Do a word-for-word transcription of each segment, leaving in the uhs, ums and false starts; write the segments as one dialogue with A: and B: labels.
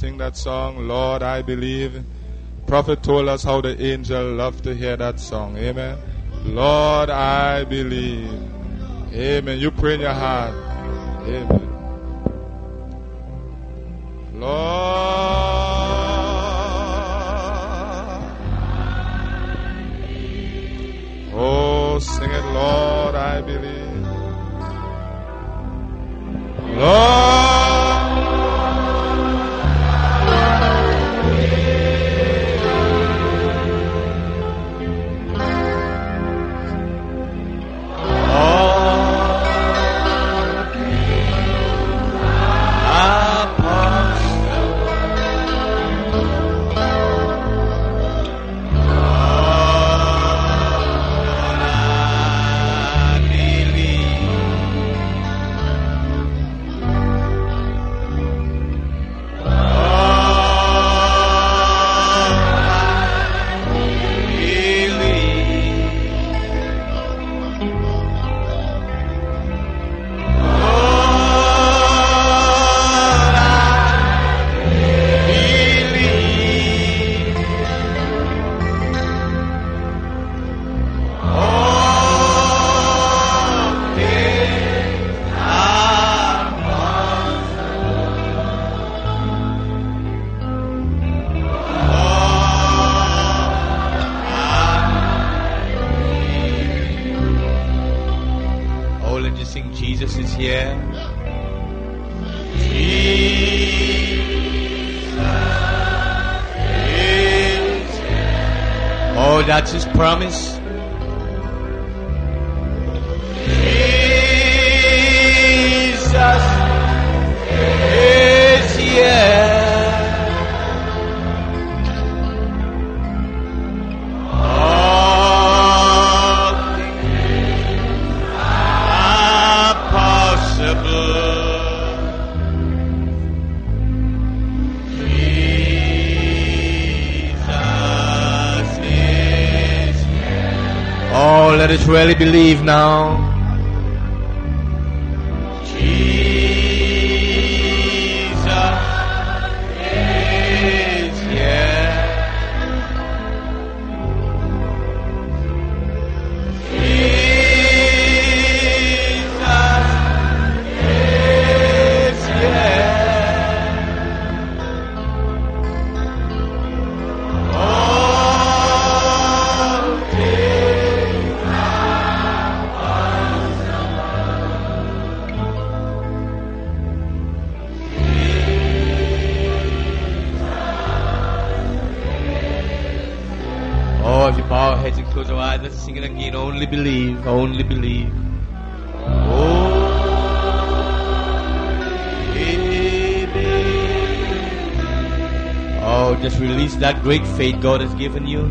A: sing that song, Lord, I believe. Prophet told us how the angel loved to hear that song. Amen. Lord, I believe. Amen. You pray in your heart. Amen. Lord, oh, sing it, Lord, I believe. Lord,
B: that's His promise. Jesus is here. All things are possible. Oh, let us really believe now. Jesus is here. Jesus is here. Oh, if you bow our heads and close our eyes, let's sing it again. Only believe, only believe. Oh, baby. Oh, just release that great faith God has given you.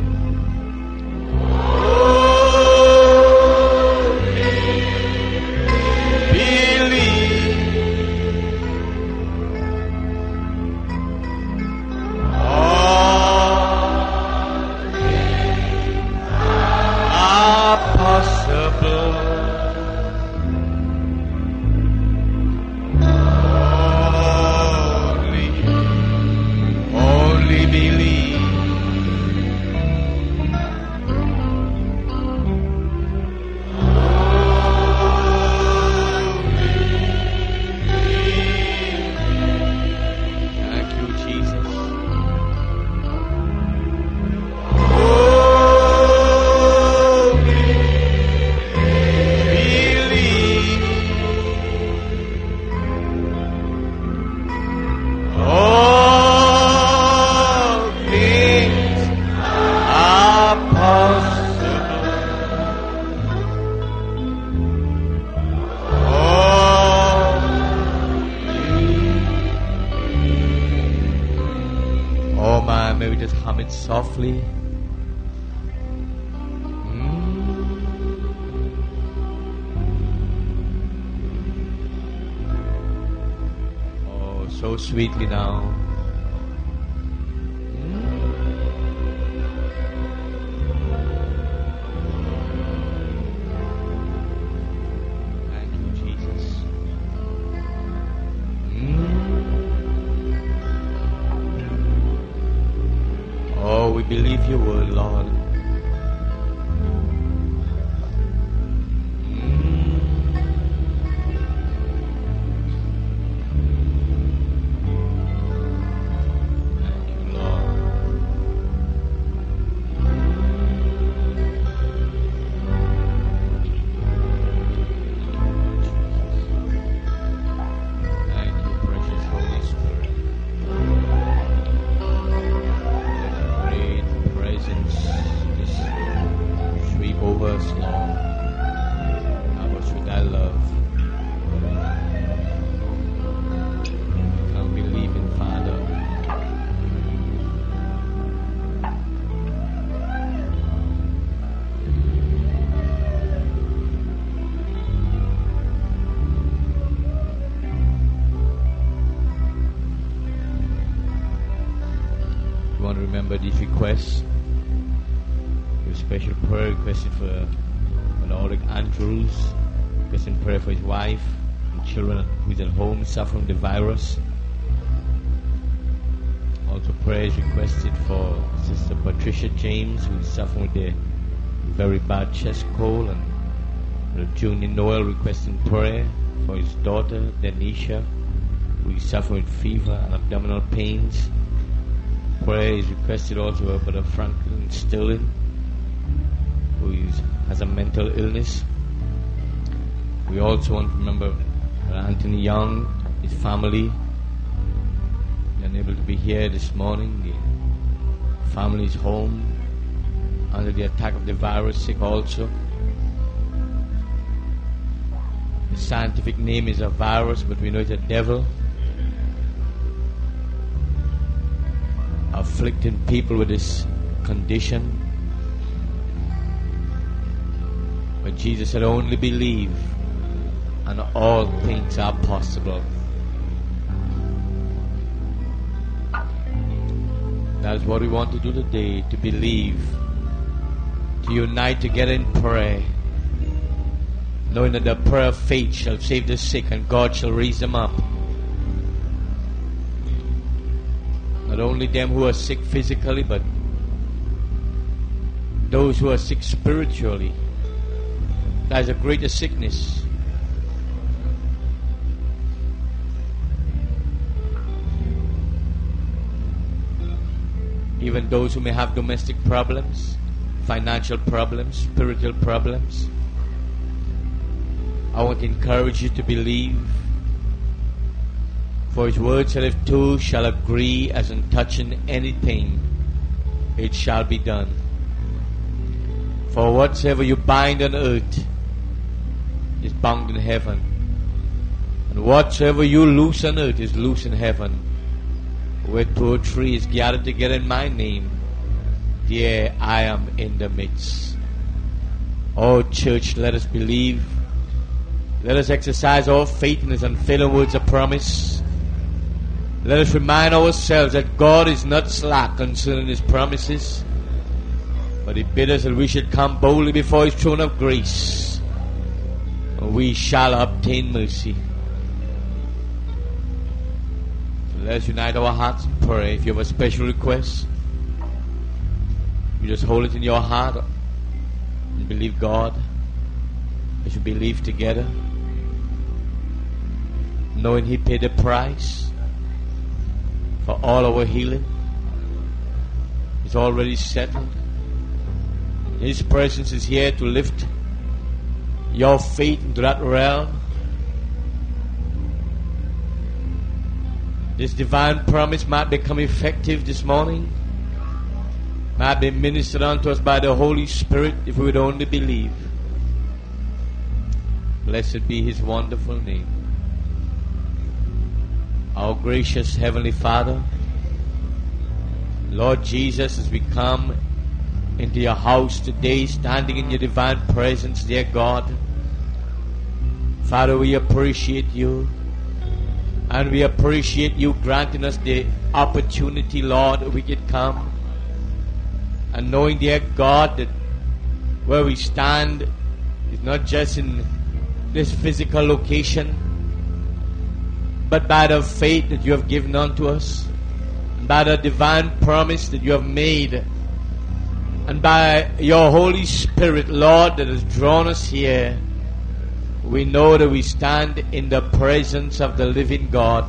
B: Softly. Mm. Oh, so sweetly now. believe your word, Lord. These requests, a special prayer requested for Lord Andrews, requesting prayer for his wife and children who is at home suffering the virus. Also prayers requested for Sister Patricia James, who is suffering with a very bad chest cold, and Brother Junior Noel requesting prayer for his daughter Denisha, who is suffering with fever and abdominal pains. Prayer is requested also for Brother Franklin Sterling, who is, has a mental illness. We also want to remember Brother Anthony Young, his family. They're unable to be here this morning. The family is home under the attack of the virus, sick also. The scientific name is a virus, but we know it's a devil, afflicting people with this condition. But Jesus said, only believe, and all things are possible. That's what we want to do today, to believe, to unite together in prayer, knowing that the prayer of faith shall save the sick, and God shall raise them up. Not only them who are sick physically, but those who are sick spiritually. That is a greater sickness. Even those who may have domestic problems, financial problems, spiritual problems. I want to encourage you to believe. For his word said, if two shall agree as in touching anything, it shall be done. For whatsoever you bind on earth is bound in heaven, and whatsoever you loose on earth is loose in heaven. Where two or three is gathered together in my name, there I am in the midst. Oh church, let us believe. Let us exercise our faith in his unfailing words of promise. Let us remind ourselves that God is not slack concerning his promises, but he bid us that we should come boldly before his throne of grace, and we shall obtain mercy. So let us unite our hearts and pray. If you have a special request, you just hold it in your heart and believe God. As you believe together, knowing he paid the price for all our healing. It's already settled. His presence is here to lift your faith into that realm. This divine promise might become effective this morning, might be ministered unto us by the Holy Spirit if we would only believe. Blessed be his wonderful name. Our gracious Heavenly Father, Lord Jesus, as we come into your house today, standing in your divine presence, dear God, Father, we appreciate you, and we appreciate you granting us the opportunity, Lord, that we could come, and knowing, dear God, that where we stand is not just in this physical location, but by the faith that you have given unto us, and by the divine promise that you have made And by your Holy Spirit, Lord, that has drawn us here, we know that we stand in the presence of the living God.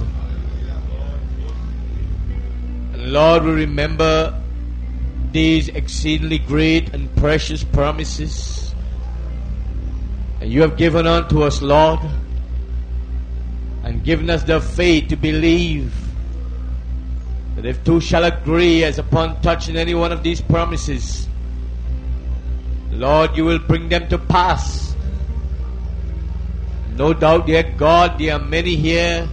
B: And Lord, we remember these exceedingly great and precious promises that you have given unto us, Lord, and given us the faith to believe that if two shall agree as upon touching any one of these promises, Lord, you will bring them to pass. No doubt, dear God, there are many here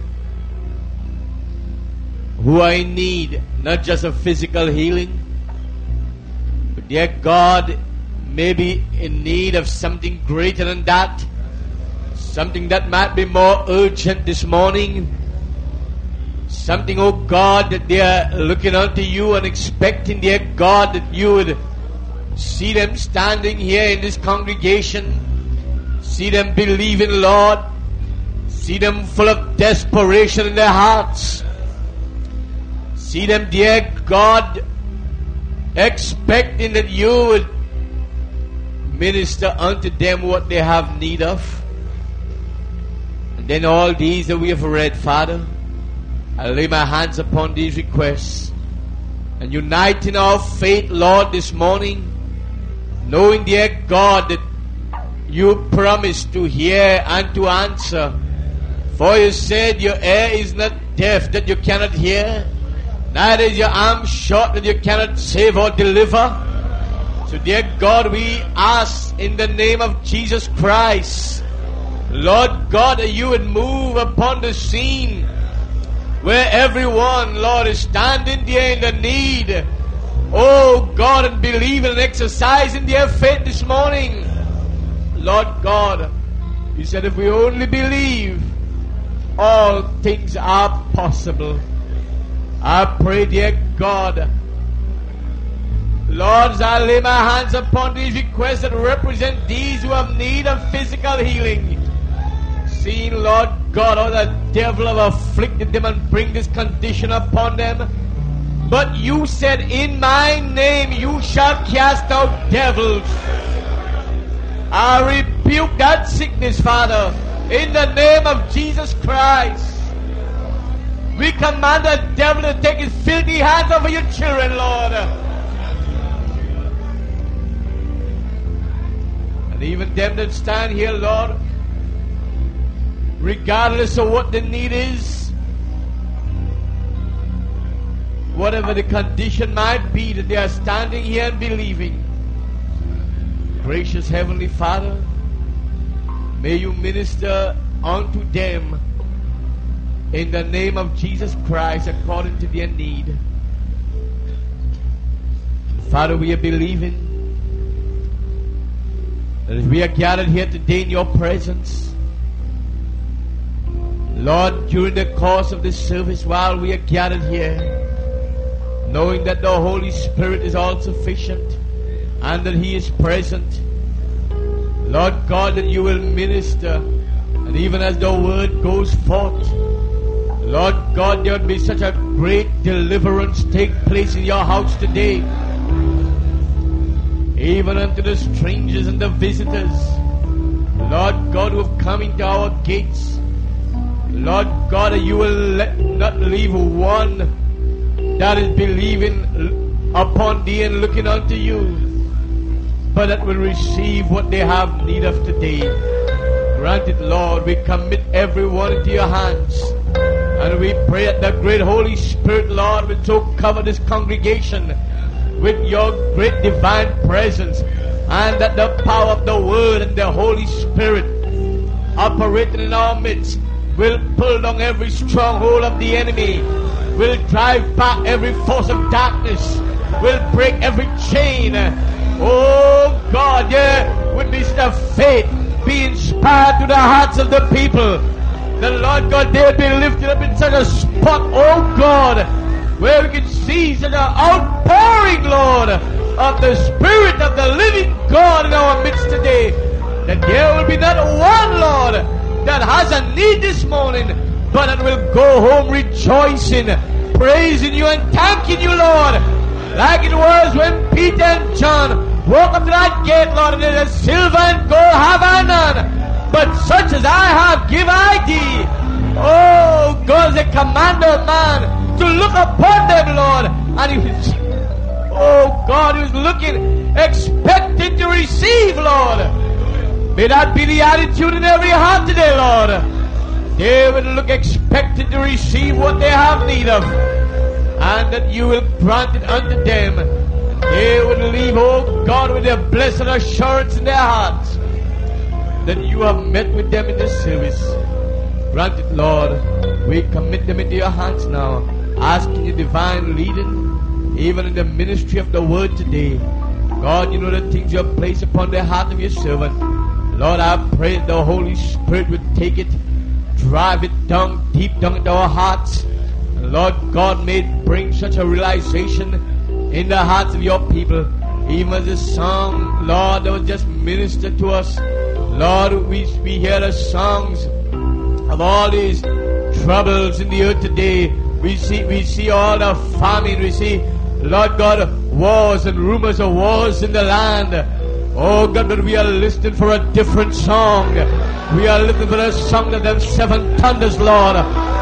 B: who are in need, not just of physical healing, but dear God, maybe in need of something greater than that, something that might be more urgent this morning, something, oh God, that they are looking unto you and expecting, dear God, that you would see them standing here in this congregation, see them believing, Lord, see them full of desperation in their hearts, see them, dear God, expecting that you would minister unto them what they have need of. And then all these that we have read, Father, I lay my hands upon these requests and unite in our faith, Lord, this morning, knowing, dear God, that you promised to hear and to answer. For you said your ear is not deaf that you cannot hear, neither is your arm short that you cannot save or deliver. So, dear God, we ask in the name of Jesus Christ, Lord God, that you would move upon the scene where everyone, Lord, is standing there in the need, oh God, and believing and exercising their faith this morning. Lord God, you said if we only believe, all things are possible. I pray, dear God, Lord, as I lay my hands upon these requests that represent these who have need of physical healing, seeing, Lord God, how the devil have afflicted them and bring this condition upon them. But you said, in my name you shall cast out devils. I rebuke that sickness, Father, in the name of Jesus Christ. We command the devil to take his filthy hands over your children, Lord. And even them that stand here, Lord, regardless of what the need is, whatever the condition might be that they are standing here and believing, gracious Heavenly Father, may you minister unto them in the name of Jesus Christ according to their need. Father, we are believing that as we are gathered here today in your presence, Lord, during the course of this service, while we are gathered here, knowing that the Holy Spirit is all sufficient and that He is present, Lord God, that you will minister, and even as the word goes forth, Lord God, there would be such a great deliverance take place in your house today, even unto the strangers and the visitors, Lord God, who have come into our gates. Lord God, that you will let, not leave one that is believing upon thee and looking unto you, but that will receive what they have need of today. Grant it, Lord. We commit everyone into your hands, and we pray that the great Holy Spirit, Lord, will so cover this congregation with your great divine presence, and that the power of the Word and the Holy Spirit operating in our midst will pull down every stronghold of the enemy, will drive back every force of darkness, will break every chain. Oh God, there would be such faith be inspired to the hearts of the people. The Lord God, they will be lifted up in such a spot, oh God, where we can see such an outpouring, Lord, of the Spirit of the living God in our midst today, that there will be not one, Lord, that has a need this morning, but that will go home rejoicing, praising you and thanking you, Lord, Like it was when Peter and John walked up to that gate, Lord, and they said, silver and gold have I none, but such as I have give I thee. Oh, God is a commander of man to look upon them, Lord. And he was, oh God, he was looking, expecting to receive, Lord. May that be the attitude in every heart today, Lord. They will look expecting to receive what they have need of, and that you will grant it unto them. And they will leave, oh God, with their blessed assurance in their hearts that you have met with them in this service. Grant it, Lord. We commit them into your hands now, asking your divine leading, even in the ministry of the word today. God, you know the things you have placed upon the heart of your servant. Lord, I pray that the Holy Spirit would take it, drive it down, deep down into our hearts. And Lord God, may it bring such a realization in the hearts of your people. Even as the song, Lord, that was just ministered to us. Lord, we, we hear the songs of all these troubles in the earth today. We see we see all the famine. We see, Lord God, wars and rumors of wars in the land. Oh God, but we are listening for a different song. We are listening for a song of them seven thunders, Lord.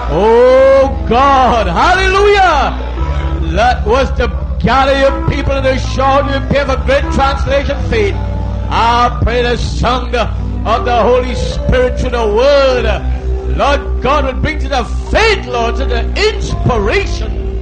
B: Oh God, hallelujah. That was to gather your people in the shore to prepare for great translation faith. I pray the song of the Holy Spirit through the word, Lord God, will bring to the faith, Lord, to the inspiration.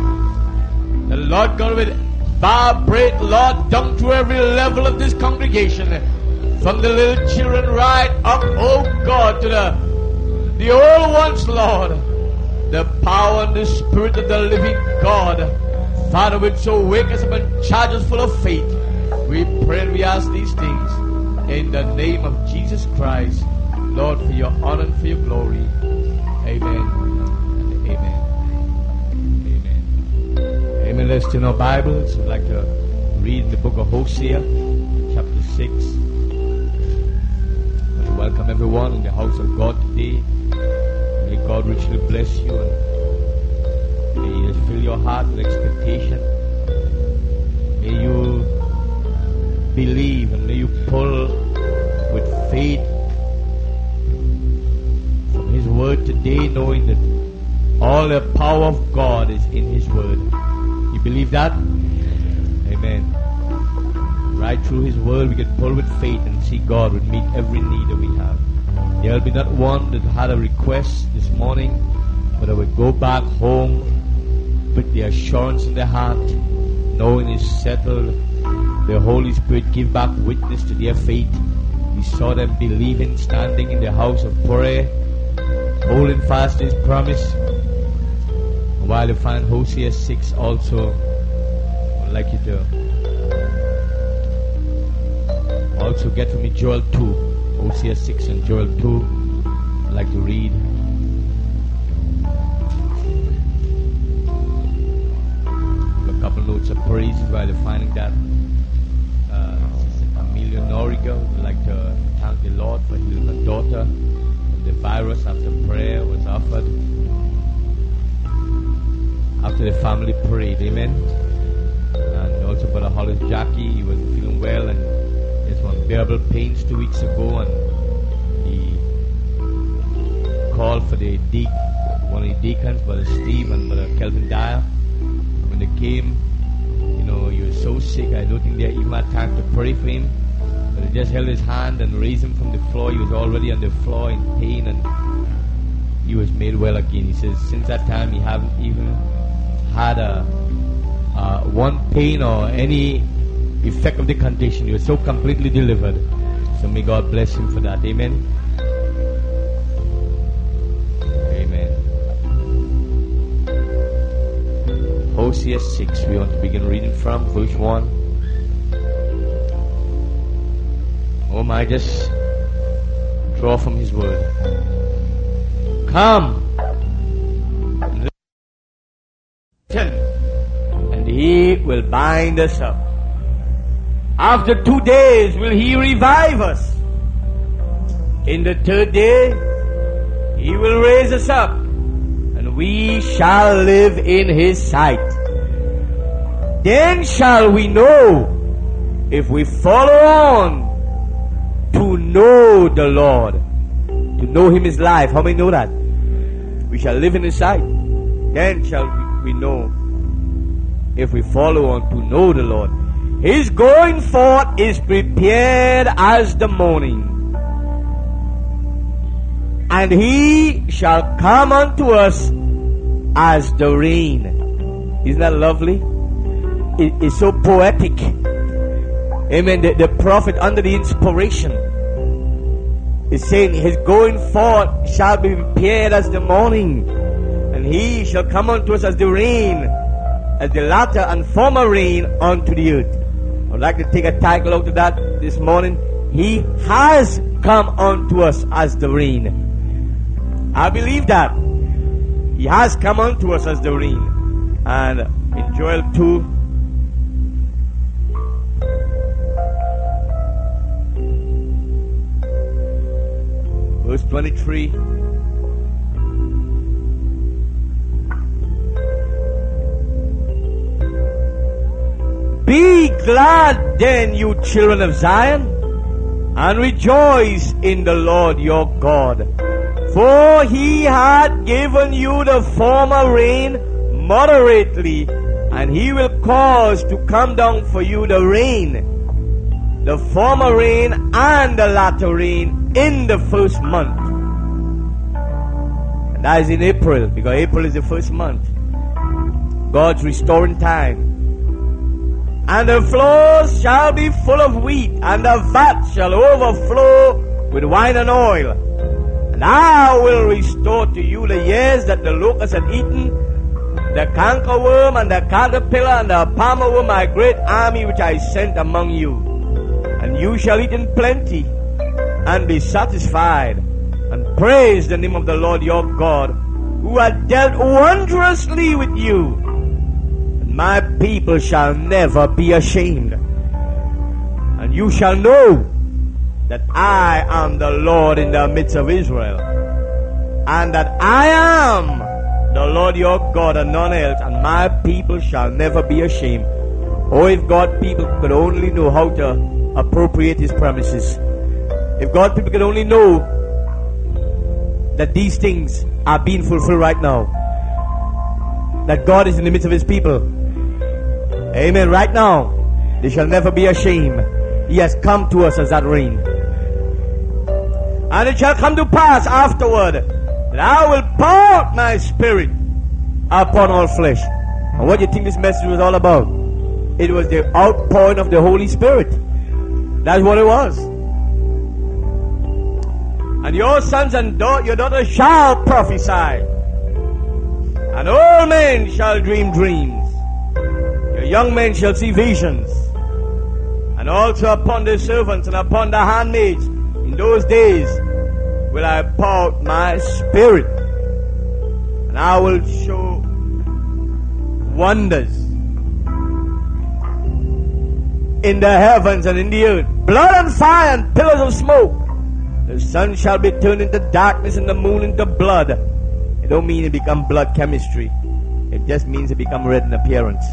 B: The Lord God will vibrate, Lord, down to every level of this congregation. From the little children right up, oh God, to the, the old ones, Lord. The power and the Spirit of the living God. Father, which so wake us up and charge us full of faith. We pray and we ask these things in the name of Jesus Christ. Lord, for your honor and for your glory. Amen. And amen. Amen. Amen. Let's turn our Bibles. I'd like to read the book of Hosea, chapter six. I welcome everyone in the house of God today. May God richly bless you, and may He fill your heart with expectation. May you believe, and may you pull with faith His word today, knowing that all the power of God is in His word. You believe that? Amen. Right through His word we can pull with faith and see God would meet every need that we have. There will be not one that had a request this morning, but I would go back home with the assurance in their heart, knowing it's settled. The Holy Spirit give back witness to their faith. We saw them believing, standing in the house of prayer, holding fast His promise. And while you find Hosea six also, I'd like you to also get for me Joel two. Hosea six and Joel two. I'd like to read. A couple notes of praises while you're finding that. Uh, Amelia Noriga would like to thank the Lord for healing her daughter. The virus after prayer was offered, after the family prayed, amen. And also Brother Hollis Jackie, he wasn't feeling well and he had unbearable pains two weeks ago, and he called for the de- one of the deacons, Brother Steve and Brother Kelvin Dyer. And when they came, you know, he was so sick, I don't think they even had time to pray for him. But they just held his hand and raised him from the floor. He was already on the floor in pain, and he was made well again. He says since that time he haven't even had a uh, one pain or any effect of the condition. He was so completely delivered. So may God bless him for that. Amen. Amen. Hosea six, we want to begin reading from verse one. Oh my, just draw from His word. Come, and He will bind us up. After two days will He revive us. In the third day He will raise us up, and we shall live in His sight. Then shall we know, if we follow on to know the Lord. To know Him is life. How many know that? We shall live in His sight. Then shall we know, if we follow on to know the Lord. His going forth is prepared as the morning, and He shall come unto us as the rain. Isn't that lovely? It, it's so poetic. Amen. The, the prophet, under the inspiration, is saying His going forth shall be prepared as the morning, and He shall come unto us as the rain, as the latter and former rain unto the earth. I would like to take a title out of that this morning. He has come unto us as the rain. I believe that. He has come unto us as the rain. And in Joel two, verse twenty-three, be glad then, you children of Zion, and rejoice in the Lord your God. For He had given you the former rain moderately, and He will cause to come down for you the rain, the former rain and the latter rain in the first month. And that is in April, because April is the first month. God's restoring time. And the floors shall be full of wheat, and the vat shall overflow with wine and oil. And I will restore to you the years that the locust had eaten, the cankerworm and the caterpillar and the palmer worm, my great army which I sent among you. And you shall eat in plenty, and be satisfied, and praise the name of the Lord your God, who hath dealt wondrously with you. And my people shall never be ashamed. And you shall know that I am the Lord in the midst of Israel, and that I am the Lord your God and none else, and my people shall never be ashamed. Oh, if God people could only know how to appropriate His promises. If God people could only know that these things are being fulfilled right now, that God is in the midst of His people. Amen. Right now, they shall never be ashamed. He has come to us as that rain. And it shall come to pass afterward that I will pour out my Spirit upon all flesh. And what do you think this message was all about? It was the outpouring of the Holy Spirit. That's what it was. And your sons and da- your daughters shall prophesy, and old men shall dream dreams. Your young men shall see visions. And also upon the servants and upon the handmaids in those days will I pour out my Spirit, and I will show wonders in the heavens and in the earth, blood and fire and pillars of smoke. The sun shall be turned into darkness and the moon into blood. It don't mean it become blood chemistry. It just means it become red in appearance.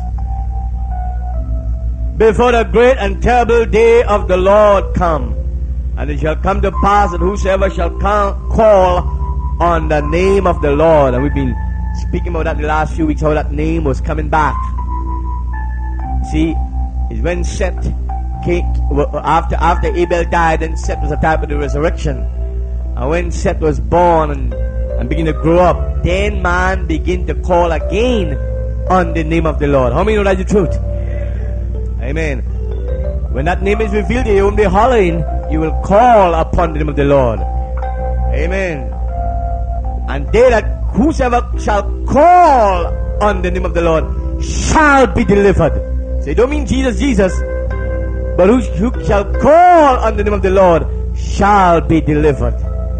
B: Before the great and terrible day of the Lord come. And it shall come to pass that whosoever shall come, call on the name of the Lord. And we've been speaking about that the last few weeks, how that name was coming back. See, it's when Seth came, after, after Abel died, then Seth was a type of the resurrection. And when Seth was born and, and began to grow up, then man began to call again on the name of the Lord. How many know that's the truth? Amen. When that name is revealed, you won't be hollering. You will call upon the name of the Lord. Amen. And they that whosoever shall call on the name of the Lord shall be delivered. So it don't mean Jesus, Jesus. But who, who shall call on the name of the Lord shall be delivered.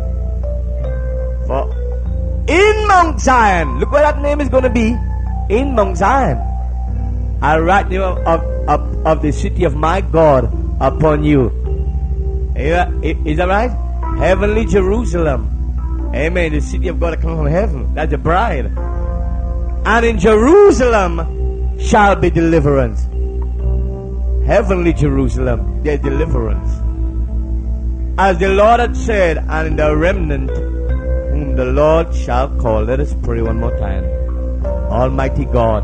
B: For in Mount Zion, look where that name is going to be. In Mount Zion, I'll write the name of, of, of, of the city of my God upon you. Is that right? Heavenly Jerusalem. Amen. The city of God that comes from heaven. That's the bride. And in Jerusalem shall be deliverance. Heavenly Jerusalem, their deliverance. As the Lord had said, and in the remnant whom the Lord shall call. Let us pray one more time. Almighty God,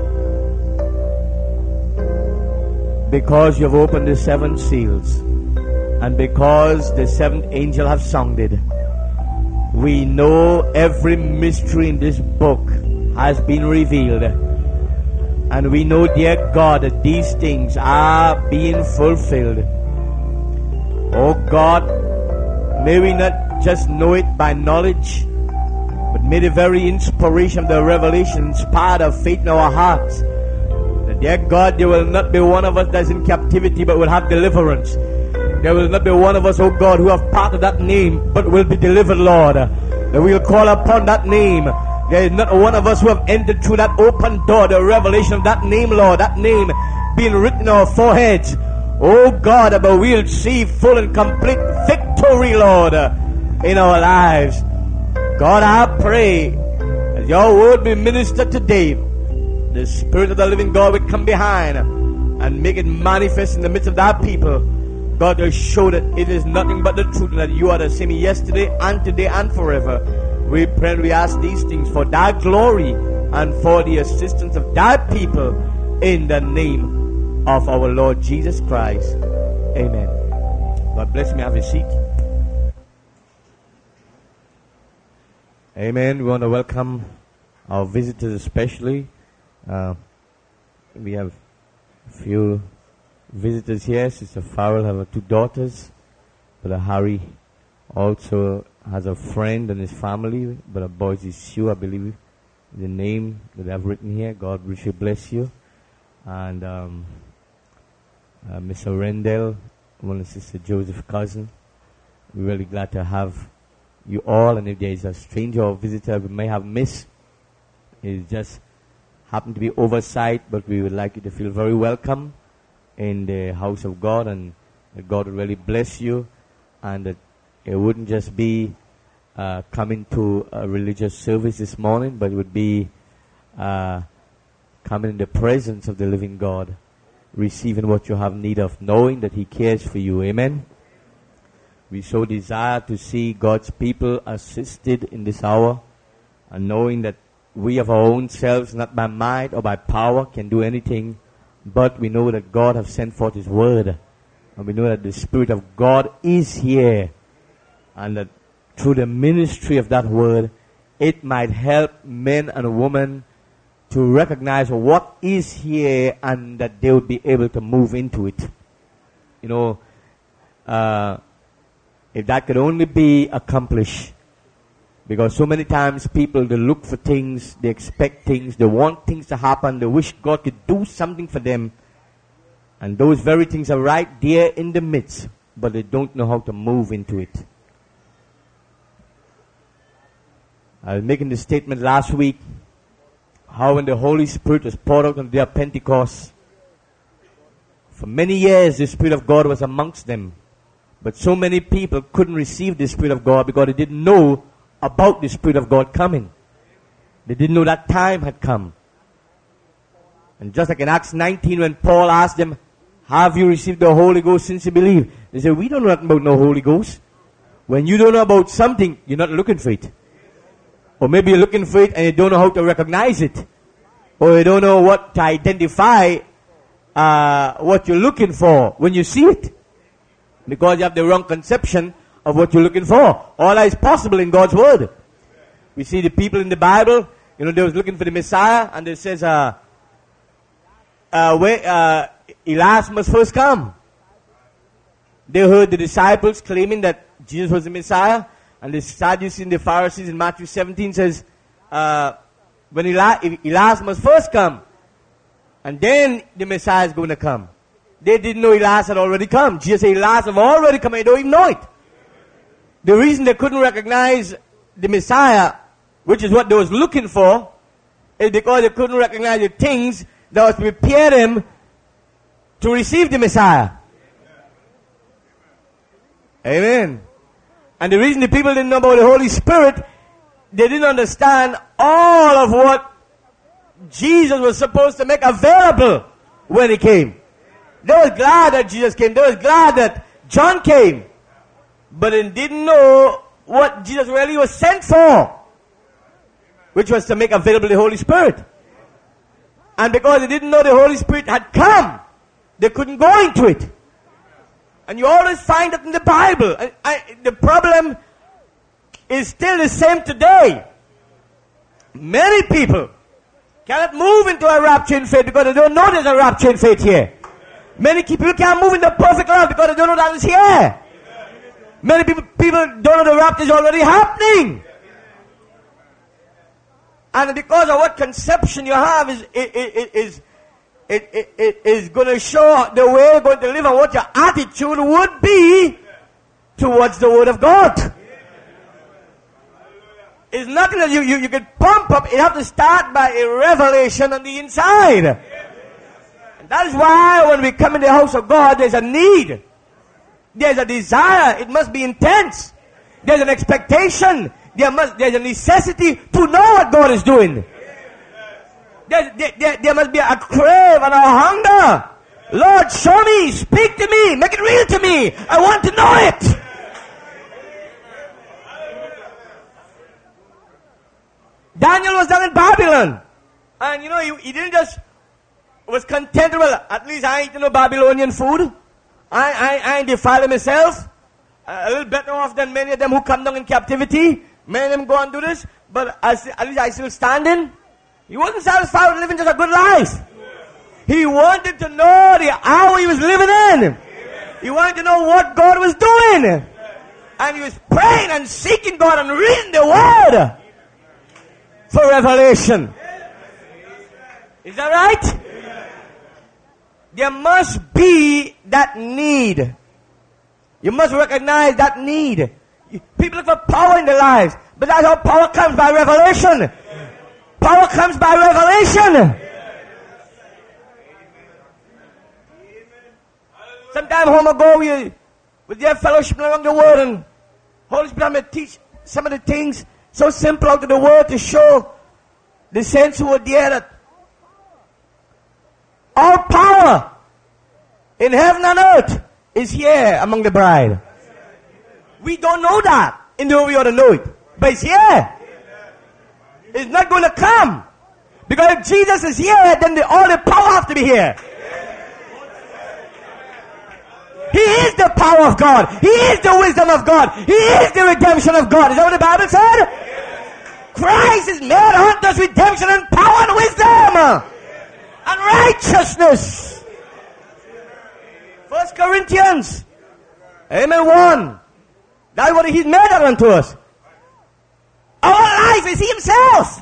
B: because you have opened the seven seals, and because the seventh angel have sounded, we know every mystery in this book has been revealed. And we know, dear God, that these things are being fulfilled. Oh God, may we not just know it by knowledge, but may the very inspiration of the revelation inspire the faith in our hearts. That, dear God, there will not be one of us that's in captivity but will have deliverance. There will not be one of us, oh God, who have part of that name but will be delivered, Lord. That we will call upon that name. There is not one of us who have entered through that open door, the revelation of that name, Lord, that name being written on our foreheads. Oh God, but we'll see full and complete victory, Lord, in our lives. God, I pray that your word be ministered today. The Spirit of the living God will come behind and make it manifest in the midst of thy people. God, to show that it is nothing but the truth, that you are the same yesterday and today and forever. We pray and we ask these things for thy glory and for the assistance of thy people in the name of our Lord Jesus Christ. Amen. God bless me. Have a seat. Amen. We want to welcome our visitors especially. Uh, we have a few visitors here. Sister Farrell has her two daughters. Brother Harry also has a friend and his family. Brother Boise Sue, I believe the name that I've written here. God richly bless you. And um, uh, Mister Rendell, one of Sister Joseph's cousin. We're really glad to have you all. And if there is a stranger or visitor we may have missed, it just happened to be oversight, but we would like you to feel very welcome in the house of God, and that God will really bless you, and that it wouldn't just be uh, coming to a religious service this morning, but it would be uh, coming in the presence of the living God, receiving what you have need of, knowing that He cares for you. Amen. We so desire to see God's people assisted in this hour, and knowing that we of our own selves, not by might or by power, can do anything, but we know that God has sent forth His word, and we know that the Spirit of God is here, and that through the ministry of that word, it might help men and women to recognize what is here, and that they will be able to move into it. You know, uh, if that could only be accomplished, because so many times people, they look for things, they expect things, they want things to happen, they wish God could do something for them, and those very things are right there in the midst, but they don't know how to move into it. I was making this statement last week, how when the Holy Spirit was poured out on the day of Pentecost, for many years the Spirit of God was amongst them, but so many people couldn't receive the Spirit of God because they didn't know about the Spirit of God coming. They didn't know that time had come. And just like in Acts nineteen, when Paul asked them, have you received the Holy Ghost since you believe? They said, we don't know nothing about no Holy Ghost. When you don't know about something, you're not looking for it. Or maybe you're looking for it and you don't know how to recognize it. Or you don't know what to identify uh, what you're looking for when you see it. Because you have the wrong conception of what you're looking for. All that is possible in God's word. We see the people in the Bible, you know, they was looking for the Messiah, and it says, uh, uh, where, uh, Elias must first come. They heard the disciples claiming that Jesus was the Messiah, and the Sadducees and the Pharisees in Matthew seventeen says, uh, when Eli- Elias must first come, and then the Messiah is going to come. They didn't know Elias had already come. Jesus said, Elias have already come, and they don't even know it. The reason they couldn't recognize the Messiah, which is what they was looking for, is because they couldn't recognize the things that was to prepare them to receive the Messiah. Amen. And the reason the people didn't know about the Holy Spirit, they didn't understand all of what
C: Jesus was supposed to make available when he came. They were glad that Jesus came. They were glad that John came. But they didn't know what Jesus really was sent for, which was to make available the Holy Spirit. And because they didn't know the Holy Spirit had come, they couldn't go into it. And you always find that in the Bible. I, I, the problem is still the same today. Many people cannot move into a rapture in faith because they don't know there's a rapture in faith here. Many people can't move into perfect love because they don't know that it's here. Many people, people don't know the rapture is already happening. And because of what conception you have is, is, is, it, it, it is going to show the way you're going to live and what your attitude would be towards the Word of God. It's nothing that you, you, you can pump up. You have to start by a revelation on the inside. And that is why when we come in the house of God, there's a need. There's a desire. It must be intense. There's an expectation. There must, there's a necessity to know what God is doing. There, there, there, there must be a crave and a hunger. Lord, show me, speak to me, make it real to me. I want to know it. Daniel was down in Babylon. And you know, he, he didn't just, was content, well, at least I ain't no Babylonian food. I, I, I ain't defiled myself. A little better off than many of them who come down in captivity. Many of them go and do this. But I, at least I still standing. He wasn't satisfied with living just a good life. He wanted to know the hour he was living in. He wanted to know what God was doing. And he was praying and seeking God and reading the Word for revelation. Is that right? There must be that need. You must recognize that need. People look for power in their lives, but that's how power comes, by revelation. Power comes by revelation. Sometime home ago, we with their fellowship along the Word, and Holy Spirit may teach some of the things so simple out of the Word to show the saints who were there that all power in heaven and earth is here among the bride. We don't know that in the way we ought to know it, but it's here. It's not going to come. Because if Jesus is here, then the, all the power has to be here. He is the power of God. He is the wisdom of God. He is the redemption of God. Is that what the Bible said? Christ is made unto us redemption and power and wisdom and righteousness. First Corinthians, amen, one. That's what He's made unto us. Our life is He Himself.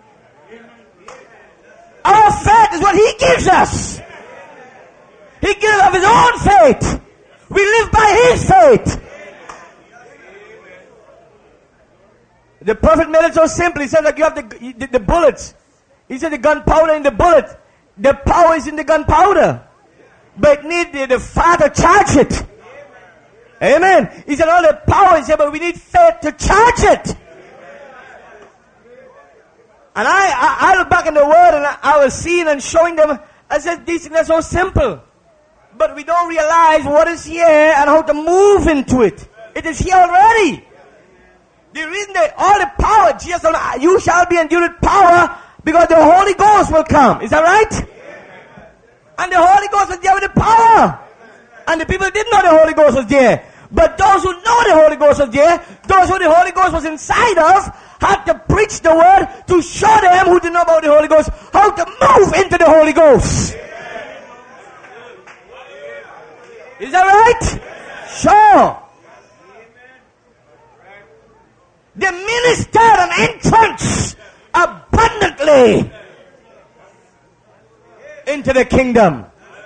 C: Our faith is what He gives us. He gives us of His own faith. We live by His faith. The prophet made it so simple. He said that you have the, the, the bullets. He said the gunpowder in the bullet. The power is in the gunpowder. But it need the, the fire to charge it. Amen. He said all the power is here, but we need faith to charge it. And I, I, I look back in the Word and I, I was seeing and showing them. I said these things are so simple. But we don't realize what is here and how to move into it. It is here already. The reason that all the power, Jesus said, you shall be endued with power because the Holy Ghost will come. Is that right? And the Holy Ghost was there with the power. And the people didn't know the Holy Ghost was there. But those who know the Holy Ghost was there, those who the Holy Ghost was inside of, had to preach the Word to show them who didn't know about the Holy Ghost how to move into the Holy Ghost. Is that right? Sure. They ministered an entrance abundantly into the kingdom.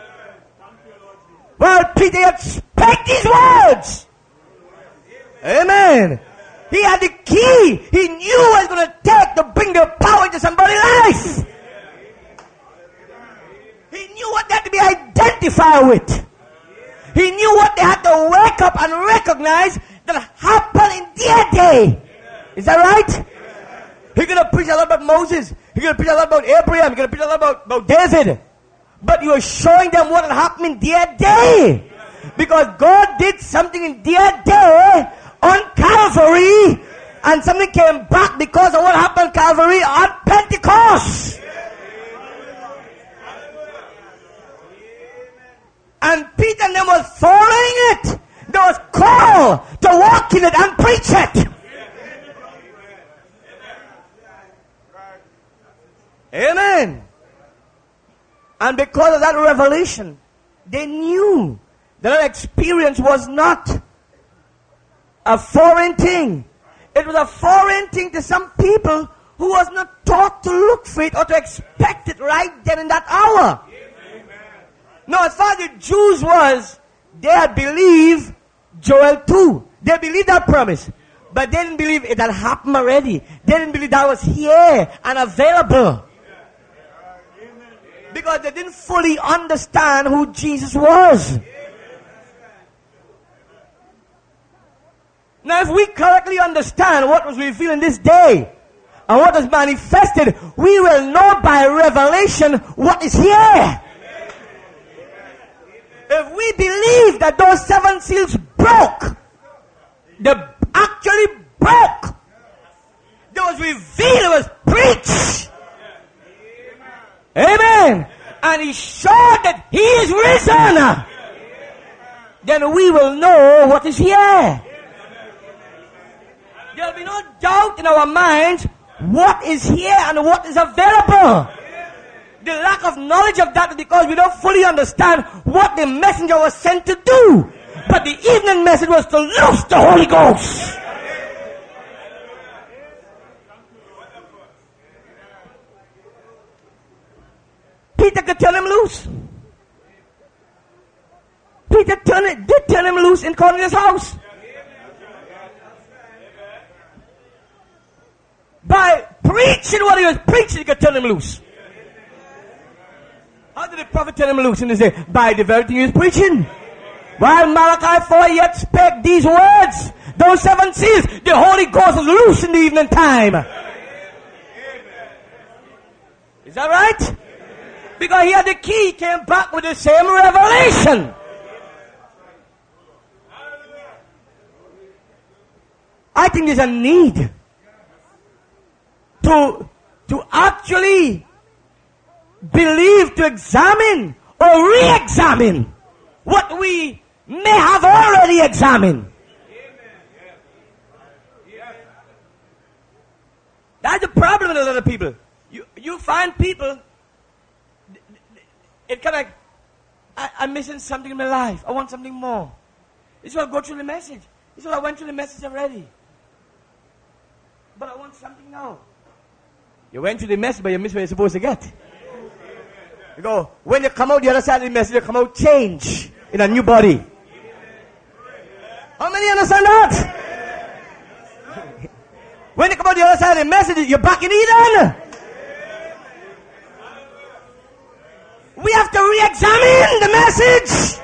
C: Well, Peter had spoke these words. Amen. He had the key. He knew what it was going to take to bring the power into somebody's life. He knew what they had to be identified with. He knew what they had to wake up and recognize that happened in their day. Is that right? He could have preached a lot about Moses. He could have preached a lot about Abraham. He could have preached a lot about, about David. But he was showing them what had happened in their day. Because God did something in their day on Calvary. And something came back because of what happened on Calvary on Pentecost. And Peter and them was following it. There was call to walk in it and preach it. Amen. And because of that revelation, they knew that that experience was not a foreign thing. It was a foreign thing to some people who was not taught to look for it or to expect it right then in that hour. No, as far as the Jews was, they had believed Joel two. They believed that promise. But they didn't believe it had happened already. They didn't believe that was here and available. Because they didn't fully understand who Jesus was. Now, if we correctly understand what was revealed in this day and what was manifested, we will know by revelation what is here. If we believe that those seven seals broke, they actually broke. It was revealed, it was preached. Amen. And he showed that he is risen. Then we will know what is here. There will be no doubt in our minds what is here and what is available. The lack of knowledge of that is because we don't fully understand what the messenger was sent to do. But the evening message was to loose the Holy Ghost. Peter could turn him loose. Peter turn it, did turn him loose in Cornelius' house. By preaching what he was preaching, he could turn him loose. How did the prophet turn him loose in his day? By the very thing he was preaching. While Malachi four yet spake these words, those seven seals, the Holy Ghost was loose in the evening time. Is that right? Because he had the key, he came back with the same revelation. I think there's a need to, to actually believe, to examine or re-examine what we may have already examined. That's the problem with a lot of people. You, you find people, it kind of, I, I'm missing something in my life. I want something more. This is what I go through the message. This is what I went through the message already. But I want something now. You went through the message, but you missed what you're supposed to get. You go, when you come out the other side of the message, you come out changed in a new body. How many understand that? When you come out the other side of the message, you're back in Eden. We have to re-examine the message.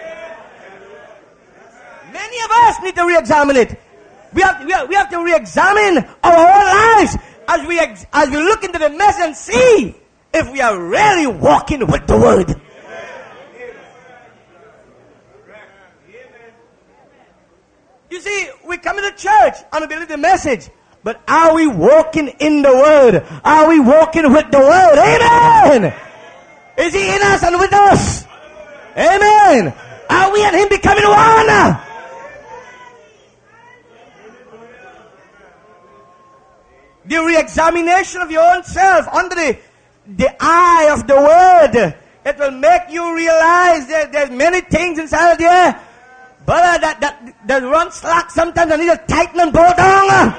C: Many of us need to re-examine it. We have, we have, we have to re-examine our whole lives as we, ex, as we look into the message and see if we are really walking with the Word. You see, we come to the church and we believe the message. But are we walking in the Word? Are we walking with the Word? Amen! Is He in us and with us? Amen! Are we and Him becoming one? The re-examination of your own self under the, the eye of the Word, it will make you realize that there's many things inside of there, brother, that, that, that run slack sometimes and need to tighten and bolt down.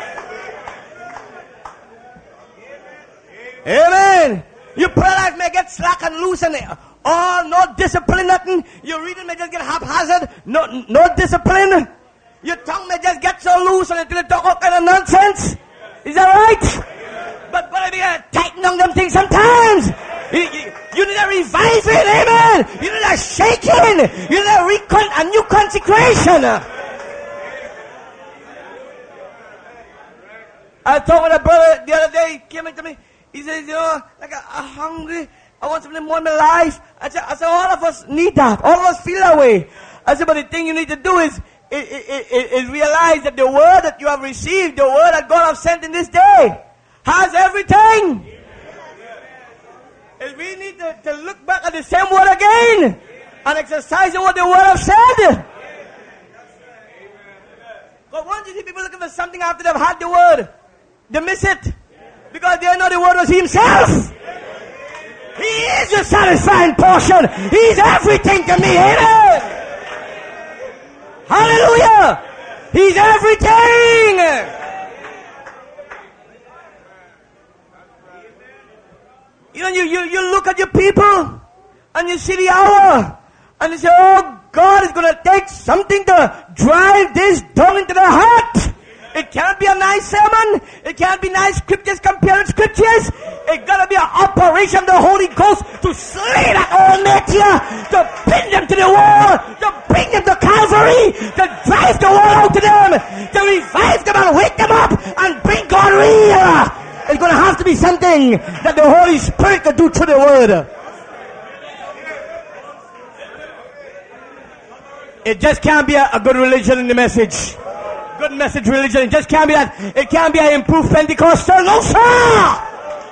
C: Amen. Your prayer life may get slack and loose and all, no discipline, nothing. Your reading may just get haphazard, no, no discipline. Your tongue may just get so loose and until you talk all kind of nonsense. Is that right? But but we gotta tighten on them things sometimes. You, you, you need a revival, amen. You need a shaking. You need a, recon, a new consecration. I was talking with a brother the other day. He came into me. He says, you know, like I'm hungry. I want something more in my life. I said, I said, all of us need that. All of us feel that way. I said, but the thing you need to do is, is, is, is realize that the word that you have received, the word that God has sent in this day, has everything. And we need to, to look back at the same word again and exercise what the word has said. But once you see people looking for something after they've had the word, they miss it. Because they know the word was himself. He is the satisfying portion. He's everything to me. Amen. Hallelujah. He's everything. You know, you, you, you look at your people and you see the hour and you say, oh, God is going to take something to drive this down into the heart. It can't be a nice sermon. It can't be nice scriptures comparing scriptures. It's got to be an operation of the Holy Ghost to slay that old nature, to pin them to the wall, to bring them to Calvary, to drive the wall out to them, to revive them and wake them up and bring God real. It's going to have to be something that the Holy Spirit can do through the Word. It just can't be a, a good religion in the message. Good message religion. It just can't be that. It can't be an improved Pentecostal. No, sir!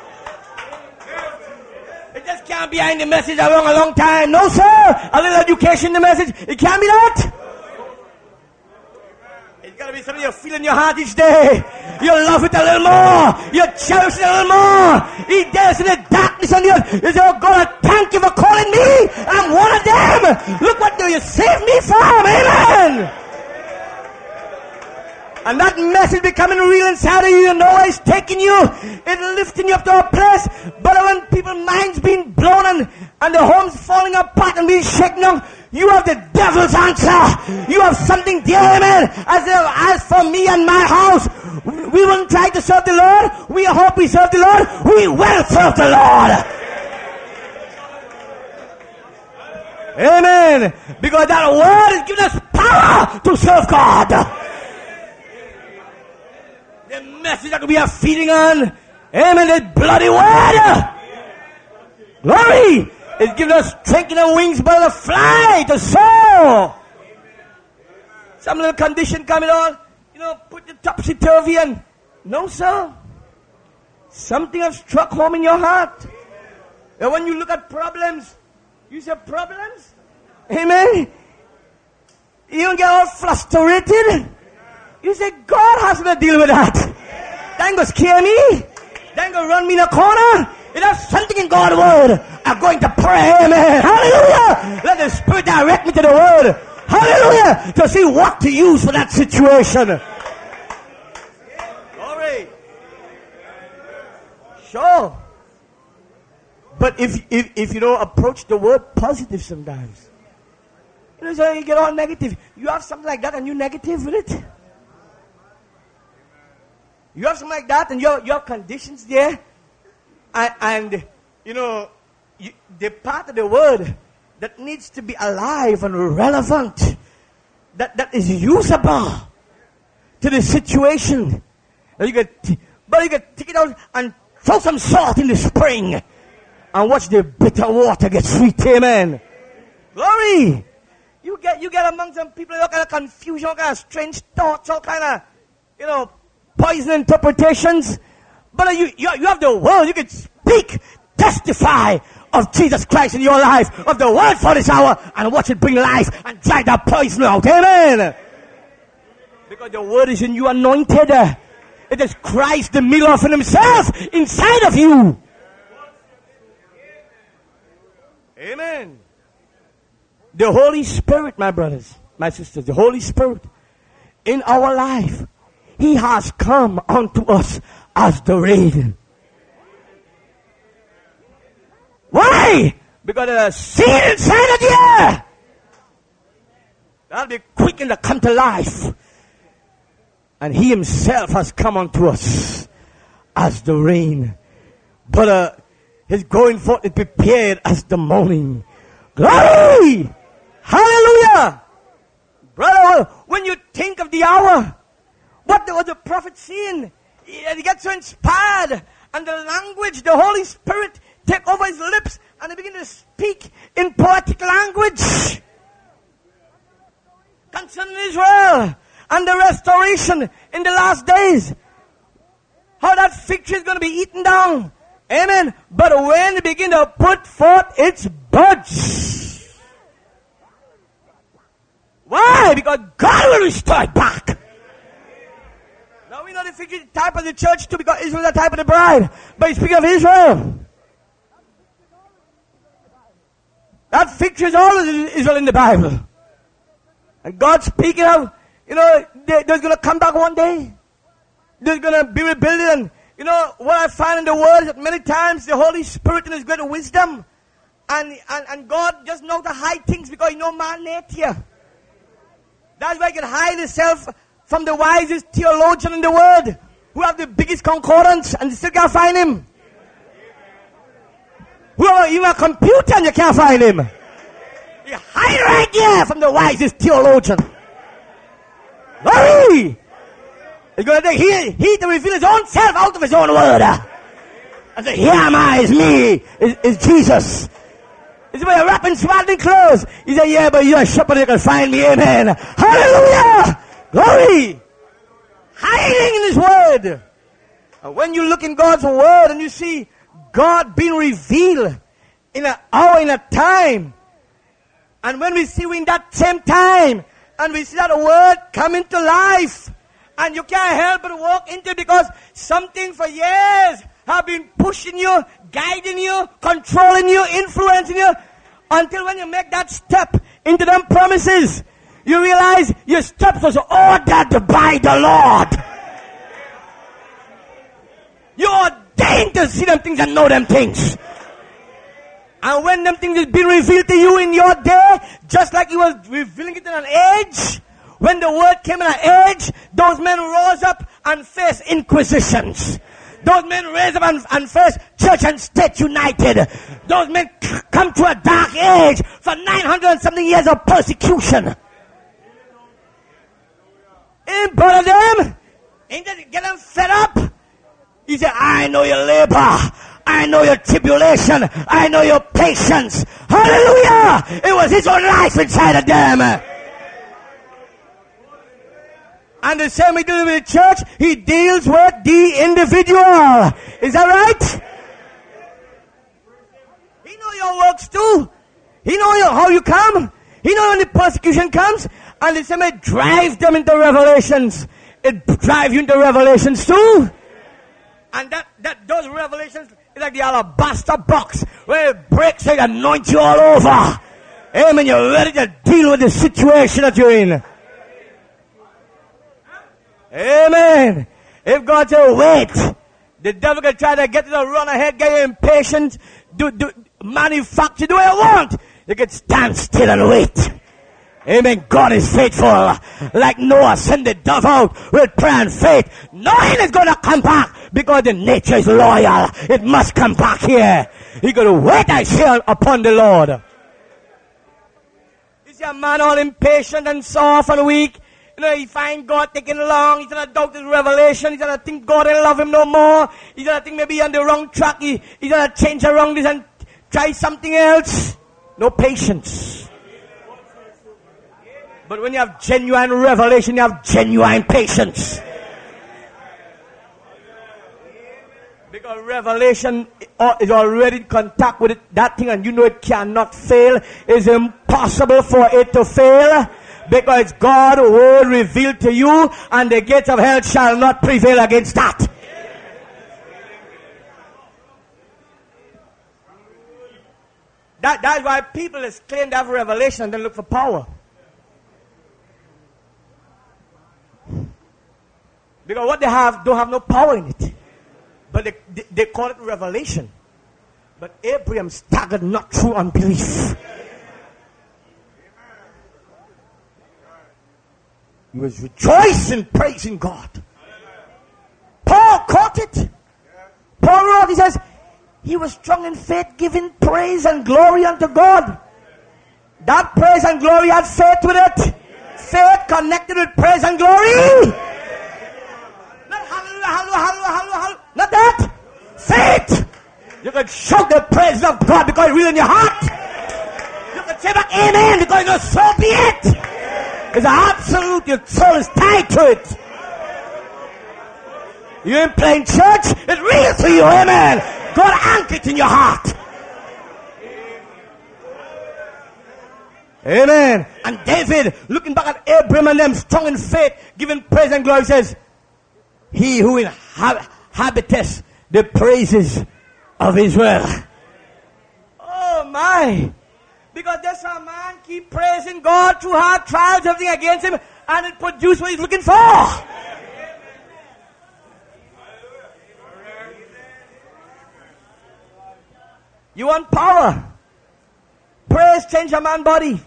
C: It just can't be in the message around a long time. No, sir! A little education in the message. It can't be that. It's got to be something you feel in your heart each day. You love it a little more. You cherish it a little more. He dares in the darkness on the earth. You say, oh God, thank you for calling me. I'm one of them. Look what you saved me from. Amen. And that message becoming real inside of you. You know it's taking you. It's lifting you up to a place. But when people's minds being blown and, and the homes falling apart and being shaken down, you have the devil's answer. You have something dear, amen. As, as for me and my house, we won't try to serve the Lord. We hope we serve the Lord. We will serve the Lord. Amen. Because that word is giving us power to serve God. The message that we are feeding on, amen, the bloody word. Glory. It's giving us strength in our wings by the fly to soar. Some little condition coming on, you know, put the topsy-turvy and, no, sir. Something has struck home in your heart. And when you look at problems, you say, problems? Amen. You don't get all frustrated. You say, God has to deal with that. That ain't going to scare me. That ain't going to run me in a corner. It has something in God's word. I'm going to pray, amen. Hallelujah. Let the Spirit direct me to the word. Hallelujah. To see what to use for that situation. Glory. Sure. But if, if, if you don't approach the word positive sometimes. You know, so you get all negative. You have something like that and you're negative with it. You have something like that and you have, you have conditions there. And, and you know, you, the part of the word that needs to be alive and relevant, that, that is usable to the situation. And you get, but you can take it out and throw some salt in the spring and watch the bitter water get sweet. Amen. Glory. You get you get among some people all kind of confusion, all kind of strange thoughts, all kind of, you know, poison interpretations. But you, you, you have the word. You can speak, testify of Jesus Christ in your life, of the word for this hour, and watch it bring life and drive that poison out. Amen. Because the word is in you anointed. It is Christ, the meal offering himself, inside of you. Amen. The Holy Spirit, my brothers, my sisters, the Holy Spirit in our life, he has come unto us as the rain. Why? Because there's a seed inside of you. That'll be quickened to come to life. And he himself has come unto us as the rain. But uh, his going forth is prepared as the morning. Glory! Hallelujah! Brother, when you think of the hour, what was the prophet seeing? He gets so inspired. and the language, the Holy Spirit take over his lips and he begin to speak in poetic language concerning Israel and the restoration in the last days. How that fig tree is going to be eaten down. Amen. But when it begin to put forth its buds. Why? Because God will restore it back. Now we know the fig tree is the type of the church too, because Israel is the type of the bride. But he's speaking of Israel. That fig tree is always Israel in the Bible. And God's speaking of, you know, they, they're going to come back one day. They're going to be rebuilt. And, you know, what I find in the Word is that many times the Holy Spirit in His great wisdom and, and, and God just know to hide things because He know man nature. That's why He can hide Himself from the wisest theologian in the world who have the biggest concordance and you still can't find Him. Who have even a computer and you can't find Him. He hide right there from the wisest theologian. Glory! He's going to take he, he to reveal his own self out of his own word. And say, here am I, is me, is, is Jesus. He said, well, you're wrapping swaddling clothes. He said, yeah, but you're a shepherd, you can find me, amen. Hallelujah! Glory! Hiding in His word. And when you look in God's word and you see God being revealed in an hour, in a time, and when we see we in that same time, and we see that word come into life, and you can't help but walk into it because something for years have been pushing you, guiding you, controlling you, influencing you, until when you make that step into them promises, you realize your steps was ordered by the Lord. You're ordained to see them things and know them things. And when them things is being revealed to you in your day, just like He was revealing it in an age, when the word came in an age, those men rose up and faced inquisitions. Those men raised up and, and faced church and state united. Those men c- come to a dark age for nine hundred and something years of persecution. Ain't bother them. Ain't that get them fed up. He said, I know your labor. I know your tribulation. I know your patience. Hallelujah! It was His own life inside of them. And the same He deals with the church, He deals with the individual. Is that right? He knows your works too. He knows how you come. He knows when the persecution comes. And the same way drives them into revelations. It drives you into revelations too. And that, that those revelations is like the alabaster box where it breaks and anoints you all over. Amen. You're ready to deal with the situation that you're in. Amen. If God said, wait, the devil can try to get you to run ahead, get you impatient, do, do, manufacture, do what you want. You can stand still and wait. Amen. God is faithful. Like Noah sent the dove out with prayer and faith, knowing it's going to come back because the nature is loyal. It must come back here. You're going to wait, I say, upon the Lord. You see a man all impatient and soft and weak. You know, he find God taking long. He's going to doubt His revelation. He's going to think God don't love him no more. He's going to think maybe he's on the wrong track. He, he's going to change around this and try something else. No patience. But when you have genuine revelation, you have genuine patience. Because revelation is already in contact with it, that thing, and you know it cannot fail. It's impossible for it to fail. Because God's word revealed to you, and the gates of hell shall not prevail against that. That that's why people is claim to have revelation and then look for power. Because what they have don't have no power in it. But they, they, they call it revelation. But Abraham staggered not through unbelief. He was rejoicing, praising God. Paul caught it. Paul wrote, he says, he was strong in faith, giving praise and glory unto God. That praise and glory had faith with it. Faith connected with praise and glory. Not hallelujah, hallelujah, hallelujah, hallelujah. Not that. faith. You can shout the praises of God because it's real in your heart. You can say back amen because you know so be it. It's absolute. Your soul is tied to it. You ain't playing church. It's real to you. Amen. God anchored it in your heart. Amen. And David, looking back at Abraham and them, strong in faith, giving praise and glory, says, he who inhabiteth the praises of Israel. Oh my. Because there's a man keep praising God through hard trials, everything against him, and it produces what he's looking for. You want power? Praise change a man's body.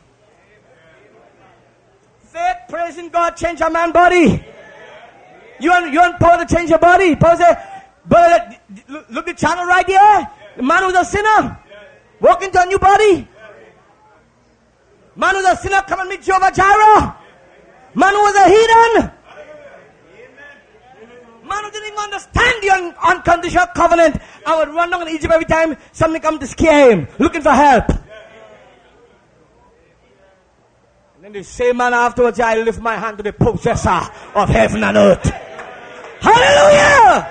C: Faith, praising God, change a man's body. You want, you want power to change your body? Paul said, brother, look, look at the channel right here. The man was a sinner. Walk into a new body. Man was a sinner, come and meet Jehovah Jireh. Man was a heathen. Man who didn't even understand the un- unconditional covenant. I would run down in Egypt every time something come to scare him, looking for help. And then the same man afterwards, I lift my hand to the possessor of heaven and earth. Hallelujah!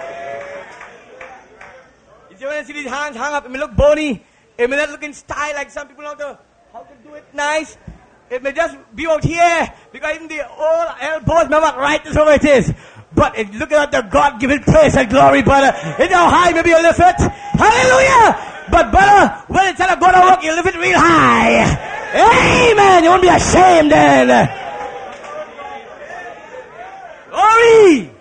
C: You see when I see these hands hang up, it may look bony, it may not look in style like some people know to, how to do it nice. It may just be out here, because even the old elbows may not right this way it is. But it, look at the God-given praise and glory, brother. It's how high maybe you lift it. Hallelujah! But brother, when it's time to go to work, you lift it real high. Amen! You won't be ashamed then. Glory!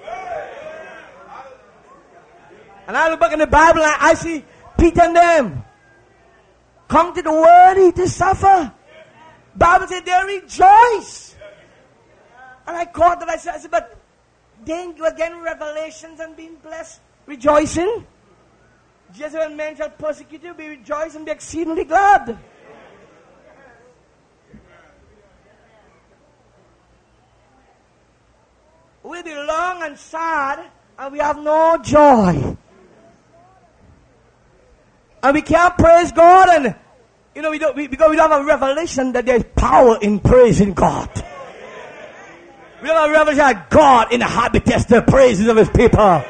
C: And I look back in the Bible and I see Peter and them come to the worthy to suffer. Bible said they rejoice. And I caught that. I said, I said but then you are getting revelations and being blessed, rejoicing. Just when men shall persecute you, be rejoiced and be exceedingly glad. We'll be long and sad, and we have no joy. And we can't praise God, and you know we don't we, because we don't have a revelation that there's power in praising God. We don't have a revelation that God inhabits the praises of His people.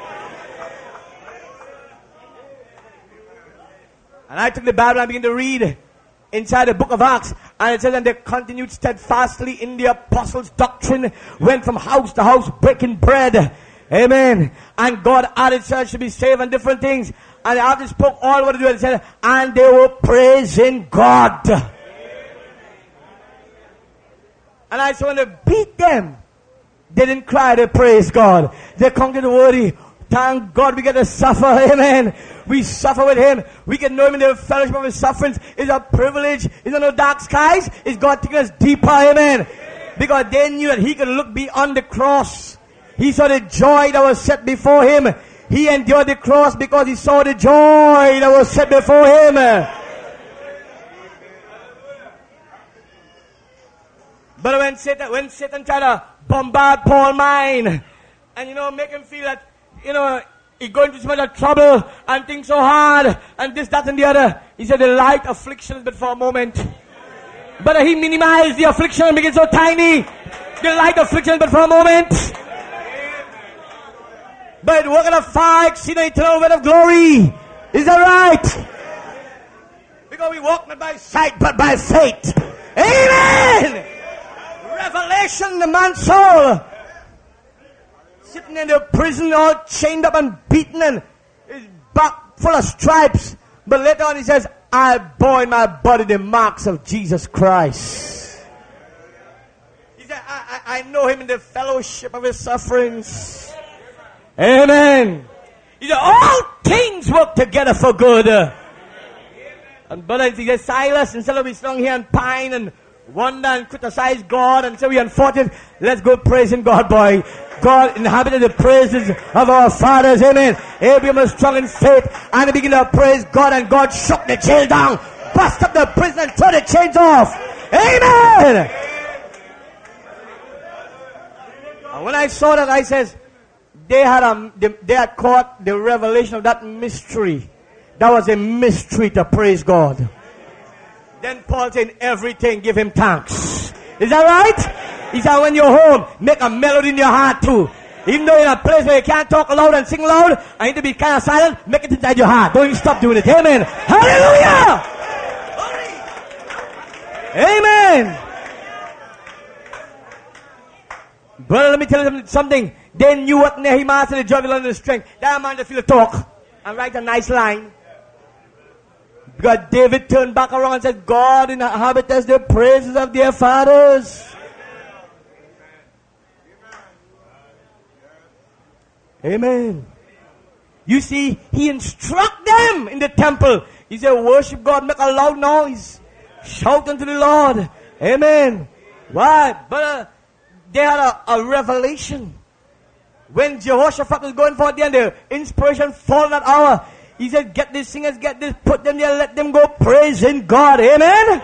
C: And I took the Bible and began to read inside the book of Acts. And it says, and they continued steadfastly in the apostles' doctrine, went from house to house breaking bread. Amen. And God added church to be saved and different things. And after spoke all what to do, and said, and they were praising God. And I said, when they beat them, they didn't cry, they praised God. They conquered the worry. Thank God we get to suffer. Amen. We suffer with Him. We can know Him in the fellowship of His sufferings. It's a privilege. It's not no dark skies. It's God taking us deeper. Amen. Because they knew that He could look beyond the cross. He saw the joy that was set before Him. He endured the cross because He saw the joy that was set before Him. But when Satan, when Satan tried to bombard Paul's mind, and you know, make him feel that, you know, he's going through so much trouble and things so hard and this, that and the other. He said the light affliction is but for a moment. But he minimized the affliction and made it so tiny. The light affliction is but for a moment. But it worked in a far exceeding eternal weight of glory. Is that right? Because we walk not by sight but by faith. Amen! Revelation, the man's soul. Sitting in the prison all chained up and beaten and his back full of stripes. But later on he says, I bore in my body the marks of Jesus Christ. He said, I, I, I know Him in the fellowship of His sufferings. Amen. He said, all things work together for good. And brother, he said, Silas, instead of being strong here and pine and wonder and criticize God and say we unfortunate, let's go praising God, boy. God inhabited the praises of our fathers. Amen. Abraham was strong in faith and he began to praise God, and God shook the chains down, bust up the prison and tore the chains off. Amen. And when I saw that, I says, they had a, they, they had caught the revelation of that mystery. That was a mystery to praise God. Then Paul said, everything, give him thanks. Is that right? He said, when you're home, make a melody in your heart too. Even though you're in a place where you can't talk loud and sing loud, I need to be kind of silent, make it inside your heart. Don't even stop doing it. Amen. Hallelujah! Amen. Brother, let me tell you something. They knew what Nehemiah said, the joy of the strength. That man just feel to talk and write a nice line. Because David turned back around and said, God inhabits the praises of their fathers. Amen. You see, he instructed them in the temple. He said, worship God, make a loud noise. Shout unto the Lord. Amen. Why? But uh, they had a, a revelation. When Jehoshaphat was going forth there and the inspiration fall that hour, he said, get these singers, get this, put them there, let them go praising God. Amen.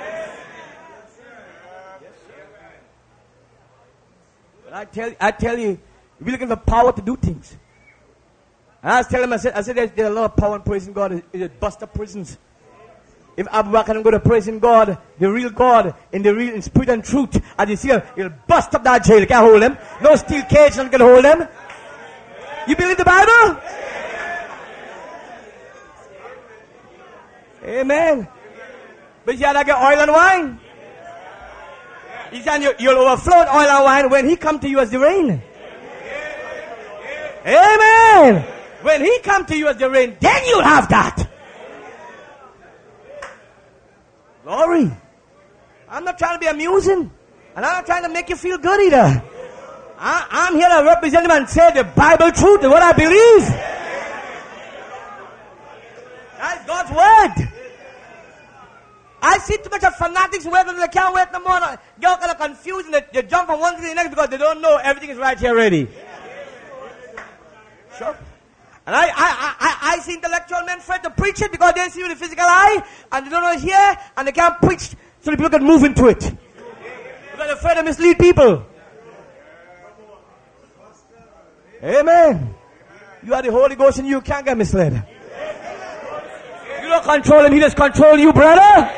C: But I tell, I tell you, we're looking for power to do things. And I was telling him, I said, I said there's, there's a lot of power in praising God. It, it bust up prisons. If Abu Bakr can go to praising God, the real God, in the real in spirit and truth, as you see him, he'll bust up that jail. You can't hold him. No steel cage can hold him. You believe the Bible? Amen. But you gotta get oil and wine. He said you, you'll overflow with oil and wine when he come to you as the rain. Amen. When he come to you as the rain, then you'll have that. Glory. I'm not trying to be amusing. And I'm not trying to make you feel good either. I, I'm here to represent him and say the Bible truth is what I believe. That's God's word. I see too much of fanatics waiting they can't wait no more. They're kind of confused and they, they jump from one to the next because they don't know everything is right here already. Sure. And I, I, I, I see intellectual men afraid to preach it because they see with the physical eye and they don't know it's here and they can't preach so the people can move into it. Because they're afraid to mislead people. Amen. You are the Holy Ghost and you can't get misled. You don't control him, he just control you, brother.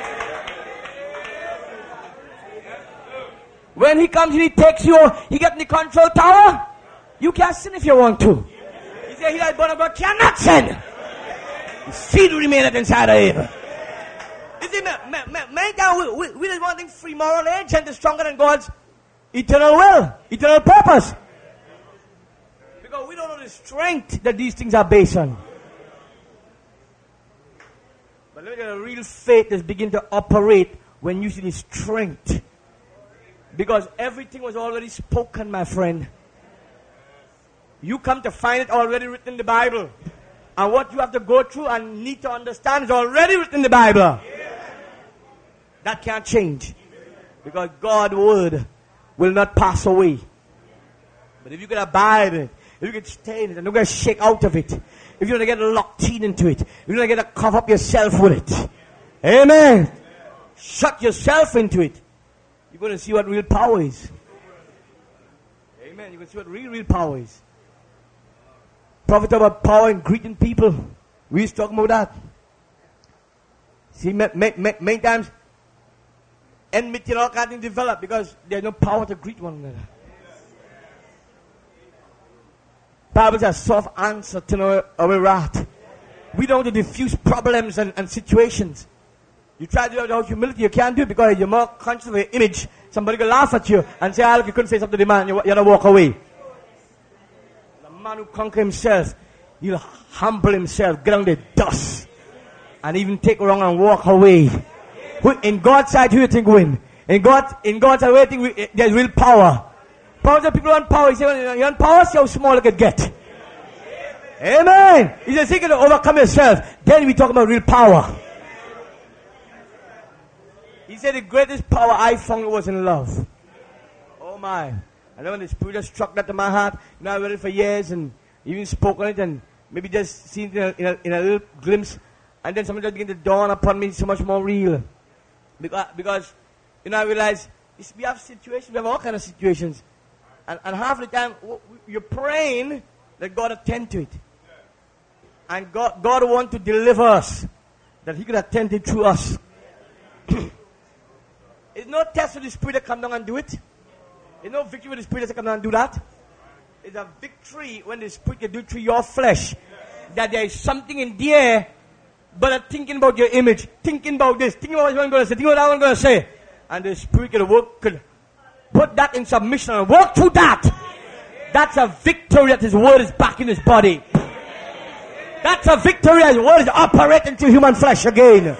C: When he comes and he takes you, he gets in the control tower, you can't sin if you want to. He said, he that is born of God cannot sin. His seed will remain inside of him. You see, many times we, we, we just want things free moral age and it's stronger than God's eternal will, eternal purpose. Because we don't know the strength that these things are based on. But look at the real faith that's beginning to operate when you see the strength. Because everything was already spoken, my friend. You come to find it already written in the Bible. And what you have to go through and need to understand is already written in the Bible. That can't change. Because God's word will not pass away. But if you can abide in it, if you can stay in it and don't get shake out of it, if you don't get locked in into it, if you don't get to cover up yourself with it, amen, shut yourself into it, you're going to see what real power is. Amen. You're going to see what real, real power is. Prophet about power and greeting people. We used to talk about that. See, many times, enmity and all kinds of things develop because there's no power to greet one another. Bible is a soft answer to our, our wrath. We don't want to diffuse problems and, and situations. You try to do it without humility, you can't do it because you're more conscious of your image. Somebody will laugh at you and say, ah, look, you couldn't say something to the man, you, you had to walk away. The man who conquers himself, he'll humble himself, get on the dust, and even take wrong and walk away. In God's side, who you think win? In God, in God's side, where you think there's real power. Power to people want power. He said, when you want power, see how small you can get. Amen. He said, seeking to overcome yourself. Then we talk about real power. He said, the greatest power I found was in love. Oh my. And then when the Spirit just struck that to my heart, you know, I read it for years and even spoke on it and maybe just seen it in a, in a, in a little glimpse. And then something just began to dawn upon me so much more real. Because, because you know, I realized we have situations, we have all kinds of situations. And, and half the time, you're praying let God attend to it. And God, God wants to deliver us, that He could attend it through us. It's no test with the Spirit that come down and do it. It's no victory with the Spirit that come down and do that. It's a victory when the Spirit can do it through your flesh. That there is something in the air, but are thinking about your image, thinking about this, thinking about what I'm going to say, thinking about what I'm going to say. And the Spirit can work, could put that in submission and work through that. That's a victory that His Word is back in His body. That's a victory that His Word is operating through human flesh again.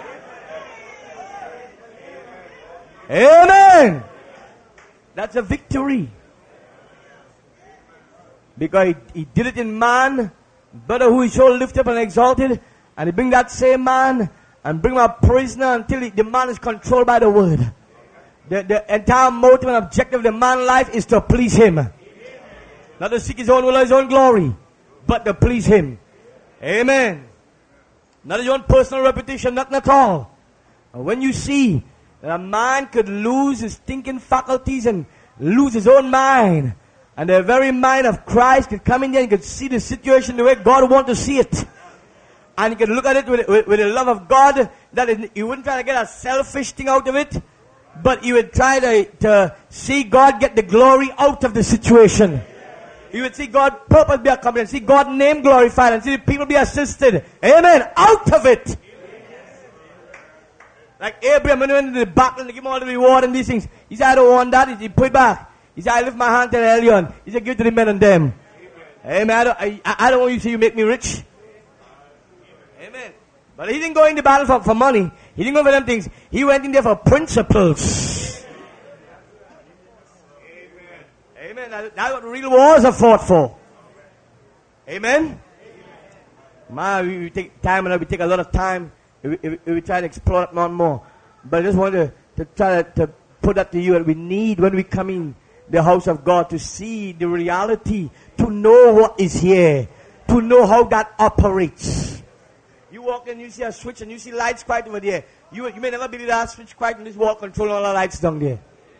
C: Amen. That's a victory. Because he, he did it in man, brother who is so lifted up and exalted, and he bring that same man and bring him a prisoner until he, the man is controlled by the Word. The, the entire motive and objective of the man's life is to please him. Not to seek his own will or his own glory, but to please him. Amen. Not his own personal reputation, nothing at all. And when you see that a man could lose his thinking faculties and lose his own mind, and the very mind of Christ could come in there and could see the situation the way God wants to see it. And he could look at it with, with, with the love of God, that it, he wouldn't try to get a selfish thing out of it, but he would try to, to see God get the glory out of the situation. He would see God's purpose be accomplished, see God's name glorified, and see the people be assisted. Amen. Out of it. Like Abraham, when he went into the battle and they give him all the reward and these things. He said, I don't want that. He put it back. He said, I lift my hand to the Elyon. He said, give it to the men and them. Amen. Amen. I don't, I, I don't want you to see you make me rich. Amen. But he didn't go in the battle for, for money. He didn't go for them things. He went in there for principles. Amen. Amen. That, that's what real wars are fought for. Amen. Man, we, we take time and we take a lot of time. We, we, we try to explore it more and more. But I just want to, to try to, to put that to you that we need when we come in the house of God to see the reality, to know what is here, to know how that operates. You walk in, you see a switch and you see lights quite over there. You, you may never believe that switch quite in this wall controlling all the lights down there.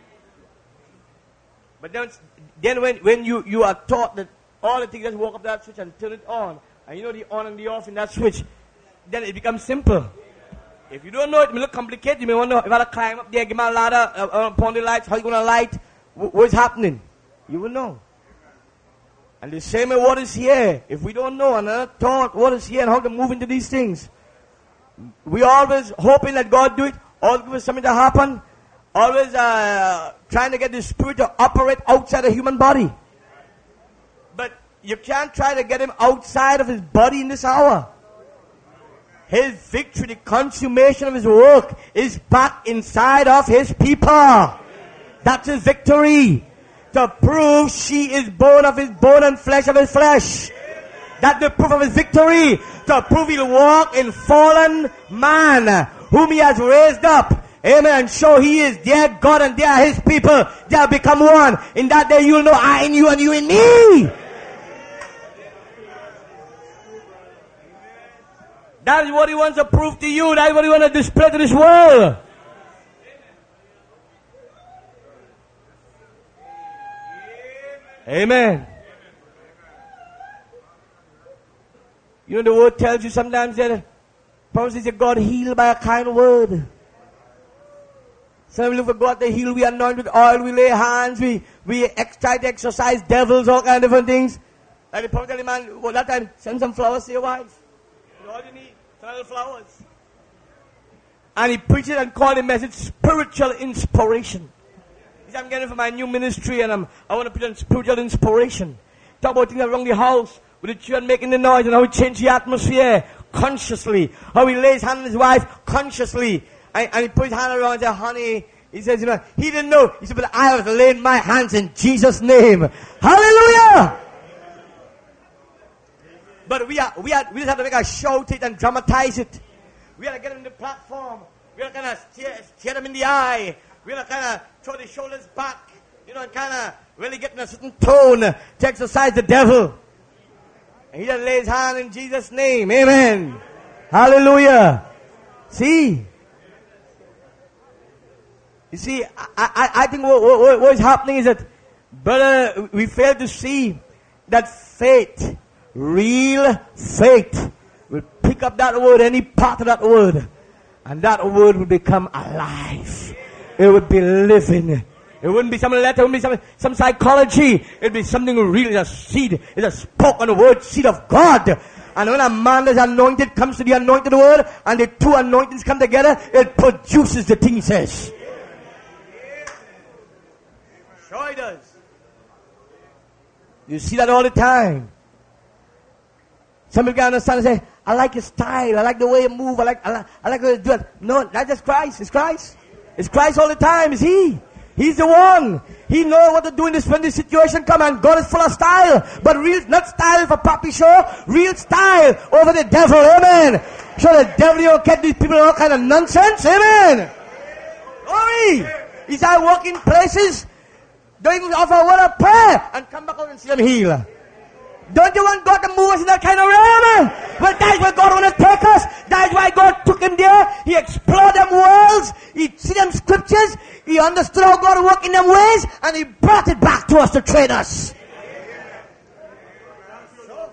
C: But then, then when, when you, you are taught that all the things just walk up that switch and turn it on, and you know the on and the off in that switch, then it becomes simple. If you don't know it, it may look complicated. You may wonder if I have to climb up there, give me a ladder, uh, upon the lights, how you going to light, what's happening? You will know. And the same way what is here. If we don't know and are not taught what is here and how to move into these things, we always hoping that God do it, always for something to happen, always uh, trying to get the Spirit to operate outside the human body. But you can't try to get Him outside of His body in this hour. His victory, the consummation of His work is back inside of His people. That's His victory. To prove she is bone of His bone and flesh of His flesh. That's the proof of His victory. To prove He'll walk in fallen man, whom He has raised up. Amen. And show He is their God and they are His people. They have become one. In that day you'll know I in you and you in me. That is what He wants to prove to you. That is what He wants to display to this world. Amen. You know the word tells you sometimes that promises that God healed by a kind word. Some we look for God to heal, we anoint with oil, we lay hands, we, we ex- try to exorcise devils, all kind of different things. Like the prophet tell the man, well, that time, send some flowers to your wife. All you need, some little flowers. And he preached it and called the message spiritual inspiration. He said, I'm getting it for my new ministry and I'm, I want to preach on spiritual inspiration. Talk about things around the house with the children making the noise and how he changed the atmosphere consciously. How he lays hand on his wife consciously. And, and he put his hand around and said, honey, he says, you know, he didn't know. He said, but I have laid my hands in Jesus' name. Hallelujah! But we are, we are, we just have to make a shout it and dramatize it. We have to get them in the platform. We have to kind of stare, stare them in the eye. We have to kind of throw the shoulders back. You know, and kind of really get in a certain tone to exercise the devil. And he just lays his hand in Jesus' name. Amen. Hallelujah. See? You see, I, I, I think what, what, what is happening is that, brother, we fail to see that faith, real faith, will pick up that word, any part of that word, and that word will become alive. It would be living. It wouldn't be some letter, it wouldn't be some, some psychology. It'd be something real. It's a seed. It's a spoken word, seed of God. And when a man that's anointed comes to the anointed word, and the two anointings come together, it produces the thing he says. Sure it does. You see that all the time. Some people can understand and say, I like your style, I like the way you move, I like, I like, I like the way you do it. No, that's just Christ. It's Christ. It's Christ all the time. It's He. He's the one. He knows what to do in this when this situation come, and God is full of style. But real, not style for puppy show, real style over the devil. Amen. So the devil, you don't get these people all kind of nonsense. Amen. Glory. He started working places, don't even offer a word of prayer, and come back out and see them heal. Don't you want God to move us in that kind of realm? Well, that's where God wants to take us. That's why God took him there. He explored them worlds. He see them scriptures. He understood how God worked in them ways. And he brought it back to us to train us. Sure.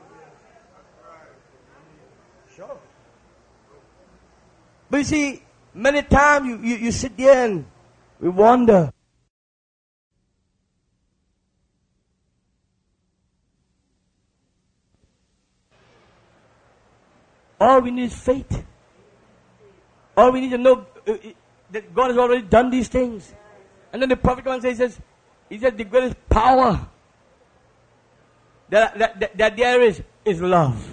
C: Sure. But you see, many times you, you, you sit there and we wonder. All we need is faith. All we need to know uh, uh, that God has already done these things. And then the prophet comes and says, he said the greatest power that, that, that, that there is, is love.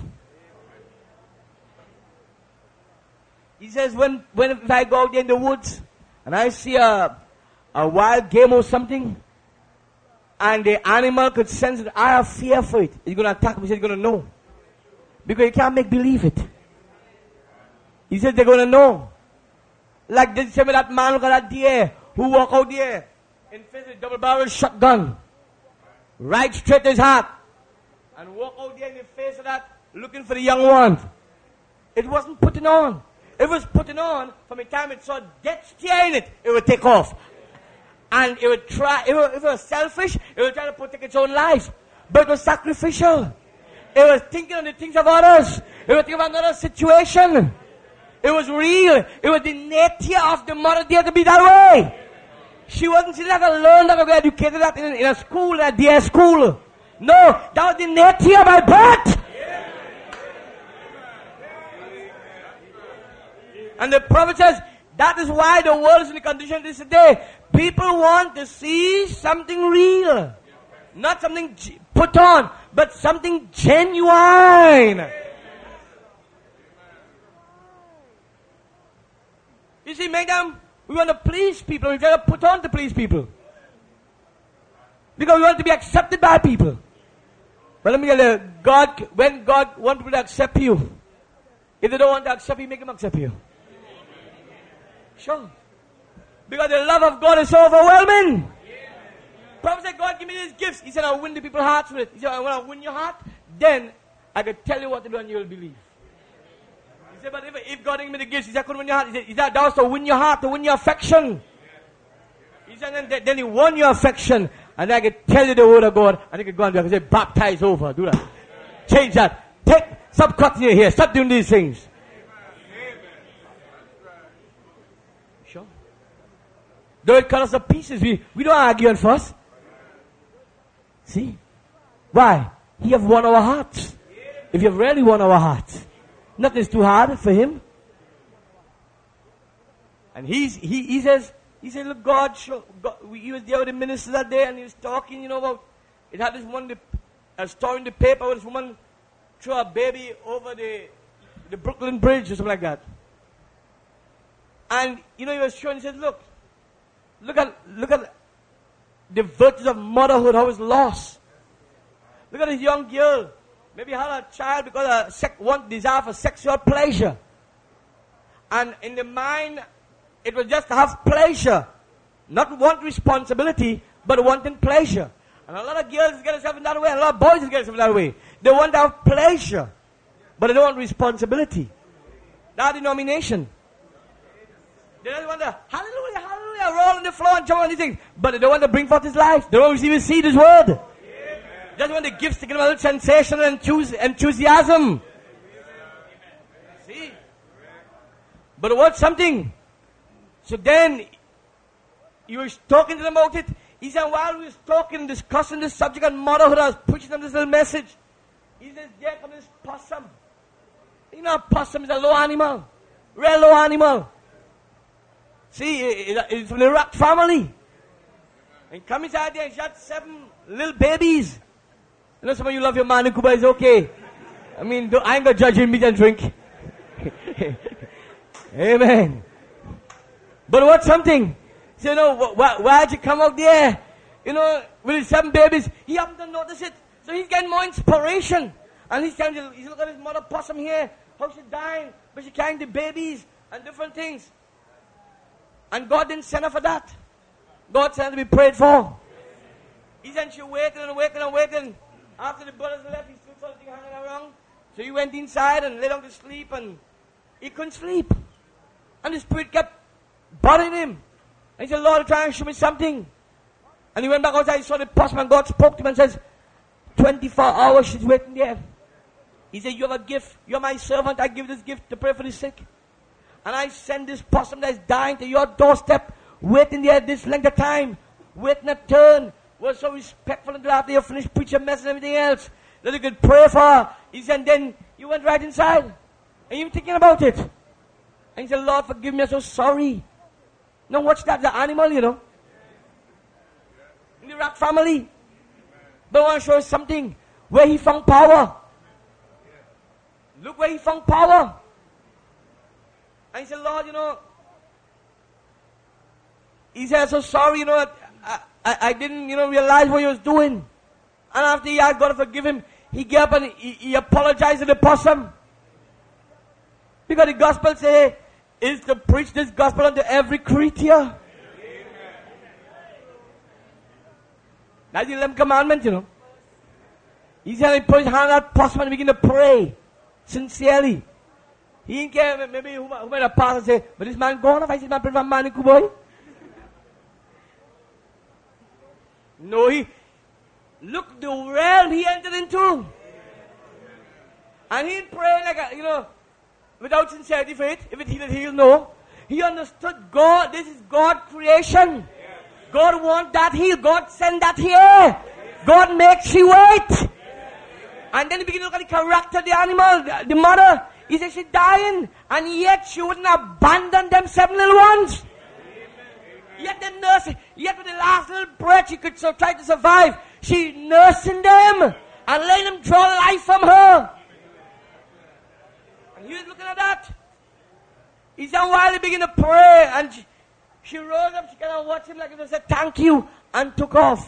C: He says, when, when if I go out there in the woods and I see a, a wild game or something, and the animal could sense that I have fear for it, he's going to attack me, he's going to know. Because you can't make believe it. He said they're going to know. Like this same with that man, look at that deer who walk out there and face a double barrel shotgun right straight to his heart and walk out there in the face of that looking for the young one. It wasn't putting on. It was putting on from the time it saw death stare in it, it would take off. And it would try, if it was selfish, it would try to protect its own life. But it was sacrificial. It was thinking of the things of others. It was thinking of another situation. It was real. It was the nature of the mother deer to be that way. She wasn't, she didn't have to learn that or get educated that in, in a school, in a deer school. No, that was the nature by birth. And the prophet says, that is why the world is in the condition it is today. People want to see something real. Not something put on, but something genuine. You see, madam, we want to please people. We try to put on to please people. Because we want to be accepted by people. But let me tell you, God, when God wants people to accept you, if they don't want to accept you, make them accept you. Sure. Because the love of God is so overwhelming. Prophet said, God, give me these gifts. He said, I'll win the people's hearts with it. He said, when I win your heart, then I can tell you what to do and you will believe. He said, but if, if God gave me the gifts, he said, I couldn't win your heart. He said, he said, that was to win your heart, to win your affection. He said, then, then he won your affection. And I could tell you the word of God. And he could go and do it. He said, baptize over. Do that. Change that. Take, stop cutting your hair. Stop doing these things. Sure. Though it cut us to pieces, we, we don't argue and fuss. See? Why? He have won our hearts. If you have really won our hearts, nothing's too hard for him. And he's, he, he says, he said, look, God, show, God, he was there with the minister that day and he was talking, you know, about, it had this one, a story in the paper where this woman threw a baby over the, the Brooklyn Bridge or something like that. And, you know, he was showing, he said, look, look at, look at the virtues of motherhood, how it's lost. Look at this young girl. Maybe had a child because of sec- one desire for sexual pleasure. And in the mind, it was just to have pleasure. Not want responsibility, but wanting pleasure. And a lot of girls get themselves in that way, and a lot of boys get themselves in that way. They want to have pleasure, but they don't want responsibility. That denomination. They don't want to, hallelujah, hallelujah, roll on the floor and jump on these things. But they don't want to bring forth his life. They don't receive his seed, his word. Just want the gifts to give him a little sensation and enthusiasm. See? But what something? So then, he was talking to them about it. He said, while we was talking, discussing this subject on motherhood, I was preaching them this little message. He says, there comes this possum. You know, possum is a low animal. Real low animal. See, it, it, it's from the rat family. And come inside there and shot seven little babies. You know, some of you love your man in Cuba, it's okay. I mean, I ain't gonna judge you, meat and drink. Amen. But what's something? So, you know, wh- wh- why'd you come out there? You know, with his seven babies, he happened to notice it. So he's getting more inspiration. And he's telling you, he's looking at his mother possum here, how she's dying, but she's carrying the babies and different things. And God didn't send her for that. God sent her to be prayed for. He said she waited and waited and waited. After the brothers left, he still saw the thing hanging around. So he went inside and lay down to sleep, and he couldn't sleep. And the spirit kept bothering him. And he said, Lord, try and show me something. And he went back outside, he saw the possum, and God spoke to him and says, twenty-four hours she's waiting there. He said, you have a gift. You're my servant. I give this gift to pray for the sick. And I send this possum that's dying to your doorstep, waiting there this length of time, waiting a turn. Was so respectful until after you finished preaching, mess and everything else, that you could pray for her. He said, and then you went right inside. And you were thinking about it. And he said, Lord, forgive me, I'm so sorry. Now watch that, the animal, you know. In the rat family. But I want to show you something. Where he found power. Look where he found power. And he said, Lord, you know, he said, I'm so sorry, you know, I, I, I didn't, you know, realize what he was doing. And after he asked God to forgive him, he gave up and he, he apologized to the possum. Because the gospel says, is to preach this gospel unto every creature. Amen. That's the eleventh commandment, you know. He said, he put his hand on that possum and begin to pray sincerely. He didn't care, maybe who, who might have passed and say, but this man gone off, I see my brother man in Kuboy. No, he, look the realm he entered into. And he didn't pray like a, you know, without sincerity for it. If it healed, heal, no. He understood God, this is God creation. God wants that healed. God send that here. God makes she wait. And then he began to look at the character of the animal, the, the mother. He said she's dying, and yet she wouldn't abandon them seven little ones. Yet the nurse, yet with the last little breath she could so try to survive, she nursing them and letting them draw life from her. And he was looking at that. He said, while he began to pray, and she, she rose up, she kind of watched him like if he said, thank you, and took off.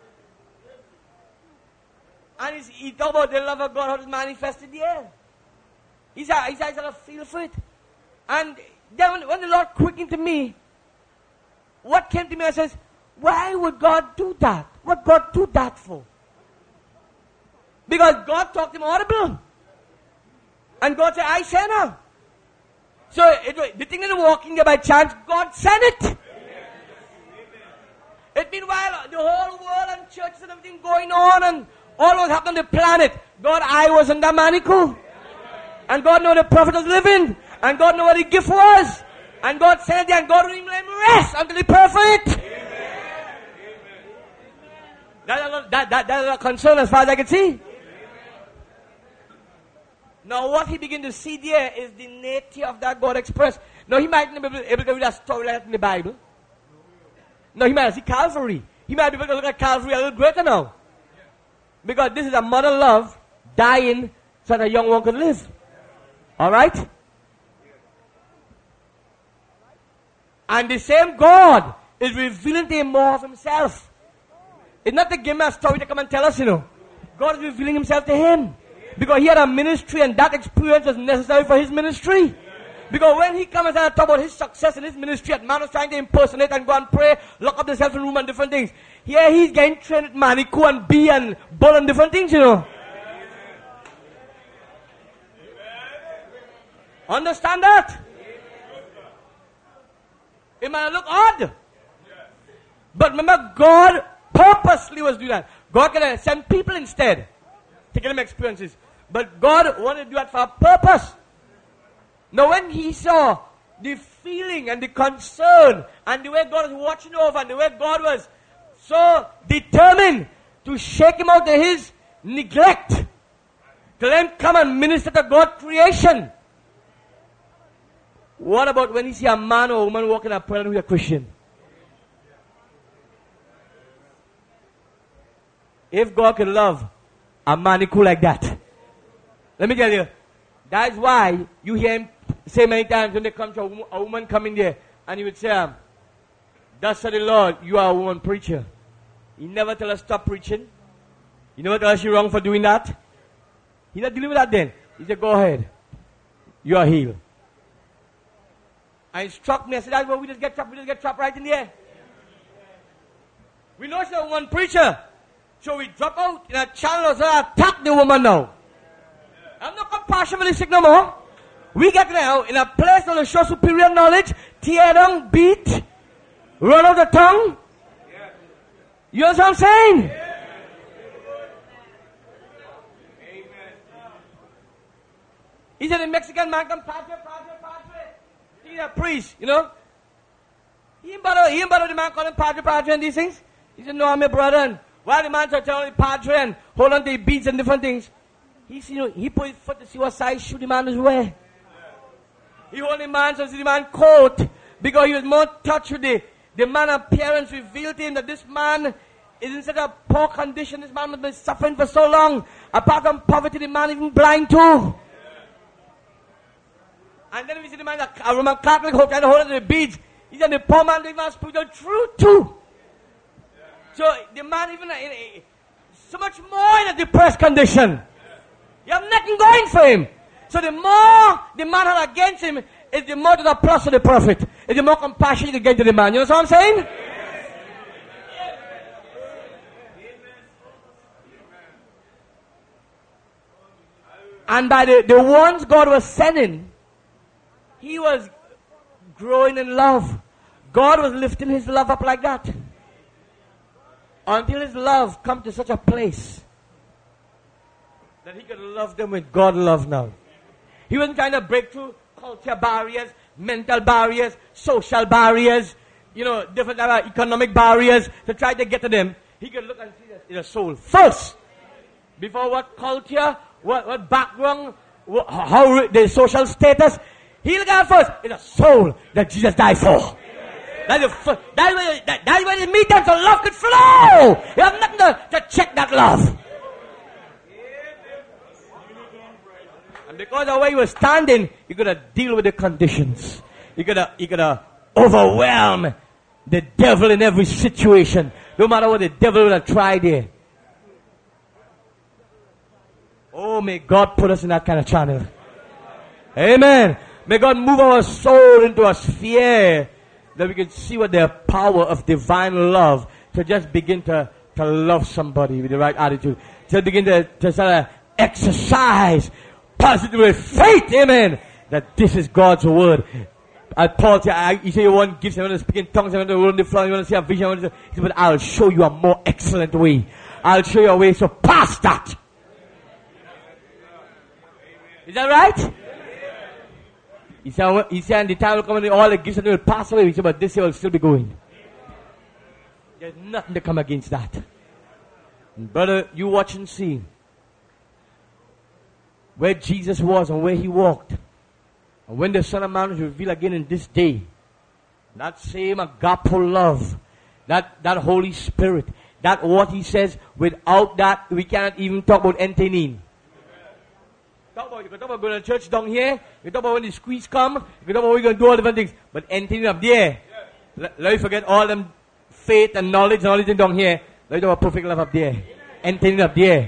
C: And he, he talked about the love of God, how it's manifested there. He said, he said, I said, feel for it. And then when, when the Lord quickened to me, what came to me, I says, why would God do that? What God do that for? Because God talked him audible. And God said, I sent her. So it, the thing is walking there by chance, God sent it. It meanwhile, the whole world and churches and everything going on and all was happening on the planet. God, I was in the manicle. And God knew the prophet was living. And God knew what the gift was. And God sent it and God will let him rest until he perfect. That, that, that, that is a concern as far as I can see. Amen. Now what he began to see there is the nature of that God expressed. Now he might not be able to read that story like that in the Bible. No, he might see Calvary. He might be able to look at Calvary a little greater now. Because this is a mother love dying so that a young one could live. Alright? And the same God is revealing to him more of himself. It's not to give him a story to come and tell us, you know. God is revealing himself to him. Because he had a ministry and that experience was necessary for his ministry. Because when he comes and talk about his success in his ministry, that man was trying to impersonate and go and pray, lock up himself in a room and different things. Here he's getting trained at Manikou and bee and bull and different things, you know. Understand that? It might look odd. But remember, God purposely was doing that. God could have sent people instead to get them experiences. But God wanted to do that for a purpose. Now when he saw the feeling and the concern and the way God was watching over and the way God was so determined to shake him out of his neglect, to let him come and minister to God's creation. What about when you see a man or a woman walking up prayer who is a Christian? If God can love a man cool like that, let me tell you, that's why you hear him say many times when they come to a woman, a woman coming there, and he would say, um, thus said the Lord, you are a woman preacher. He never tell us stop preaching. He never tell us you're wrong for doing that. He not dealing with that then. He said, go ahead. You are healed. And it struck me. I said, that's why we just get trapped. We just get trapped right in the air. We know she's a woman preacher. So we drop out in a channel so I attack the woman now. I'm not compassion for the sick no more. We get now in a place that will show superior knowledge, tear down, beat, run out the tongue. You know what I'm saying? He said the Mexican man come, padre, padre, padre. He's a priest, you know. He ain't bother, he ain't bother the man calling padre, padre and these things. He said, no, I'm your brother. And while the man started telling the padre and hold on to the beads and different things, he, you know, he put his foot to see what size shoe the man was wearing. He hold the man so see the man coat because he was more touched with the, the man appearance revealed to him that this man is in such a poor condition. This man must be suffering for so long. Apart from poverty, the man even blind too. And then we see the man, a Roman Catholic, who trying to hold on to the beads. He said the poor man didn't even speak the truth too. So the man even in a, so much more in a depressed condition. You have nothing going for him. So the more the man had against him, is the more to the plus of the prophet. Is the more compassion you can get to the man. You know what I'm saying? Yes. And by the, the ones God was sending, he was growing in love. God was lifting his love up like that. Until his love come to such a place that he could love them with God love now. He wasn't trying to break through culture barriers, mental barriers, social barriers, you know, different uh, economic barriers to try to get to them. He could look and see that in a soul first. Before what culture, what, what background, what, how the social status. He look at first in a soul that Jesus died for. That's the that's where that, that's where the meet them so love could flow. You have nothing to, to check that love. And because of where you were standing, you gotta deal with the conditions. You gotta you gotta overwhelm the devil in every situation. No matter what the devil would have tried there. Oh, may God put us in that kind of channel. Amen. May God move our soul into a sphere that we can see what the power of divine love to just begin to, to love somebody with the right attitude. To begin to, to sort of exercise positive faith, amen, that this is God's word. And Paul said, you say you want gifts, you want to speak in tongues, you want to run the floor, you want to see a vision, you want to see, he said, but I'll show you a more excellent way. I'll show you a way, so pass that. Is that right? He said, he said, and the time will come and all the gifts and will pass away. He said, but this year will still be going. There's nothing to come against that. And brother, you watch and see where Jesus was and where he walked. And when the Son of Man is revealed again in this day, that same agape love, that, that Holy Spirit, that what he says, without that, we cannot even talk about entertaining. Talk about, you can talk about going to church down here. You can talk about when the squeeze come. You can talk about what you're going to do, all different things. But anything up there, let, let you forget all them faith and knowledge and all these things down here. Let you talk about perfect love up there. Anything up there.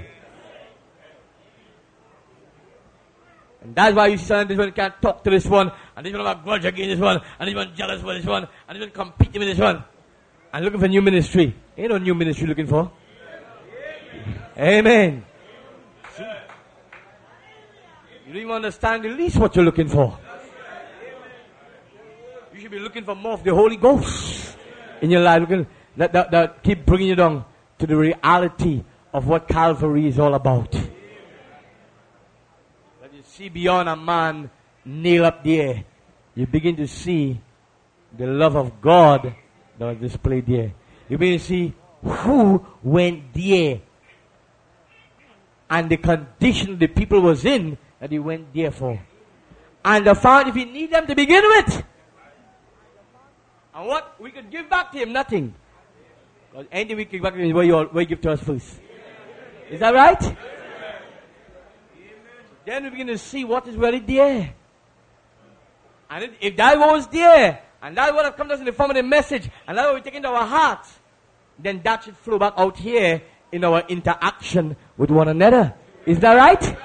C: And that's why you see someone this one can't talk to this one. And this one have a grudge against this one. And this one jealous for this one. And this one competing with this one. And looking for new ministry. Ain't no new ministry looking for. Amen. You don't even understand the least what you're looking for. You should be looking for more of the Holy Ghost in your life. Looking, that, that, that keep bringing you down to the reality of what Calvary is all about. That you see beyond a man nailed up there, you begin to see the love of God that was displayed there. You begin to see who went there and the condition the people was in that he went there for. And the fact if he need them to begin with. And what we could give back to him, nothing. Because anything we give back to him is what you, all, what you give to us first. Is that right? Amen. Then we begin to see what is really there. And if, if that was there, and that would have come to us in the form of the message, and that would be taken to our hearts, then that should flow back out here in our interaction with one another. Is that right? Amen.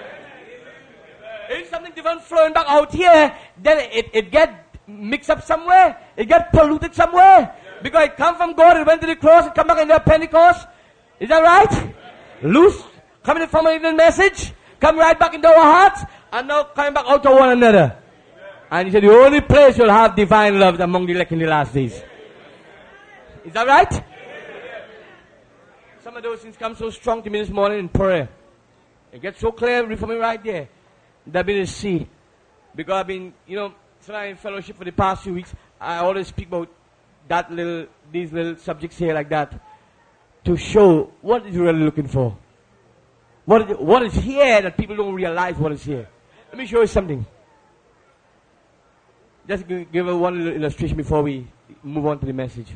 C: If something different flowing back out here, then it, it get mixed up somewhere. It get polluted somewhere. Because it come from God, it went to the cross, it come back in the Pentecost. Is that right? Loose, coming in from a message, come right back into our hearts, and now coming back out to one another. And he said, the only place you'll have divine love is among the elect in the last days. Is that right? Some of those things come so strong to me this morning in prayer. It gets so clear for me right there that I've been to see. Because I've been, you know, tonight in fellowship for the past few weeks, I always speak about that little, these little subjects here like that. To show what is really looking for. What is, what is here that people don't realize what is here. Let me show you something. Just give, give one little illustration before we move on to the message.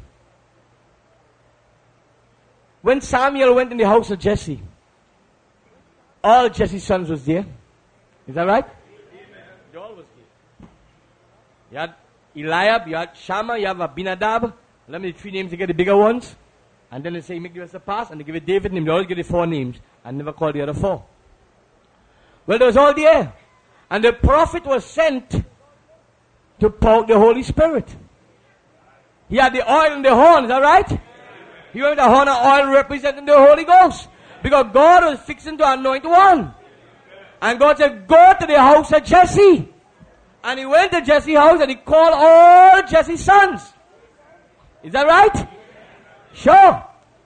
C: When Samuel went in the house of Jesse, all Jesse's sons was there. Is that right? They all was there. You had Eliab, you had Shammah, you have Abinadab. Let me the three names to get the bigger ones. And then they say, make the rest of the pass, and they give it David name. They always give the four names, and never call the other four. Well, they was all there. And the prophet was sent to pour out the Holy Spirit. He had the oil and the horn, is that right? He went with the horn and oil representing the Holy Ghost. Because God was fixing to anoint one. And God said, go to the house of Jesse. And he went to Jesse's house and he called all Jesse's sons. Is that right? Sure.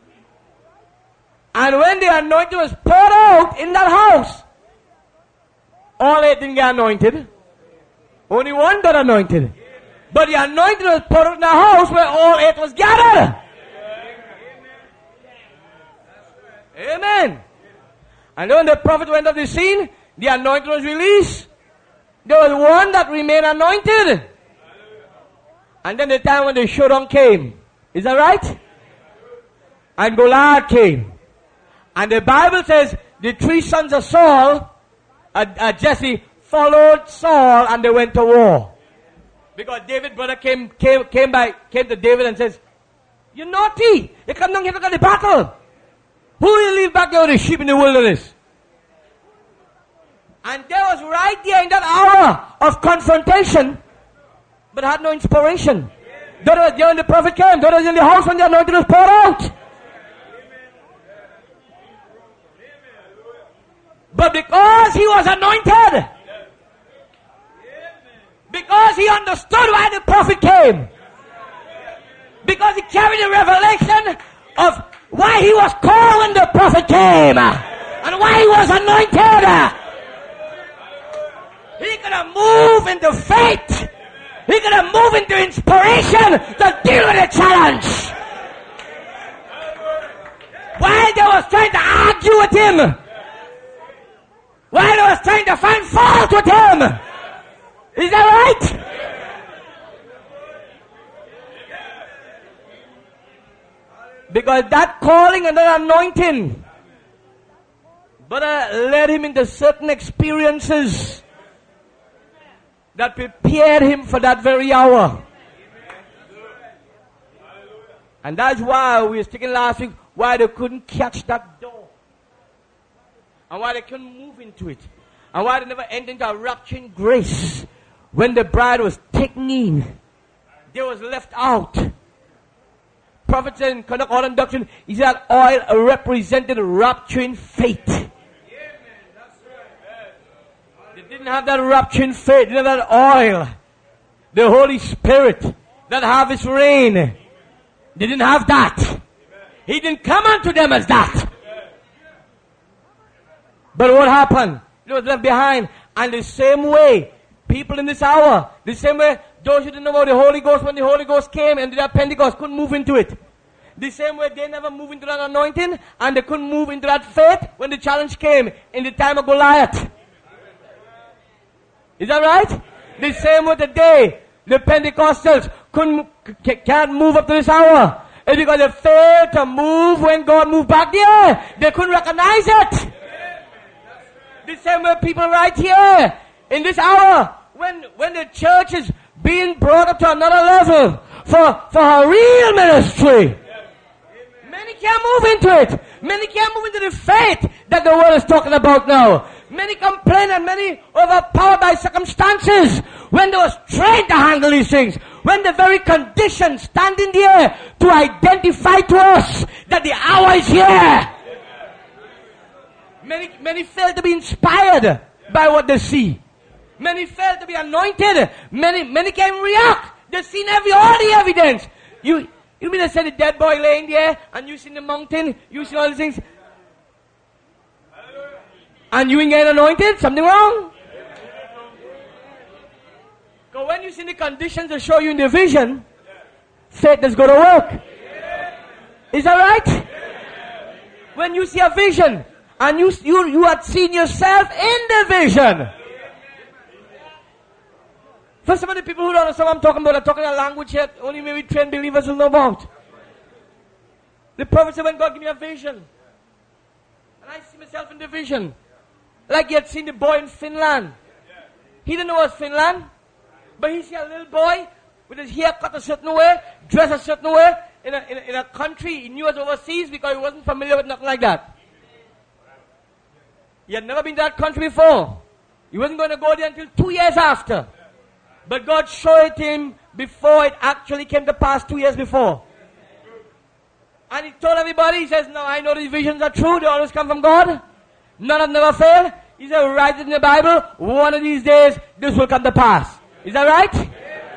C: And when the anointing was poured out in that house, all eight didn't get anointed. Only one got anointed. But the anointing was poured out in the house where all eight was gathered. Amen. And when the prophet went off the scene, the anointing was released. There was one that remained anointed. And then the time when the showdown came. Is that right? And Goliath came. And the Bible says the three sons of Saul, uh, uh, Jesse, followed Saul and they went to war. Because David's brother came, came, came by, came to David and says, you're naughty. You come down here to go to the battle. Who will you leave back there with the sheep in the wilderness? And there was right there in that hour of confrontation, but had no inspiration. That was there when the prophet came. That was in the house when the anointing was poured out. But because he was anointed, because he understood why the prophet came, because he carried the revelation of why he was called when the prophet came, and why he was anointed, he could have moved into faith. He could have moved into inspiration to deal with the challenge. While they was trying to argue with him, while they was trying to find fault with him. Is that right? Because that calling and that anointing, but uh, led him into certain experiences that prepared him for that very hour. And that's why we were speaking last week, why they couldn't catch that door. And why they couldn't move into it. And why they never entered into a rapturing grace. When the bride was taken in, they was left out. Prophet said in Conduct Order and Doctrine, he said oil represented rapturing faith. Didn't have that rapturing faith, didn't have that oil, the Holy Spirit, that harvest rain. They didn't have that. He didn't come unto them as that. But what happened? It was left behind. And the same way, people in this hour, the same way, those who didn't know about the Holy Ghost, when the Holy Ghost came and did that Pentecost, couldn't move into it. The same way they never moved into that anointing, and they couldn't move into that faith when the challenge came in the time of Goliath. Is that right? The same way today, the Pentecostals couldn't, can't move up to this hour. It's because they failed to move when God moved back there. They couldn't recognize it. The same way people right here, in this hour, when, when the church is being brought up to another level for, for a real ministry, many can't move into it. Many can't move into the faith that the world is talking about now. Many complain and many overpowered by circumstances when they was trained to handle these things. When the very conditions standing there to identify to us that the hour is here. Many, many fail to be inspired by what they see. Many fail to be anointed. Many, many can't react. They've seen every, all the evidence. You, you mean to say the dead boy laying there and you seen the mountain, you see all these things, and you ain't getting anointed? Something wrong? Because when you see the conditions that show you in the vision, faith is going to work. Is that right? When you see a vision, and you, you, you had seen yourself in the vision. For some of the people who don't understand what I'm talking about, I'm talking a language here only maybe trained believers will know about. The prophet said, when God gave me a vision, and I see myself in the vision, like he had seen the boy in Finland. He didn't know it was Finland, but he see a little boy with his hair cut a certain way, dressed a certain way, in a, in a, in a country he knew was overseas because he wasn't familiar with nothing like that. He had never been to that country before. He wasn't going to go there until two years after. But God showed it to him before it actually came to pass, two years before. And he told everybody, he says, no, I know these visions are true, they always come from God. None of them never fail. He said, write it in the Bible, one of these days, this will come to pass. Is that right?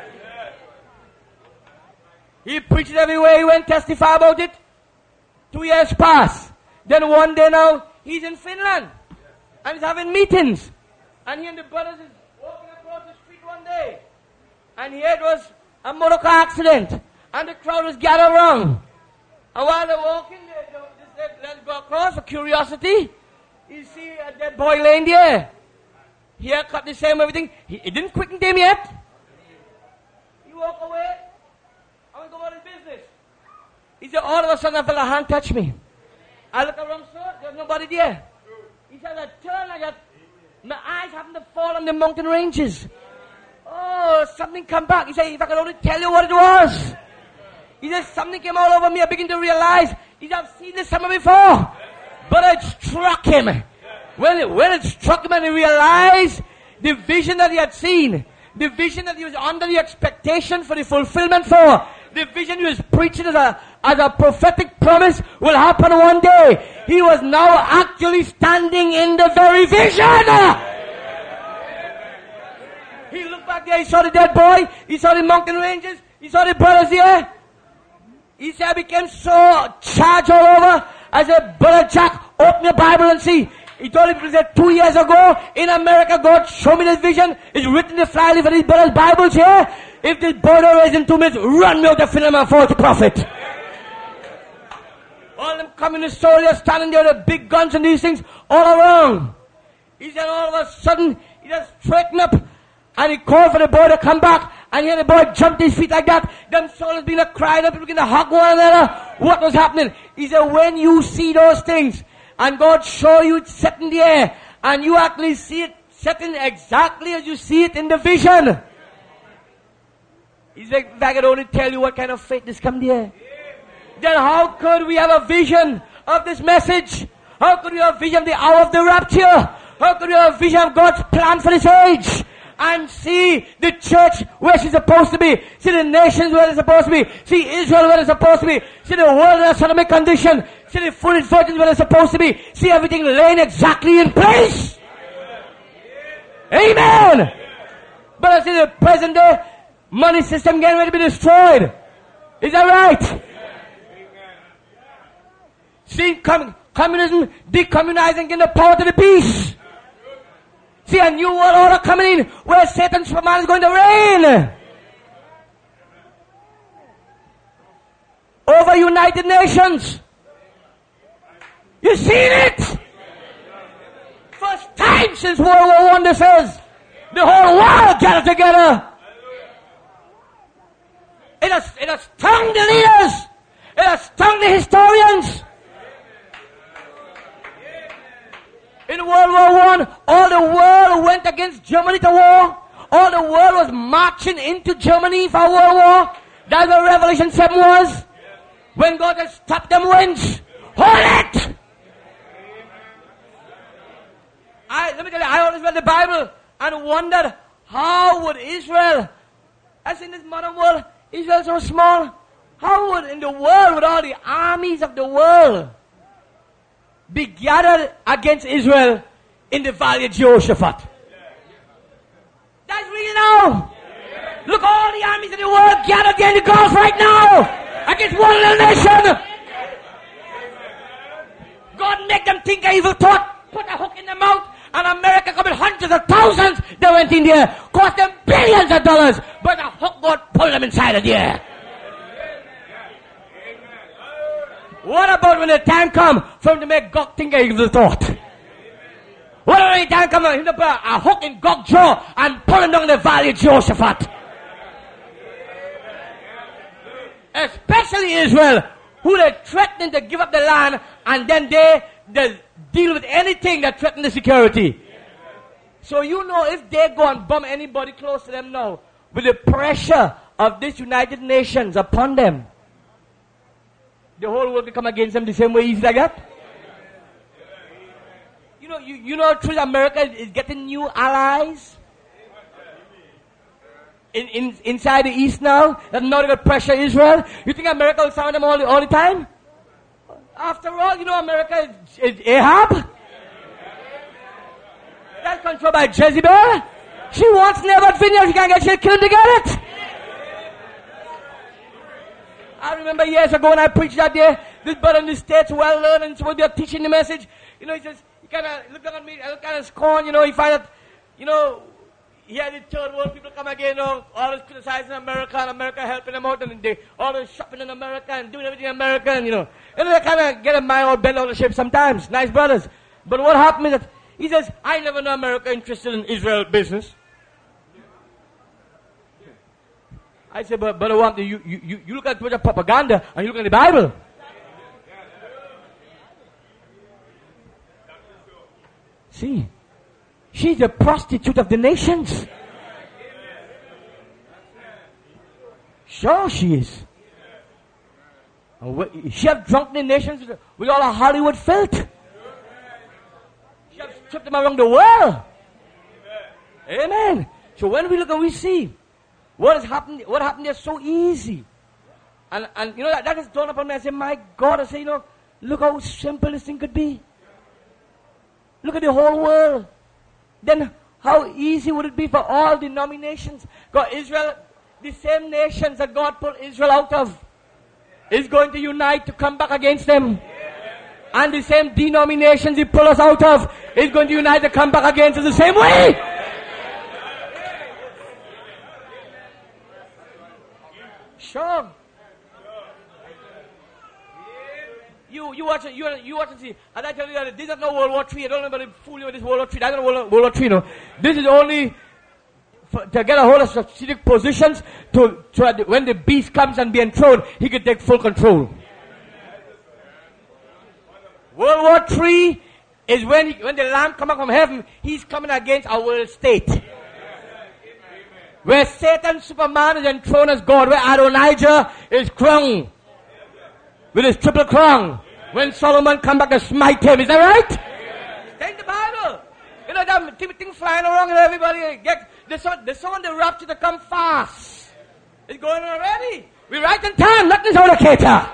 C: He preached it everywhere he went, testify about it. Two years passed. Then one day now, he's in Finland. And he's having meetings. And he and the brothers is walking across the street one day. And here it was a motor car accident. And the crowd was gathered around. And while they're walking, they, they, they said, let's go across for curiosity. You see a dead boy laying there. Hair cut the same, everything. He, he didn't quicken him yet. He walked away. I went to go about his business. He said, all of a sudden I felt a hand touch me. I look around, so there's nobody there. He said, I turned, I got, my eyes happened to fall on the mountain ranges. Oh, something come back. He said, if I could only tell you what it was. He said, something came all over me. I began to realize, he said, I've seen this somewhere before. But it struck him. When it, when it struck him and he realized the vision that he had seen, the vision that he was under the expectation for the fulfillment for, the vision he was preaching as a, as a prophetic promise will happen one day. He was now actually standing in the very vision. He looked back there, he saw the dead boy, he saw the mountain ranges, he saw the brothers here. He said, I became so charged all over. I said, Brother Jack, open your Bible and see. He told him, he said, two years ago, in America, God showed me this vision. It's written in the flyleaf of these brothers' Bibles here. If this boy don't raise in two minutes, run me out of Finland and false prophet. All them communist soldiers standing there with big guns and these things all around. He said, all of a sudden, he just straightened up and he called for the boy to come back. And here the boy jumped his feet like that. Them soldiers began to cry up, began to hug one another. What was happening? He said, when you see those things, and God show you it set in the air, and you actually see it setting exactly as you see it in the vision. He said, if I could only tell you what kind of faith this come there. Then how could we have a vision of this message? How could we have a vision of the hour of the rapture? How could we have a vision of God's plan for this age? And see the church where she's supposed to be. See the nations where they're supposed to be. See Israel where they're supposed to be. See the world in a sodomic condition. See the foolish virgins where they're supposed to be. See everything laying exactly in place. Amen. Amen. But I see the present day money system getting ready to be destroyed. Is that right? Amen. See, come, communism, decommunizing, getting the power to the beast. See, a new world order coming in where Satan's Superman is going to reign. Over United Nations. You seen it? First time since World War One, this is. The whole world gathered together. It has, it has stung the leaders. It has stung the historians. In World War One, all the world went against Germany to war. All the world was marching into Germany for World War. That's what Revelation seven was. When God has stopped them winds. Hold it! I, let me tell you, I always read the Bible and wondered, how would Israel, as in this modern world, Israel is so small, how would in the world, with all the armies of the world, be gathered against Israel in the valley of Jehoshaphat? That's real now. Look, all the armies of the world gathered there in the Gulf right now against one little nation. God make them think an evil thought, put a hook in their mouth, and America coming hundreds of thousands, they went in there, cost them billions of dollars, but a hook God pulled them inside of there. What about when the time come for him to make God think an evil thought? What about when the time come for him to put a hook in God's jaw and pull him down the valley of Jehoshaphat? Especially Israel, who they threatened to give up the land, and then they, they deal with anything that threatens the security. So you know, if they go and bomb anybody close to them now, with the pressure of this United Nations upon them, the whole world will come against them the same way easy like that. You know, you, you know, through America is getting new allies. In, in, inside the East now, that now they got pressure Israel. You think America will sound them all the, all the time? After all, you know America is, is Ahab. That's controlled by Jezebel. She wants Nebuchadnezzar vineyard. She can't get she killed to get it. I remember years ago when I preached that day, this brother in the States, well learned and supposed to be teaching the message. You know, he says, he kind of looked at me, I looked kind of scorn, you know, he find that, you know, he had the third world people come again, you know, always criticizing America and America helping them out, and they always shopping in America and doing everything in America, and you know, and they kind of get a mind or bend out of shape sometimes. Nice brothers. But what happened is that he says, I never know America interested in Israel business. I said, but but what, you, you, you look at the propaganda and you look at the Bible. See, she's a prostitute of the nations. Sure she is. She has drunk the nations with all her Hollywood filth. She has stripped them around the world. Amen. So when we look and we see what has happened, what happened there so easy. And, and you know, that, that has dawned upon me. I say, my God, I say, you know, look how simple this thing could be. Look at the whole world. Then how easy would it be for all denominations? God, Israel, the same nations that God pulled Israel out of, is going to unite to come back against them. And the same denominations He pulled us out of is going to unite to come back against us the same way. Sure. You you watch it, you you watch and see. And I tell you that this is not World War Three. I don't remember the fool you with this World War Three. I don't know World, World War Three. No, this is only for, to get a hold of strategic positions. To, to when the beast comes and be enthroned, he can take full control. World War Three is when he, when the Lamb comes up from heaven. He's coming against our world state. Where Satan, Superman, is enthroned as God. Where Adonijah is crowned with his triple crown. When Solomon come back to smite him. Is that right? Take the Bible. You know, that thing flying around and everybody get, there's someone, there's someone the rapture to come fast. It's going on already. We're right in time. Nothing's out of cater.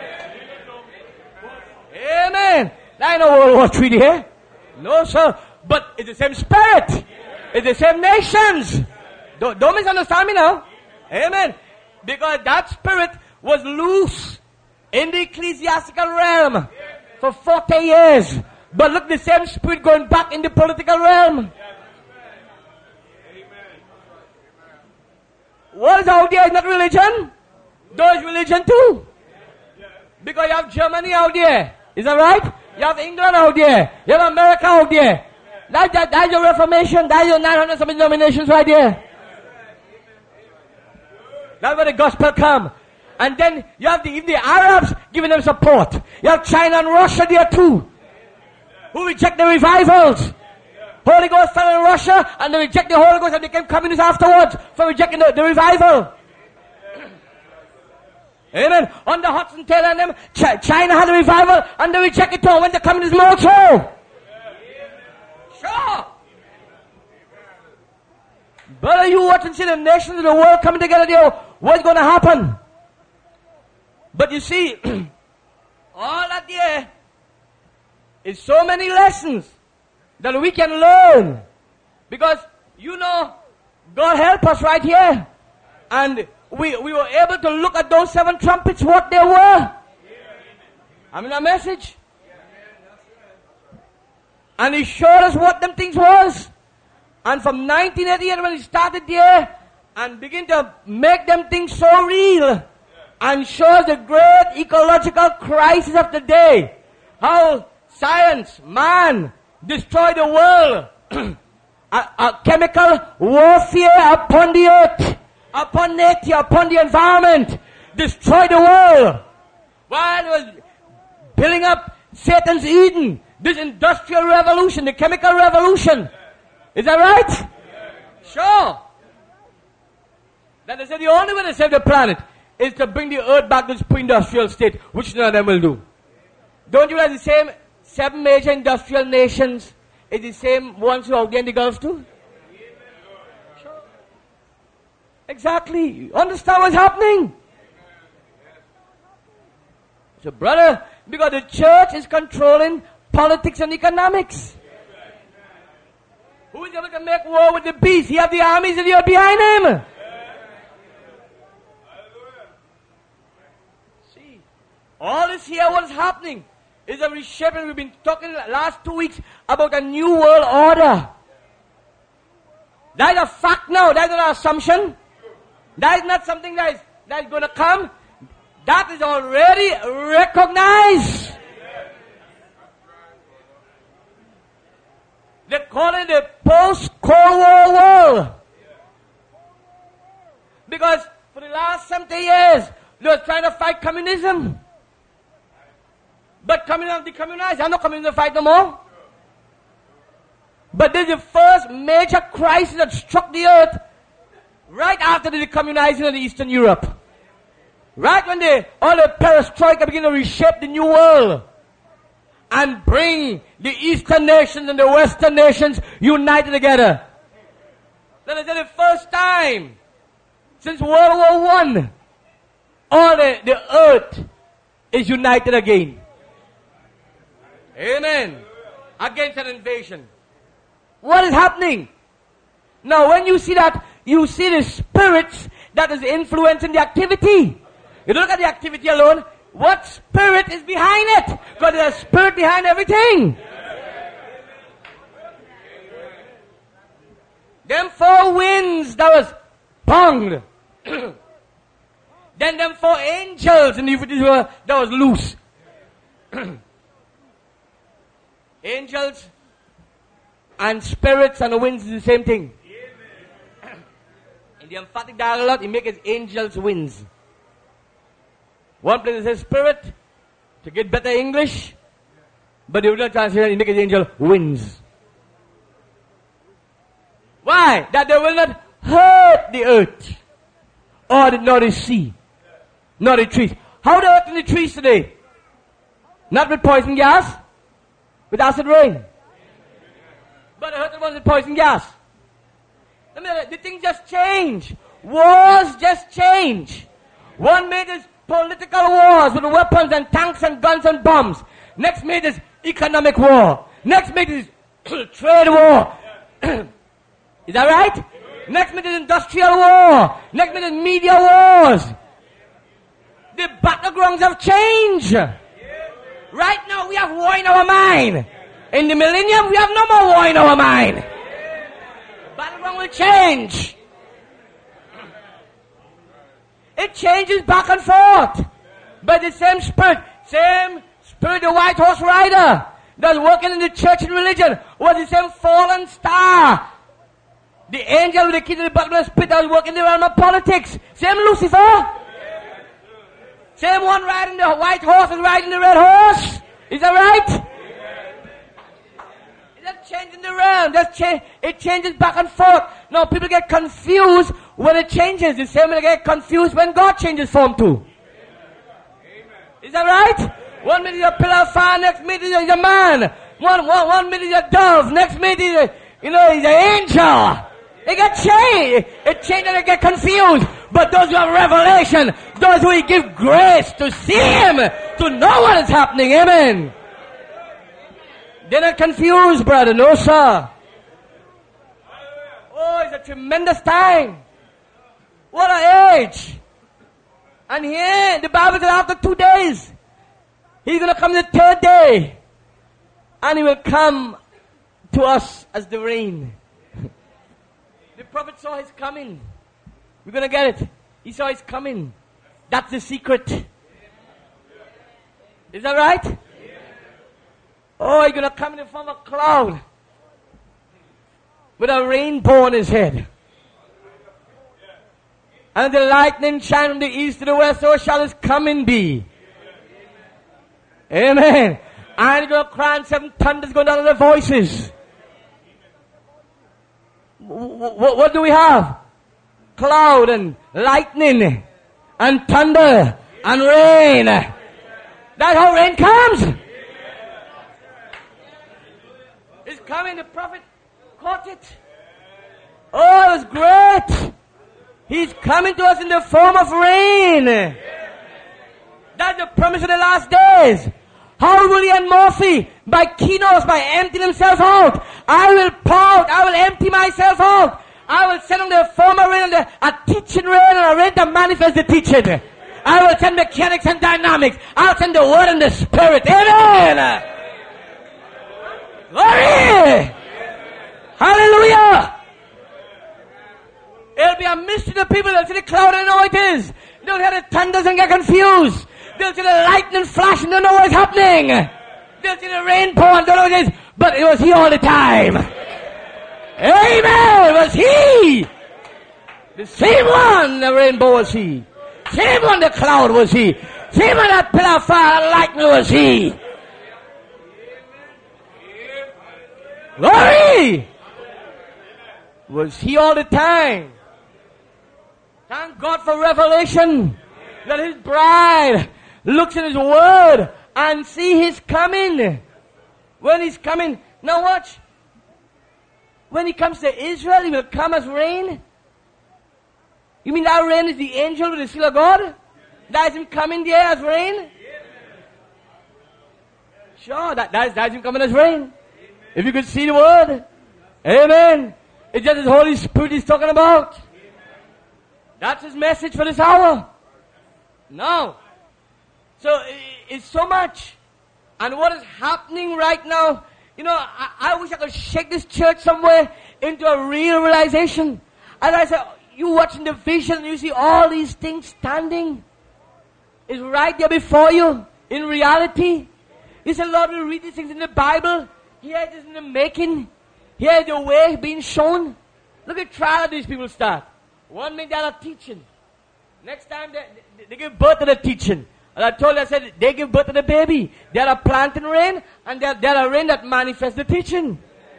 C: Amen. I know World War Three here. No, sir. But it's the same spirit. It's the same nations. Don't, don't misunderstand me now. Amen. Because that spirit was loose in the ecclesiastical realm. for forty years. But look, the same spirit going back in the political realm. What is out there is not religion. There is religion too. Because you have Germany out there. Is that right? You have England out there. You have America out there. That, that, that's your Reformation. That's your nine hundred something denominations right there. That's where the gospel come. And then you have the, the Arabs giving them support. You have China and Russia there too, who reject the revivals. Holy Ghost fell in Russia, and they reject the Holy Ghost and became communists afterwards for rejecting the, the revival. Amen. Under Hudson Taylor and them, Ch- China had a revival, and they rejected it all when the communism also. Sure. But are you watching, see the nations of the world coming together there? What's going to happen? But you see, all that there is so many lessons that we can learn. Because, you know, God help us right here. And we, we were able to look at those seven trumpets, what they were. I mean, a message. And He showed us what them things was. And from nineteen eighty-eight when He started there and began to make them things so real and show the great ecological crisis of the day. How science, man, destroyed the world. a, a chemical warfare upon the earth, upon nature, upon the environment. Destroyed the world. While it was building up Satan's Eden. This industrial revolution, the chemical revolution. Is that right? Yeah. Sure. Then they said the only way to save the planet is to bring the earth back to its pre-industrial state, which none of them will do. Don't you realize the same seven major industrial nations is the same ones who are out there in the Gulf too? Sure. Exactly. Understand what's happening? So brother, because the church is controlling politics and economics. Who is able to make war with the beast? He have the armies of the earth behind him. See, all this here, what is happening is a reshaping. We've been talking the last two weeks about a new world order. That is a fact now. That is not an assumption. That is not something that is, that is going to come. That is already recognized. They call it the post-Cold War world. Because for the last seventy years, they were trying to fight communism. But communism decommunized. I'm not communism to fight no more. But this is the first major crisis that struck the earth right after the decommunizing of the Eastern Europe. Right when they, all the perestroika began to reshape the new world. And bring the Eastern nations and the Western nations united together. That is the first time since World War One, all the, the earth is united again. Amen. Against an invasion. What is happening? Now when you see that, you see the spirits that is influencing the activity. You look at the activity alone. What spirit is behind it? Because there's a spirit behind everything. Them four winds that was bunged. Then them four angels in the were that was loose. Angels and spirits and the winds is the same thing. In the emphatic dialogue, he makes angels winds. One place it says spirit, to get better English, but the original translation, he makes angel winds. Why? That they will not hurt the earth, or the, nor the sea, nor the trees. How they hurting the trees today? Not with poison gas, with acid rain. But they hurt the ones with poison gas. I mean, the things just change. Wars just change. One made this political wars with weapons and tanks and guns and bombs. Next made is economic war. Next made is trade war. Is that right? Next made is industrial war. Next made is media wars. The battlegrounds have changed. Right now we have war in our mind. In the millennium we have no more war in our mind. The battleground will change. It changes back and forth. But the same spirit, same spirit, the white horse rider that's working in the church and religion was the same fallen star. The angel with the key to the bottomless pit that was working in the realm of politics. Same Lucifer. Same one riding the white horse and riding the red horse. Is that right? Is that changing the realm? That's cha- it changes back and forth. Now people get confused when it changes. The same way they get confused when God changes form too. Is that right? One minute you're a pillar of fire, next minute you're a man. One, one, one minute you're a dove, next minute you're, you know, he's an angel. They get changed. It changes and they get confused. But those who have revelation, those who give grace to see Him, to know what is happening, amen. They're not confused, brother, no sir. Oh, it's a tremendous time. What an age. And here, the Bible says after two days, He's going to come the third day. And He will come to us as the rain. The prophet saw His coming. We're going to get it. He saw His coming. That's the secret. Is that right? Oh, He's going to come in the form of a cloud with a rainbow on His head. And the lightning shine from the east to the west, so shall His coming be. Amen. And He's going to cry and seven thunders going down on their voices. What, what do we have? Cloud and lightning and thunder and rain. That's how rain comes. It's coming. The prophet caught it. Oh, it was great. He's coming to us in the form of rain. That's the promise of the last days. How will He unmorph thee? By keynotes, by emptying Himself out. I will pour out, I will empty myself out. I will send on the former rain and the, a teaching rain and a rain that manifests the teaching. I will send mechanics and dynamics. I'll send the word and the spirit. Amen. Glory. Hallelujah. It'll be a mystery to people. They'll see the cloud and know what it is. They'll hear the thunders and get confused. They'll see the lightning flash and don't know what's happening. They'll see the rain pour and don't know what it is. But it was He all the time. Amen. It was He. The same one, the rainbow was He. Same one, the cloud was He. Same one, that pillar of fire and lightning was He. Glory. Was He all the time. Thank God for revelation. That His bride looks in His word and see His coming. When He's coming. Now watch. When He comes to Israel, He will come as rain. You mean that rain is the angel with the seal of God? That is Him coming there as rain? Sure, that, that, is, that is Him coming as rain. If you could see the word. Amen. It's just His Holy Spirit He's talking about. That's His message for this hour. No. So it's so much. And what is happening right now, you know, I, I wish I could shake this church somewhere into a real realization. As I said, you watching the vision and you see all these things standing. It's right there before you in reality. You say, Lord, we read these things in the Bible. Here it is in the making. Here is the way being shown. Look at the trial of these people start. One minute they are teaching. Next time they, they, they give birth to the teaching. And I told you, I said, they give birth to the baby. They are a planting rain, and they are, they are a rain that manifests the teaching.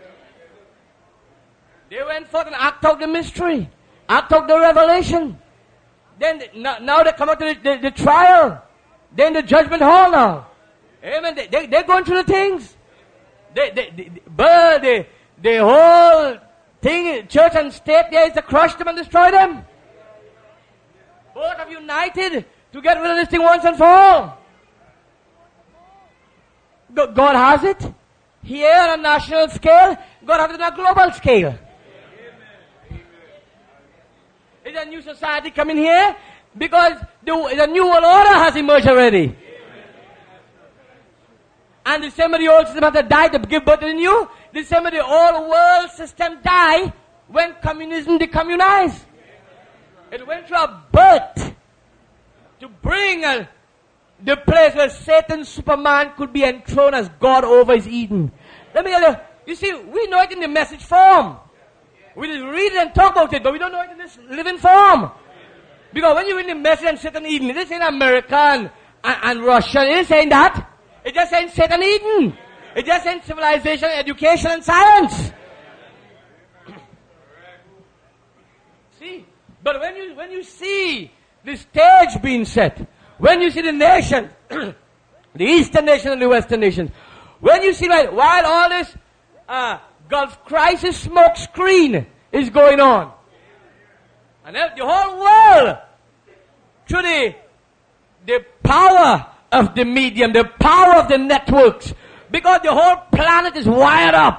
C: They went forth and act out the mystery. Act out the revelation. Then, now, now they come out to the, the, the trial. Then the judgment hall now. Amen. They, they, they're going through the things. They, they, they, but the, the whole thing, church and state there is to crush them and destroy them. Both have united to get rid of this thing once and for all. God has it here on a national scale. God has it on a global scale. Is a new society coming here? Because the, the new world order has emerged already. And the same way the old system had to die to give birth to the new, the same way the old world system died when communism decommunized. It went through a birth to bring a, the place where Satan's Superman could be enthroned as God over his Eden. Let me tell you, you see, we know it in the message form. We just read it and talk about it, but we don't know it in this living form. Because when you read the message and Satan Eden, it is in America and, and, and Russia, it is saying that. It just saying Satan Eden. It just saying civilization, education, and science. See? But when you when you see the stage being set, when you see the nation, the Eastern nation and the Western nation, when you see that while all this uh, Gulf crisis smoke screen is going on, and the whole world, through the, the power of the medium, the power of the networks, because the whole planet is wired up.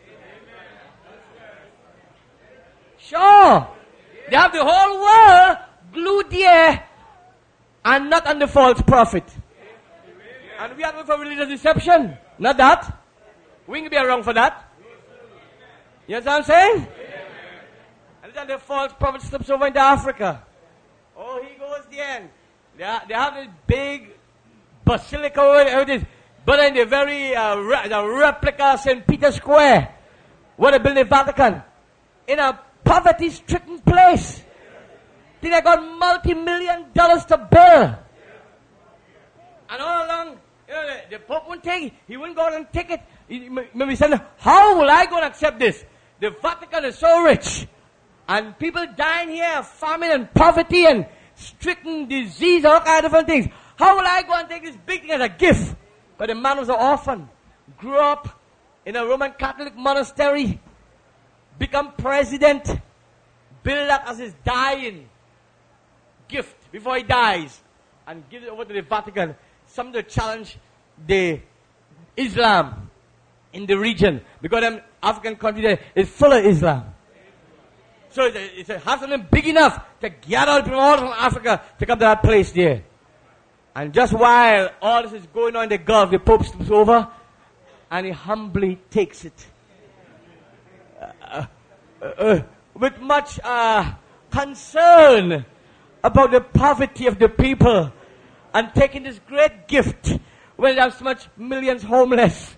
C: Sure. They have the whole world glued there and not on the false prophet. And we are going for religious deception. Not that. We can be around for that. You understand what I'm saying? And then the false prophet slips over into Africa. Oh, he goes there. They, are, they have this big basilica over this, but in the very uh, re- the replica of Saint Peter's Square, where they built the Vatican, in a poverty-stricken place. Then they got multi-million dollars to build. And all along, you know, the, the Pope wouldn't take it. He wouldn't go out and take it. He, maybe said, how will I go and accept this? The Vatican is so rich. And people dying here, famine and poverty and stricken disease, all kinds of different things. How will I go and take this big thing as a gift? But the man was an orphan. Grew up in a Roman Catholic monastery. Become president. Build that as his dying gift before he dies. And give it over to the Vatican. Some to challenge the Islam in the region. Because them African country there is full of Islam. So it's a, it's a, have something big enough to gather people all from Africa to come to that place there. And just while all this is going on in the Gulf, the Pope slips over and he humbly takes it. Uh, uh, uh, with much uh, concern about the poverty of the people and taking this great gift when there's so much millions homeless.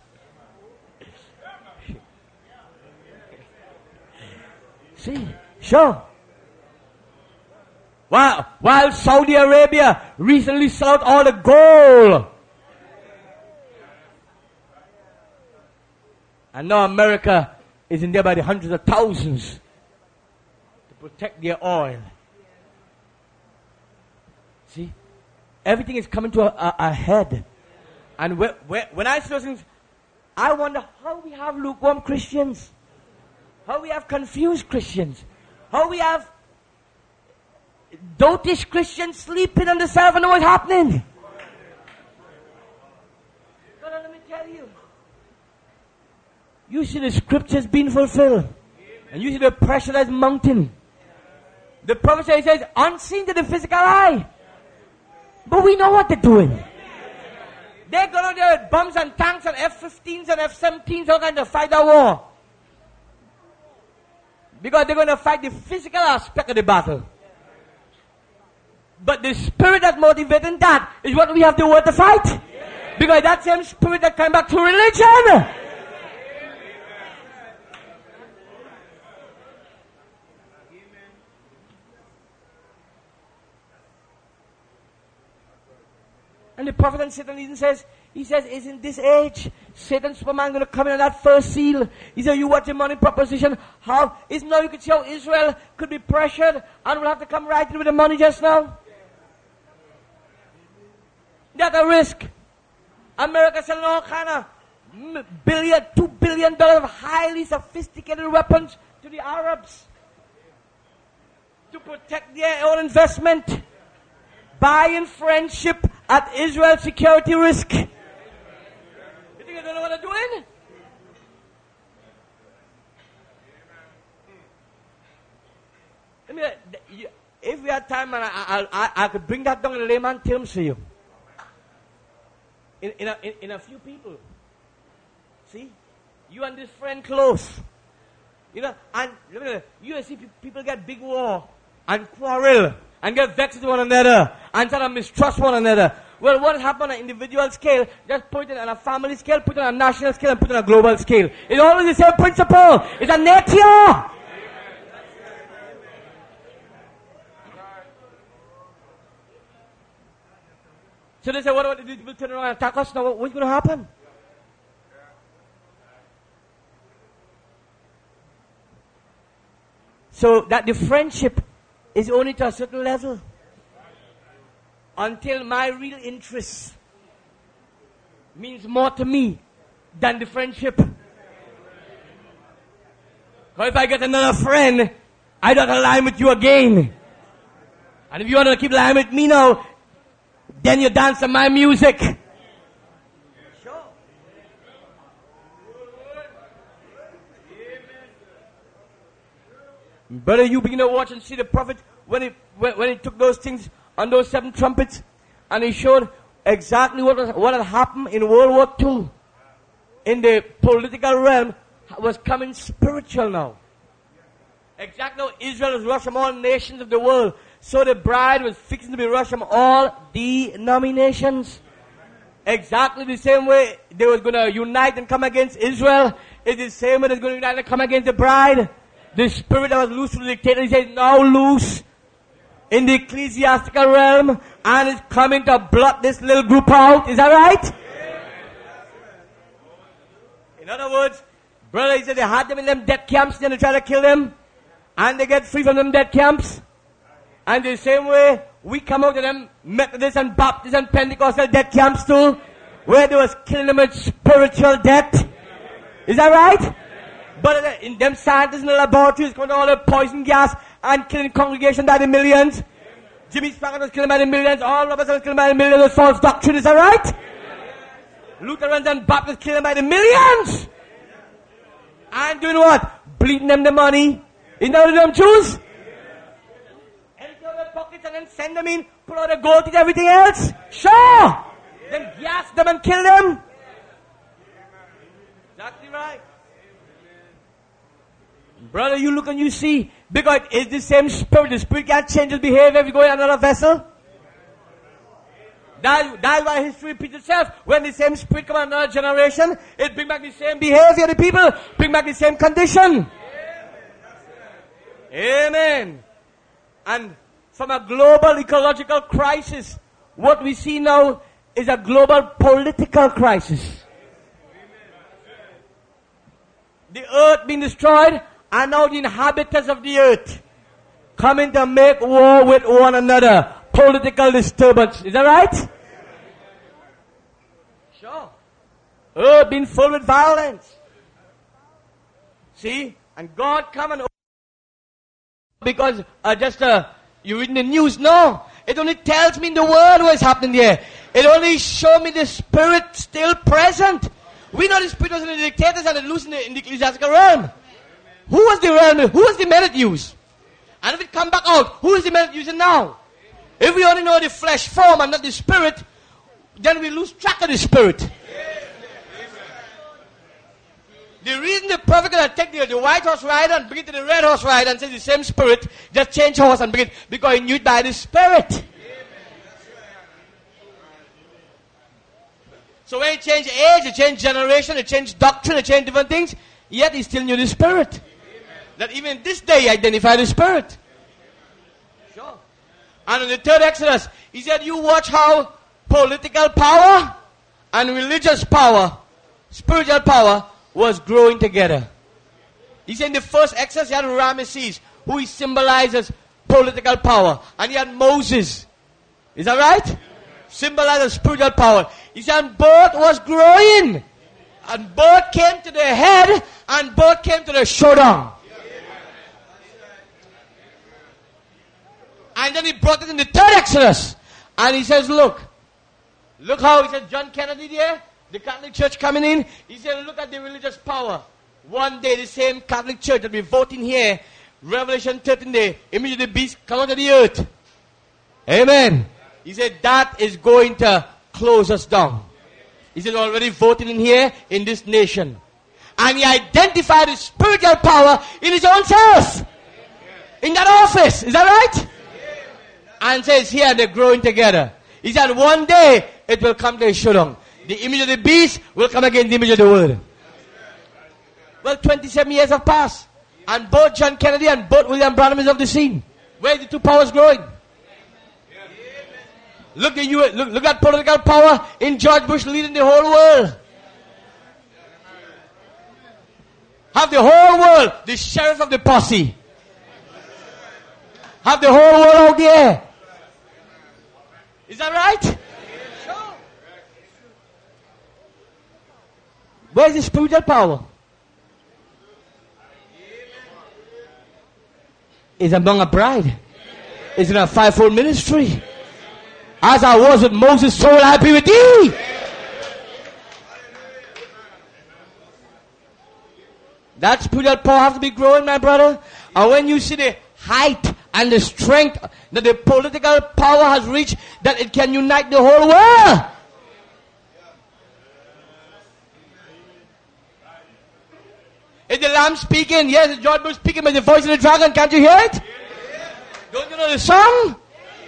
C: See? Sure. While, while Saudi Arabia recently sold all the gold. And now America is in there by the hundreds of thousands to protect their oil. See? Everything is coming to a, a, a head. And wh- wh- when I see those things, I wonder how we have lukewarm Christians. How we have confused Christians. How we have dotish Christians sleeping on the self and know what's happening. But let me tell you. You see the scriptures being fulfilled. And you see the pressure that's mounting. The prophet says, says, unseen to the physical eye. But we know what they're doing. They're going out there with bombs and tanks and F fifteens and F seventeens, all kinds of fight the war. Because they're going to fight the physical aspect of the battle. But the spirit that's motivating that is what we have the word to fight. Yeah. Because that same spirit that came back to religion. Yeah. And the prophet and Satan even says, he says, is in this age, Satan Superman going to come in on that first seal. He said, you watch the money proposition. How is now you could see how Israel could be pressured and will have to come right in with the money just now. That's a risk. America selling all kind of billion, two billion dollars of highly sophisticated weapons to the Arabs to protect their own investment, buying friendship at Israel's security risk. You think I don't know what they're doing? I mean, if we had time, man, I, I, I could bring that down in layman terms for you. In, in, a, in, in a few people. See? You and this friend close. You know, and you see people get big war and quarrel and get vexed with one another and sort of mistrust one another. Well, what happens on an individual scale, just put it on a family scale, put it on a national scale, and put it on a global scale. It's always the same principle. It's a nature. So they say, what about the people turn around and attack us? Now, what's going to happen? So that the friendship is only to a certain level. Until my real interest means more to me than the friendship. Or if I get another friend, I don't align with you again. And if you want to keep lying with me now, then you dance to my music. Sure. Brother, you begin to watch and see the prophet when he, when, when he took those things on those seven trumpets, and he showed exactly what was, what had happened in World War Two. In the political realm, was coming spiritual now. Exactly how Israel was rushed from all nations of the world. So the bride was fixing to be rushed from all denominations. Exactly the same way they was going to unite and come against Israel. It's the same way they're going to unite and come against the bride. The spirit that was loose from the dictator, he says, now loose in the ecclesiastical realm, and is coming to blot this little group out. Is that right? In other words, brother, he said they had them in them death camps, then they try to kill them, and they get free from them death camps. And the same way, we come out of them Methodist and Baptist and Pentecostal death camps too, where they was killing them with spiritual death. Is that right? But in them scientists in the laboratories, going to all the poison gas and killing congregation by the millions. Jimmy Swaggart was killing by the millions. All Robertson was killing by the millions with false doctrine. Is that right? Lutherans and Baptists killing by the millions. And doing what? Bleeding them the money. Isn't that what them Jews? Empty out their pockets and then send them in, pull out the gold and everything else. Sure. Then gas them and kill them. Exactly right. Brother, you look and you see, because it's the same spirit. The spirit can't change its behavior if you go in another vessel. That, that's why history repeats itself. When the same spirit comes in another generation, it brings back the same behavior. The people bring back the same condition. Amen. And from a global ecological crisis, what we see now is a global political crisis. The earth being destroyed, and now the inhabitants of the earth coming to make war with one another. Political disturbance. Is that right? Sure. Earth being full with violence. See? And God come and because uh, just uh, you read in the news. No. It only tells me in the world what is happening there. It only shows me the spirit still present. We know the spirit was in the dictators and it loose in the, in the ecclesiastical realm. Who was the realm? Who was the method used? And if it come back out, who is the method using now? If we only know the flesh form and not the spirit, then we lose track of the spirit. The reason the prophet gonna take the, the white horse rider and bring it to the red horse rider and say the same spirit, just change horse and bring it, because he knew it by the spirit. So when he changed age, he changed generation, he changed doctrine, he changed different things, yet he still knew the spirit. That even this day he identified the spirit. Sure. And in the third Exodus, he said, you watch how political power and religious power, spiritual power, was growing together. He said in the first Exodus, he had Ramesses, who he symbolizes political power. And he had Moses. Is that right? Symbolizes spiritual power. He said, and both was growing. And both came to the head, and both came to the showdown. And then he brought it in the third Exodus. And he says, look. Look how, he said, John Kennedy there, the Catholic Church coming in. He said, look at the religious power. One day, the same Catholic Church that we're voting here, Revelation thirteen day, image of the beast come out of the earth. Amen. He said, that is going to close us down. He said, already voting in here, in this nation. And he identified his spiritual power in his own self. In that office. Is that right? And says here they're growing together. He said one day it will come to a showdown. The image of the beast will come against the image of the word. Well, twenty-seven years have passed. And both John Kennedy and both William Branham is off the scene. Where are the two powers growing? Look at you, look, look at political power in George Bush leading the whole world. Have the whole world, the sheriff of the posse. Have the whole world out there. Is that right? Sure. Where's the spiritual power? It's among a bride. It's in a fivefold ministry. As I was with Moses, so will I be with thee. That spiritual power has to be growing, my brother. And when you see the height and the strength that the political power has reached, that it can unite the whole world. Is the Lamb speaking? Yes, it's George Bush speaking, but the voice of the dragon, can't you hear it? Don't you know the song?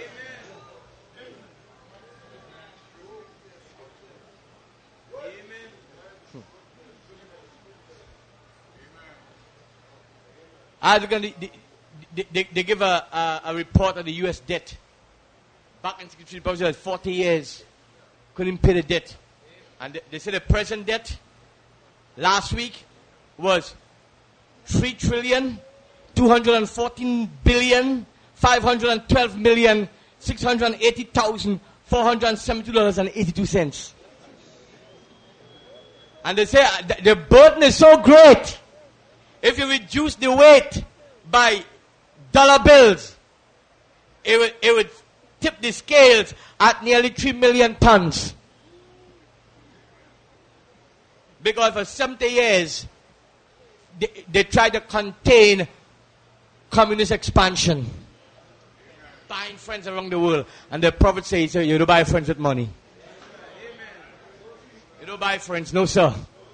C: I was going to, they, they, they give a, a, a report on the U S debt. Back in sixty-three, probably had forty years. Couldn't pay the debt. And they, they said the present debt last week was three trillion, two hundred fourteen billion, five hundred twelve million, six hundred eighty thousand, four hundred seventy-two dollars and eighty-two cents. And they say the, the burden is so great. If you reduce the weight by dollar bills, it would, it would tip the scales at nearly three million tons. Because for seventy years, they, they tried to contain communist expansion. Buying friends around the world. And the prophet says, you don't buy friends with money. You don't buy friends, no sir.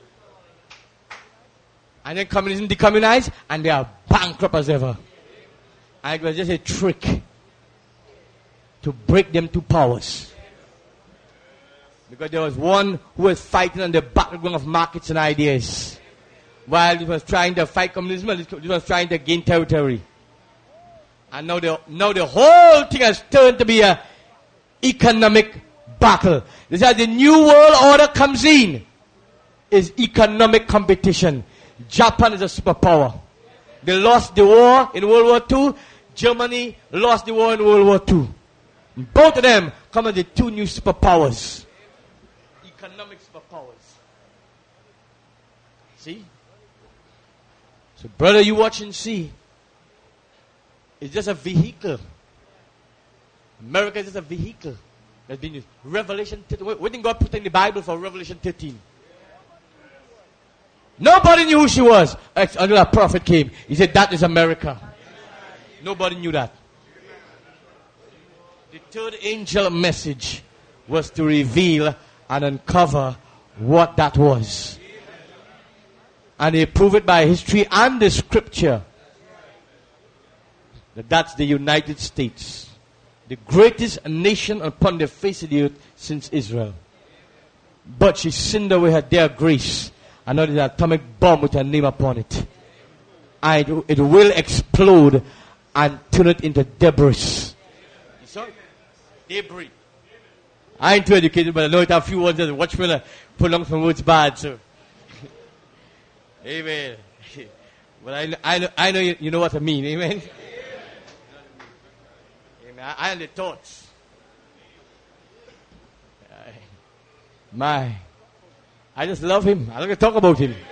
C: And then communism decommunized, and they are bankrupt as ever. And it was just a trick to break them two powers. Because there was one who was fighting on the battleground of markets and ideas, while he was trying to fight communism, and he was trying to gain territory. And now the, now the whole thing has turned to be an economic battle. This is how the new world order comes in. Is economic competition. Japan is a superpower. They lost the war in World War Two. Germany lost the war in World War Two. Both of them come as the two new superpowers. Economic superpowers. See? So brother, you watch and see. It's just a vehicle. America is just a vehicle that's been used. Revelation thirteen. What did God put in the Bible for Revelation thirteen? Nobody knew who she was until a prophet came. He said, that is America. Nobody knew that. The third angel message was to reveal and uncover what that was. And they prove it by history and the scripture that that's the United States. The greatest nation upon the face of the earth since Israel. But she sinned away her dear grace. And now there's an atomic bomb with her name upon it. And it, it will explode and turn it into debris. You saw it? Debris. I ain't too educated, but I know it a few words that watch me uh, pronounce my words bad, so. Amen. But I, I know, I know you, you know what I mean, amen? Amen. I, I have the thoughts. My. I just love him. I like to talk about him.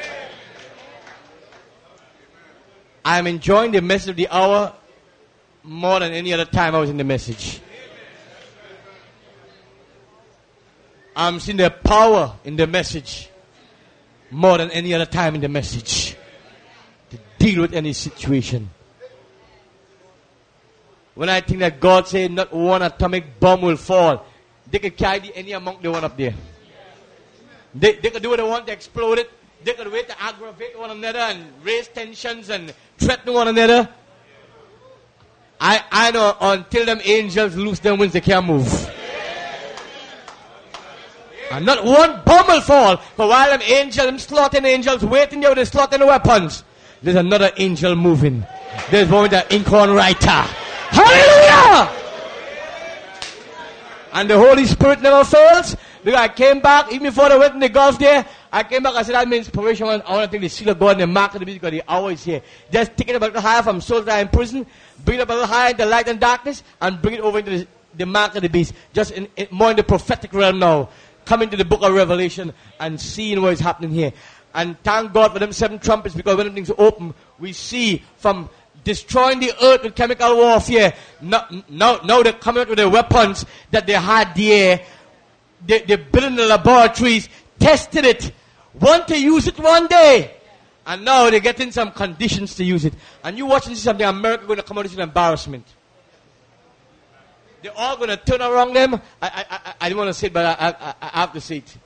C: I'm enjoying the message of the hour more than any other time I was in the message. I'm seeing the power in the message more than any other time in the message to deal with any situation. When I think that God said not one atomic bomb will fall, they can carry any amount they want up there. They, they can do what they want to explode it. they could wait to aggravate one another and raise tensions and threaten one another. I, I know until them angels loose them wings, they can't move. And not one bomb will fall. For while them angels, them slaughtering angels waiting there with the slaughtering weapons, there's another angel moving. There's one with the inkhorn writer. Hallelujah! And the Holy Spirit never fails. Because I came back, even before I went in the Gulf there, I came back, I said, I mean inspiration, I want to take the seal of God and the mark of the beast because the hour is here. Just take it a little higher from souls that are in prison, bring it up a little higher into light and darkness, and bring it over into the, the mark of the beast. Just in, in, more in the prophetic realm now. Coming to the book of Revelation and seeing what is happening here. And thank God for them seven trumpets, because when things open, we see from destroying the earth with chemical warfare, now, now, now they're coming out with their weapons that they had there. They, they're building the laboratories, tested it, want to use it one day. And now they're getting some conditions to use it. And you watch and see something, America going to come out with an embarrassment. They're all going to turn around them. I, I, I, I didn't want to say it, but I, I, I have to say it.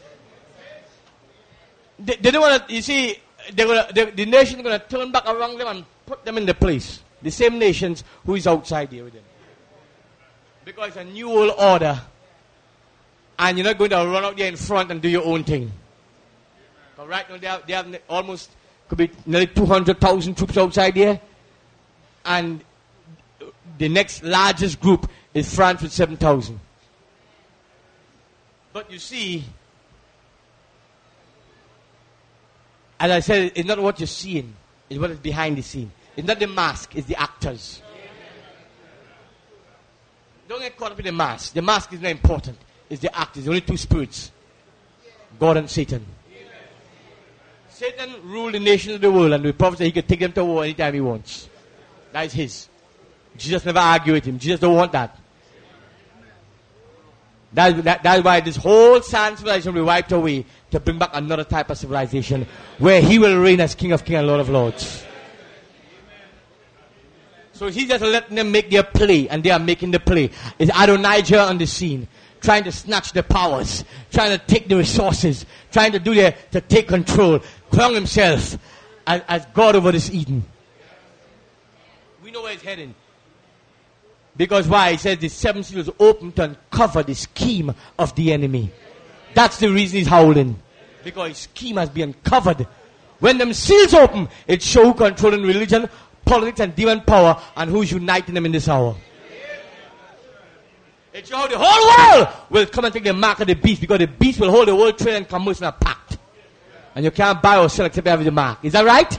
C: they, they don't want to, you see, they're gonna, they, the nation is going to turn back around them and put them in the place. The same nations who is outside here with them. Because it's a new world order. And you're not going to run out there in front and do your own thing. But right now they have, they have almost, could be nearly two hundred thousand troops outside there. And the next largest group is France with seven thousand. But you see, as I said, it's not what you're seeing, it's what is behind the scene. It's not the mask, it's the actors. Don't get caught up in the mask. The mask is not important. It's the actors. There's only two spirits, God and Satan. Satan ruled the nations of the world, and the prophet said he could take them to war anytime he wants. That is his. Jesus never argued with him. Jesus don't want that. That, that, that's why this whole sand civilization will be wiped away to bring back another type of civilization where he will reign as King of Kings and Lord of Lords. So he's just letting them make their play, and they are making the play. It's Adonijah on the scene, trying to snatch the powers, trying to take the resources, trying to do their, to take control, crown himself as, as God over this Eden. We know where he's heading. Because why? He says the seven seals open to uncover the scheme of the enemy. That's the reason he's howling. Because his scheme has been uncovered. When them seals open, it shows who controlling religion, politics, and demon power, and who's uniting them in this hour. It shows how the whole world will come and take the mark of the beast, because the beast will hold the world trade and commerce in a pact. And you can't buy or sell except you have the mark. Is that right?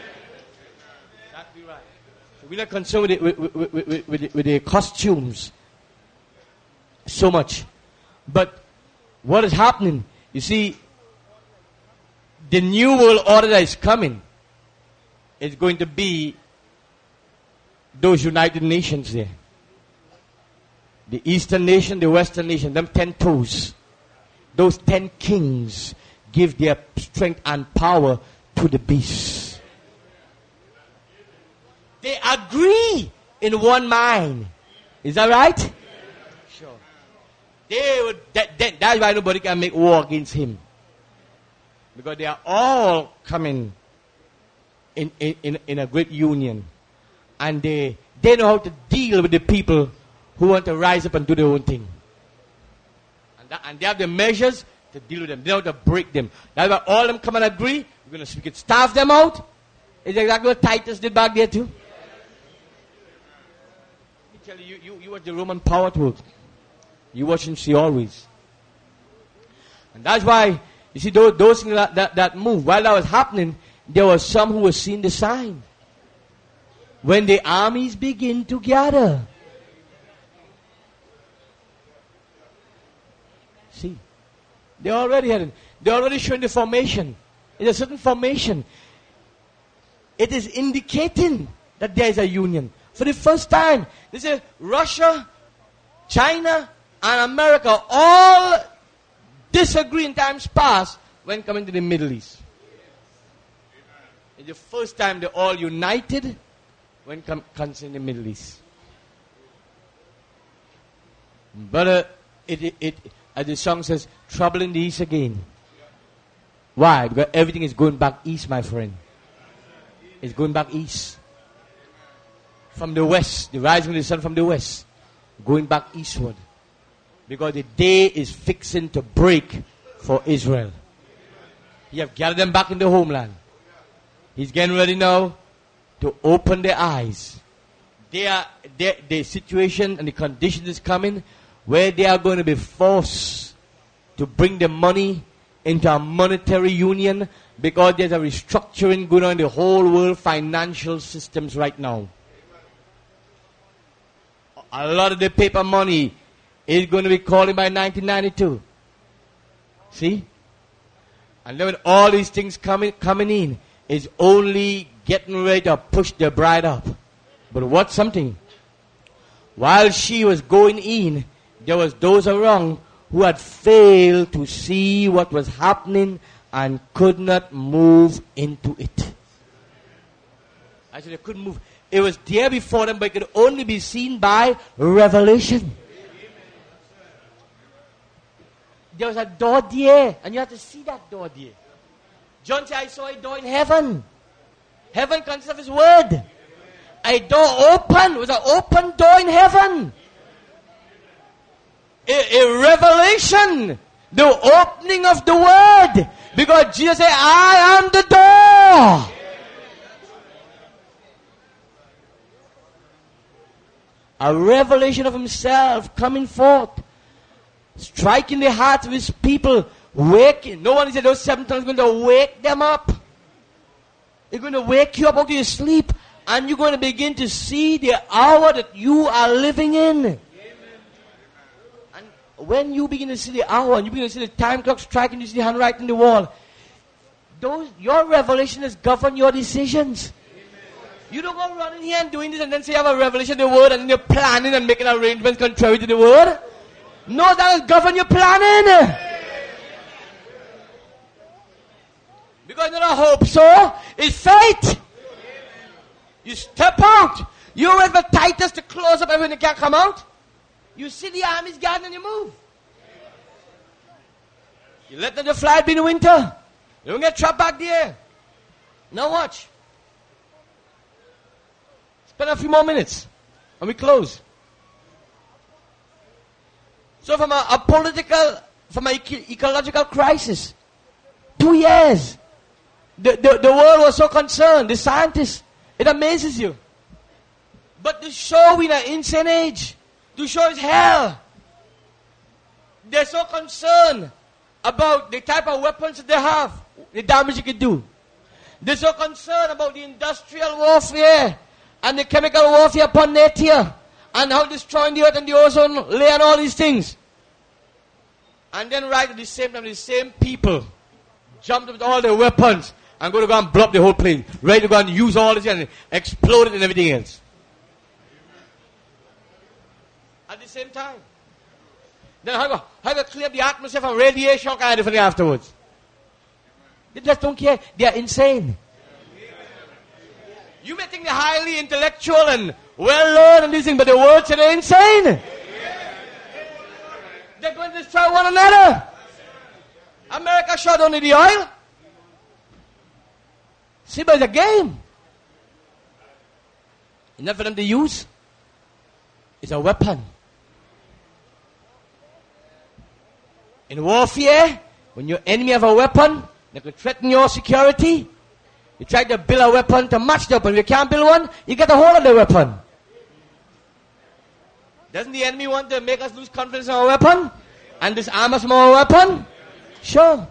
C: We're not concerned with the, with, with, with, with, the, with the costumes so much. But what is happening, you see, the new world order that is coming is going to be those United Nations there. The Eastern nation, the Western nation, them ten toes. Those ten kings give their strength and power to the beast. They agree in one mind. Is that right? Yeah. Sure. They would, that, that, that's why nobody can make war against him. Because they are all coming in, in, in, in a great union. And they, they know how to deal with the people who want to rise up and do their own thing. And, that, and they have the measures to deal with them. They know how to break them. That's why all of them come and agree. We're going to, we can starve them out. Is exactly what Titus did back there too. Tell you, you, you watch the Roman power at work. You watch him see always. And that's why, you see, those, those things that, that, that move. While that was happening, there were some who were seeing the sign. When the armies begin to gather. See, they already had it. They're already showing the formation. It's a certain formation. It is indicating that there is a union. For the first time, they say Russia, China, and America all disagree in times past when coming to the Middle East. It's the first time they're all united when com- comes in the Middle East. But uh, it, it, it, as the song says, trouble in the East again. Why? Because everything is going back east, my friend. It's going back east. From the west, the rising of the sun from the west, going back eastward. Because the day is fixing to break for Israel. He have gathered them back in the homeland. He's getting ready now to open their eyes. They are, they, the situation and the condition is coming where they are going to be forced to bring the money into a monetary union because there's a restructuring going on in the whole world financial systems right now. A lot of the paper money is going to be calling by nineteen ninety-two. See? And then with all these things coming coming in, is only getting ready to push the bride up. But what's something? While she was going in, there was those around who had failed to see what was happening and could not move into it. I said they couldn't move. It was there before them, but it could only be seen by revelation. There was a door there, and you have to see that door there. John said, I saw a door in heaven. Heaven consists of His word. A door open. It was an open door in heaven. A, a revelation. The opening of the word. Because Jesus said, I am the door. A revelation of Himself coming forth. Striking the hearts of His people. Waking. No one said those seven tongues are going to wake them up. They're going to wake you up out of your sleep. And you're going to begin to see the hour that you are living in. Amen. And when you begin to see the hour, and you begin to see the time clock striking, you see the handwriting on the wall, those, your revelation has governed your decisions. Amen. You don't go running here and doing this and then say you have a revelation of the word and then you're planning and making arrangements contrary to the word. No, that has governed your planning. Amen. Because you don't hope so. It's faith. You step out. You wait for Titus to close up everything can't come out. You see the army's guarding and you move. You let them fly be in the winter. You don't get trapped back there. Now watch. Spend a few more minutes. And we close. So from a, a political, from an eco- ecological crisis, two years, the, the, the world was so concerned, the scientists, it amazes you. But to show in an insane age, to show it's hell. They're so concerned about the type of weapons that they have, the damage it can do. They're so concerned about the industrial warfare and the chemical warfare upon nature and how destroying the earth and the ozone layer and all these things. And then right at the same time, the same people jumped with all their weapons and go to go and blow up the whole plane. Ready to go and use all this and explode it and everything else. At the same time. Then how to, how to clear up the atmosphere from radiation all kind of thing afterwards. They just don't care. They are insane. You may think they're highly intellectual and well-learned and these things, but the world said they're insane. They're going to destroy one another. America shot only the oil. See, but it's a game. Enough for them to use. It's a weapon. In warfare, when your enemy have a weapon that could threaten your security, you try to build a weapon to match the weapon. If you can't build one, you get a hold of the weapon. Doesn't the enemy want to make us lose confidence in our weapon? And disarm us from our weapon? Sure.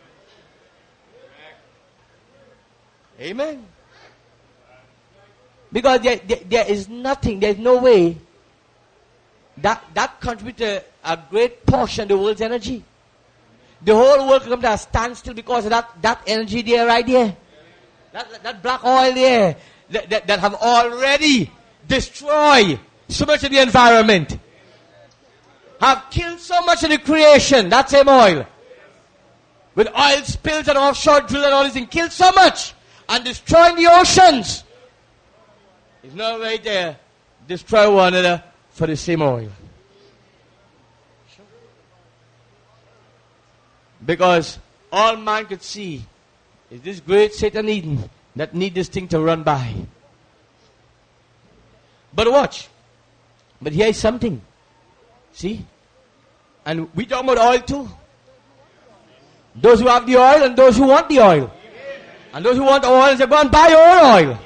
C: Amen. Because there, there, there is nothing, there is no way that that contributes a, a great portion of the world's energy. The whole world could come to a standstill because of that, that energy there, right there. That, that black oil there that, that, that have already destroyed so much of the environment. Have killed so much of the creation, that same oil. With oil spills and offshore drill and all this thing, killed so much. And destroying the oceans. It's not right there. Destroy one another for the same oil. Because all man could see is this great Satan Eden that need this thing to run by. But watch. But here is something. See? And we talk about oil too. Those who have the oil and those who want the oil. And those who want oil, they go and buy your own oil.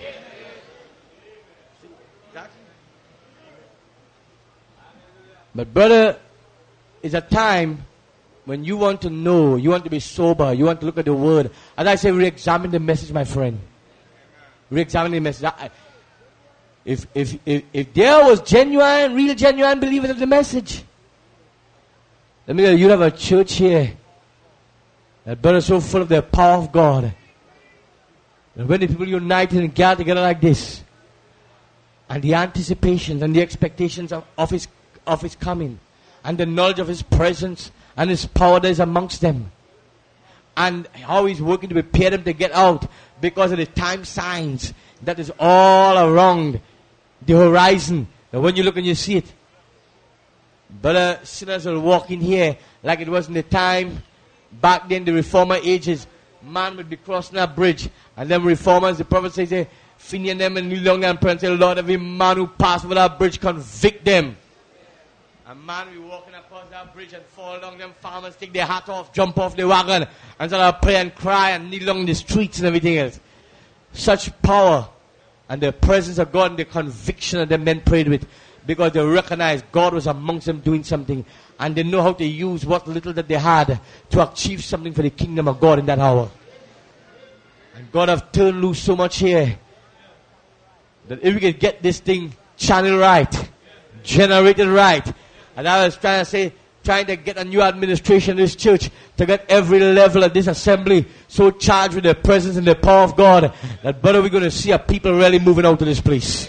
C: But brother, it's a time when you want to know, you want to be sober, you want to look at the word. As I say, re-examine the message, my friend. Re-examine the message. I, if, if, if, if there was genuine, real genuine believers of the message, let me tell you, you have a church here that brother is so full of the power of God. And when the people unite and gather together like this, and the anticipations and the expectations of, of his of his coming, and the knowledge of his presence and his power that is amongst them, and how he's working to prepare them to get out because of the time signs that is all around the horizon. And when you look and you see it, brother, sinners will walk in here like it was in the time back then, the reformer ages. Man would be crossing a bridge, and them reformers, the prophet says, say, Finney and them and kneel down and pray and say, Lord, every man who passed over that bridge, convict them. A man will be walking across that bridge and fall down. Them farmers take their hat off, jump off the wagon, and start to pray and cry and kneel down in the streets and everything else. Such power and the presence of God and the conviction that them men prayed with, because they recognized God was amongst them doing something, and they know how to use what little that they had to achieve something for the kingdom of God in that hour. And God have turned loose so much here that if we could get this thing channeled right, generated right. And I was trying to say, trying to get a new administration in this church to get every level of this assembly so charged with the presence and the power of God that, brother, we're going to see a people really moving out of this place.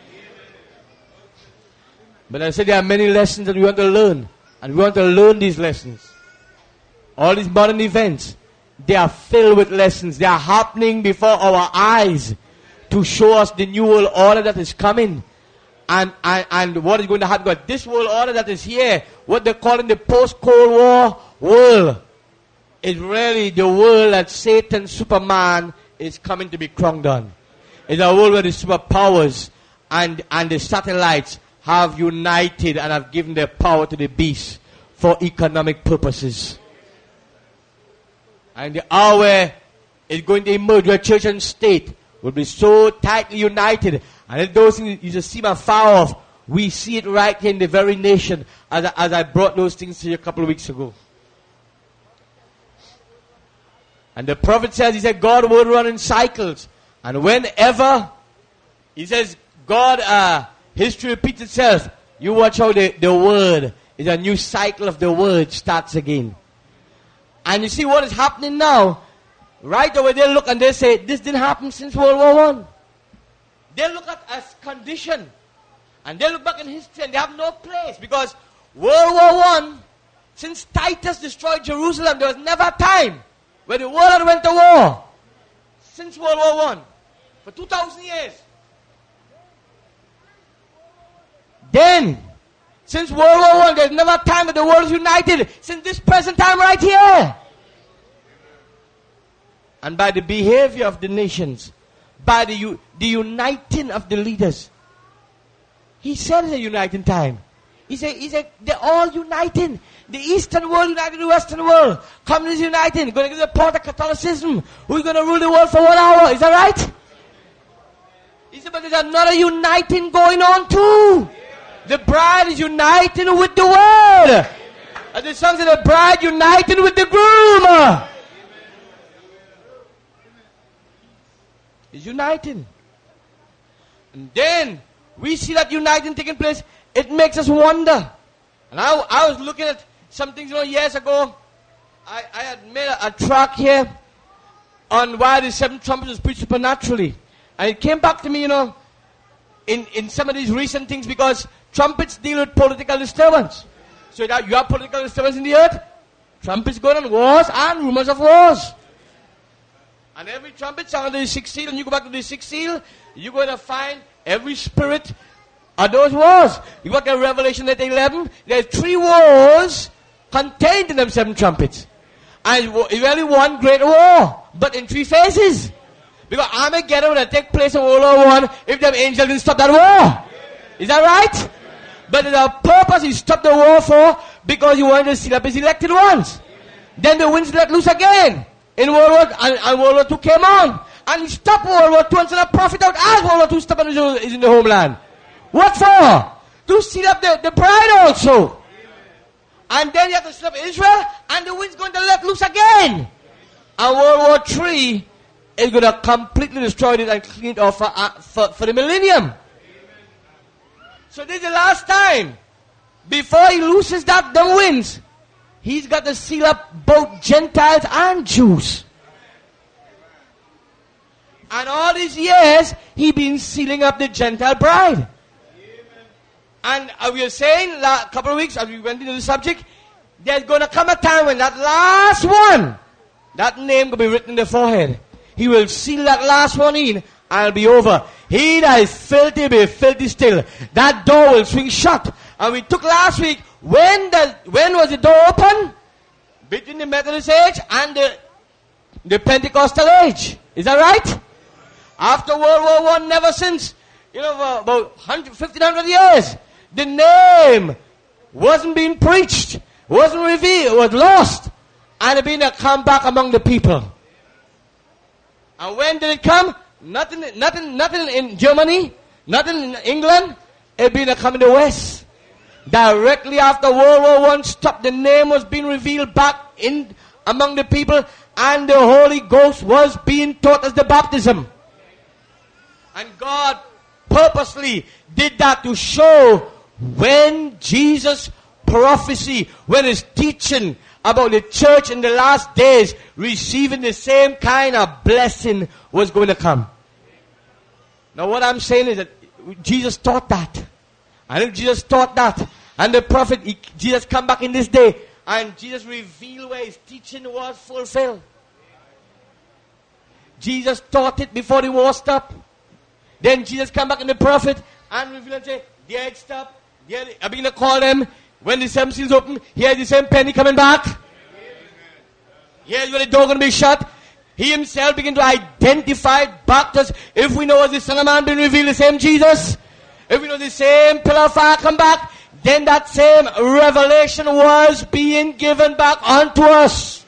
C: But I said there are many lessons that we want to learn. And we want to learn these lessons. All these modern events, they are filled with lessons. They are happening before our eyes to show us the new world order that is coming. And, and, and what is going to happen. Because this world order that is here, what they're calling the post-Cold War world, is really the world that Satan, Superman, is coming to be crowned on. It's a world where the superpowers and, and the satellites have united and have given their power to the beast for economic purposes. And the hour is going to emerge where church and state will be so tightly united. And if those things you just see my far off, we see it right here in the very nation as I, as I brought those things to you a couple of weeks ago. And the prophet says, he said, God will run in cycles. And whenever, he says, God, uh, history repeats itself. You watch how the, the word is a new cycle of the word starts again. And you see what is happening now. Right away they look and they say, this didn't happen since World War One. They look at as condition. And they look back in history and they have no place. Because World War One, since Titus destroyed Jerusalem, there was never a time where the world went to war. Since World War One. For two thousand years. Then, since World War One, there's never a time that the world is united. Since this present time right here. And by the behavior of the nations, by the, u- the uniting of the leaders. He said it's a uniting time. He said, he said they're all uniting. The Eastern world united the Western world. Communists uniting. Going to give the port of Catholicism. Who's going to rule the world for one hour? Is that right? He said, but there's another uniting going on too. The bride is uniting with the word. And the sons of the bride uniting with the groom. Is uniting. And then we see that uniting taking place. It makes us wonder. And I, I was looking at some things, you know, years ago. I, I had made a, a track here on why the seven trumpets was preached supernaturally. And it came back to me, you know, in, in some of these recent things, because trumpets deal with political disturbance. So that you have political disturbance in the earth, trumpets going on wars and rumors of wars. And every trumpet sound under the sixth seal, and you go back to the sixth seal, you're going to find every spirit of those wars. You go back to Revelation eleven, there's three wars contained in them seven trumpets. And it's really one great war, but in three phases. Because Armageddon would take place in World War One if them angels didn't stop that war. Is that right? But the purpose he stopped the war for because he wanted to seal up his elected ones. Then the winds let loose again in World War and, and World War Two came on. And he stopped World War Two and sent a prophet out as World War Two stopped and is in the homeland. What for? To seal up the, the bride also. And then you have to seal up Israel and the wind's going to let loose again. And World War Three is going to completely destroy it and clean it off for, uh, for, for the millennium. So this is the last time. Before he looses that, the winds, he's got to seal up both Gentiles and Jews. And all these years, he been sealing up the Gentile bride. And uh, we were saying a couple of weeks as we went into the subject, there's going to come a time when that last one, that name will be written in the forehead. He will seal that last one in and it'll be over. He that is filthy be filthy still. That door will swing shut. And we took last week, when the when was the door open? Between the Methodist age and the, the Pentecostal age. Is that right? After World War One, never since, you know, for about fifteen hundred years, the name wasn't being preached, wasn't revealed, was lost, and it being a comeback among the people. And when did it come? Nothing, nothing, nothing in Germany, nothing in England. It being a come in the West. Directly after World War One stopped, the name was being revealed back in among the people, and the Holy Ghost was being taught as the baptism. And God purposely did that to show when Jesus' prophecy, when his teaching about the church in the last days receiving the same kind of blessing was going to come. Now what I'm saying is that Jesus taught that. I think Jesus taught that. And the prophet, he, Jesus come back in this day and Jesus revealed where his teaching was fulfilled. Jesus taught it before the war stopped. Then Jesus come back in the prophet and reveal and say, there it stopped. There, I begin to call them. When the seven seals open, here's the same penny coming back. Here's where the door going to be shut. He himself begin to identify back to us. If we know as the Son of Man being revealed, the same Jesus. If we know the same pillar of fire come back, then that same revelation was being given back unto us.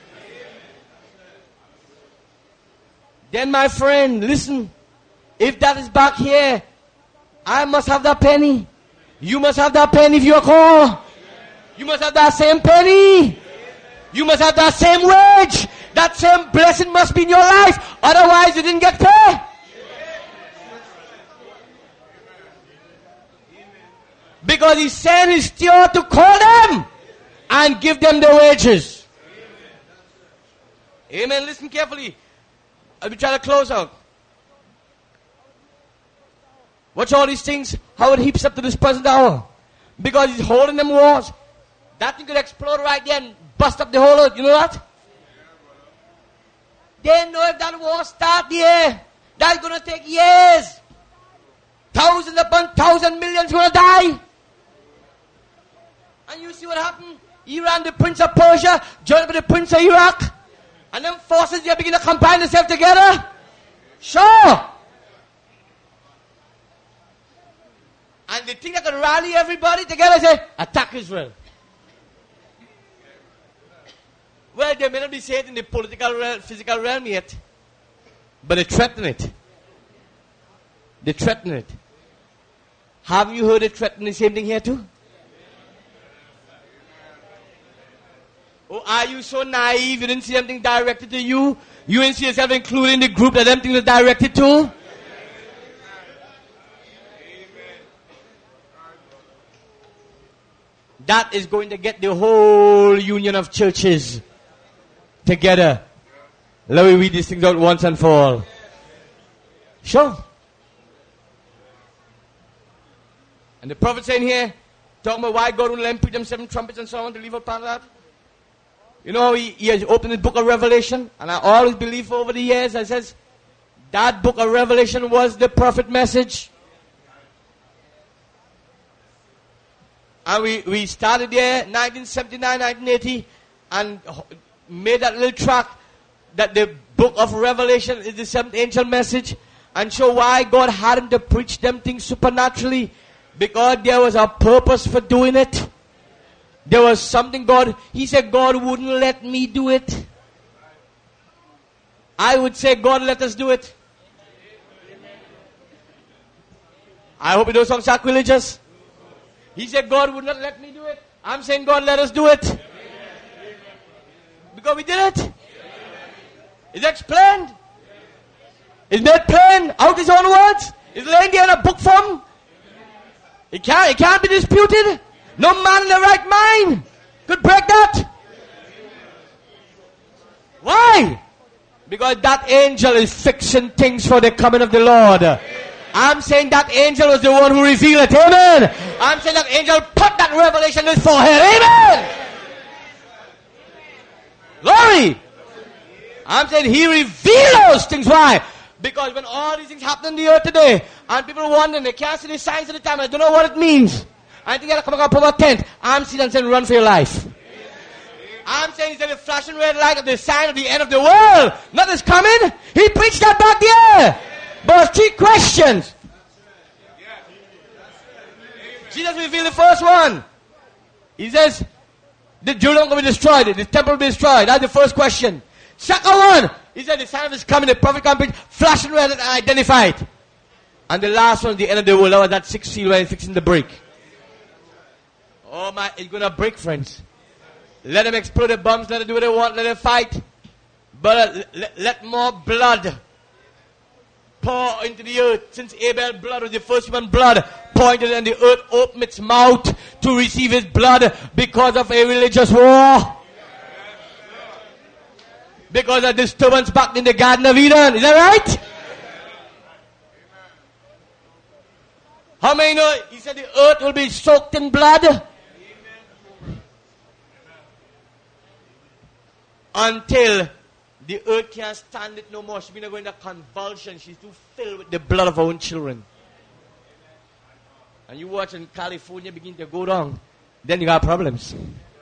C: Then my friend, listen. If that is back here, I must have that penny. You must have that penny if you are called. You must have that same penny. You must have that same wage. That same blessing must be in your life. Otherwise you didn't get paid. Because he sent his steward to call them and give them the wages. Amen. Listen carefully. I'll be trying to close out. Watch all these things, how it heaps up to this present hour. Because he's holding them walls. That thing could explode right there and bust up the whole earth. You know that? They know if that war starts there, that's going to take years. Thousands upon thousands, millions going to die. And you see what happened? Iran, the prince of Persia, joined with the prince of Iraq. And them forces, they begin to combine themselves together. Sure. And they think they can rally everybody together and say, attack Israel. Well, they may not be saying it in the political realm, physical realm yet, but they threaten it. They threaten it. Haven't you heard it threaten the same thing here too? Oh, are you so naive you didn't see anything directed to you? You didn't see yourself included in the group that them things are directed to? That is going to get the whole union of churches together. Let me read these things out once and for all. Sure. And the prophet saying here, talking about why God will let him preach them seven trumpets and so on to leave out part of that. You know, he, he has opened the book of Revelation, and I always believe over the years, I says, that book of Revelation was the prophet message. And we, we started there, nineteen seventy-nine, nineteen eighty, and made that little track that the book of Revelation is the seventh angel message, and show why God had him to preach them things supernaturally. Because there was a purpose for doing it. There was something God, he said God wouldn't let me do it. I would say God let us do it. I hope it don't sound sacrilegious. He said God would not let me do it. I'm saying God let us do it. Because we did it. It's explained. It's made plain out his own words. It's laying there in a book form. It can't, it can't be disputed. No man in the right mind could break that. Why? Because that angel is fixing things for the coming of the Lord. I'm saying that angel was the one who revealed it. Amen. I'm saying that angel put that revelation in his forehead. Amen. Glory. I'm saying he revealed those things. Why? Because when all these things happen on the earth today, and people are wondering, they can't see the signs of the time, I don't know what it means. I think they're coming up over tent. I'm seeing and saying, run for your life. I'm saying he's the flashing red light of the sign of the end of the world. Nothing's coming. He preached that back there. But three questions. Jesus revealed the first one. He says, the Jerusalem will be destroyed. The temple will be destroyed. That's the first question. Second one, he said the sign of his coming, the prophet coming, flashing red and identified. And the last one, the end of the world, that was that sixth seal where he's fixing the break. Oh my, it's going to break, friends. Let them explode the bombs, let them do what they want, let them fight. But uh, let, let more blood pour into the earth. Since Abel's blood was the first human blood, pointed and the earth opened its mouth to receive his blood because of a religious war. Because of disturbance back in the Garden of Eden. Is that right? How many know? He said the earth will be soaked in blood. Until the earth can't stand it no more. She's been going into convulsion. She's too filled with the blood of her own children. And you watch in California begin to go down. Then you got problems.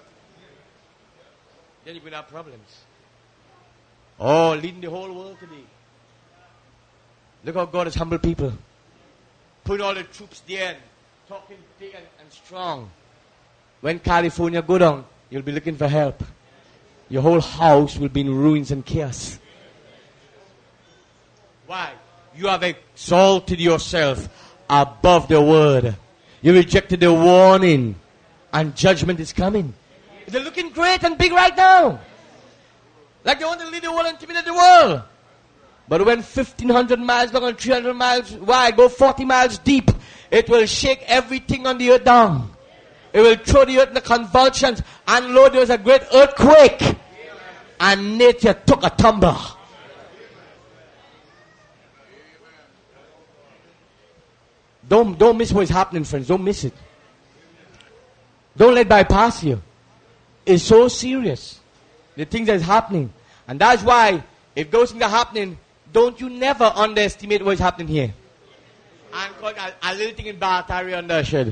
C: Then you're going to have problems. Oh, leading the whole world today. Look how God has humbled people. Putting all the troops there and talking big and, and strong. When California go down, you'll be looking for help. Your whole house will be in ruins and chaos. Why? You have exalted yourself above the word. You rejected the warning. And judgment is coming. They're looking great and big right now. Like they want to lead the world and intimidate the world. But when fifteen hundred miles long and three hundred miles wide, go forty miles deep, it will shake everything on the earth down. It will throw the earth in the convulsions. And Lord, there was a great earthquake. And nature took a tumble. Don't, don't miss what is happening, friends. Don't miss it. Don't let it bypass you. It's so serious. The things that is happening. And that's why, if those things are happening, don't you never underestimate what is happening here. And call a, a little thing in Bartari under a shed.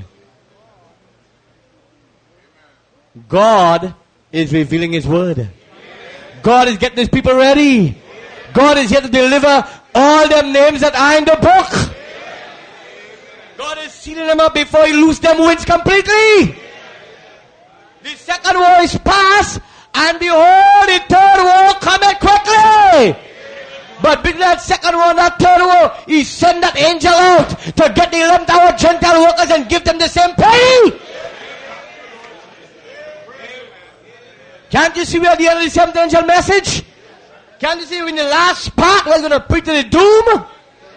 C: God is revealing His word. God is getting His people ready. God is here to deliver all them names that are in the book. God is sealing them up before He loses them wins completely. The second war is past, and behold, the third war cometh quickly. But between that second war and that third war, He sent that angel out to get the eleventh hour Gentile workers and give them the same pay. Can't you see we are at the end of the seventh angel message? Can't you see we're in the last part we're going to preach to the doom?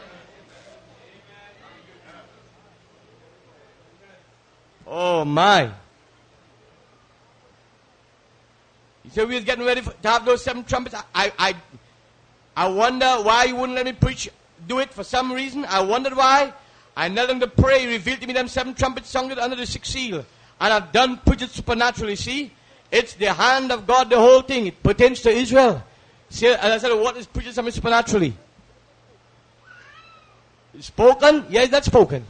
C: Oh my. He said we was getting ready for, to have those seven trumpets. I, I, I wonder why He wouldn't let me preach, do it for some reason. I wondered why. I knelt them to pray. He revealed to me them seven trumpets sounded under the sixth seal. And I've done preach it supernaturally, see? It's the hand of God, the whole thing. It pertains to Israel. See, and I said, what is preaching something supernaturally? It's spoken? Yes, that's spoken.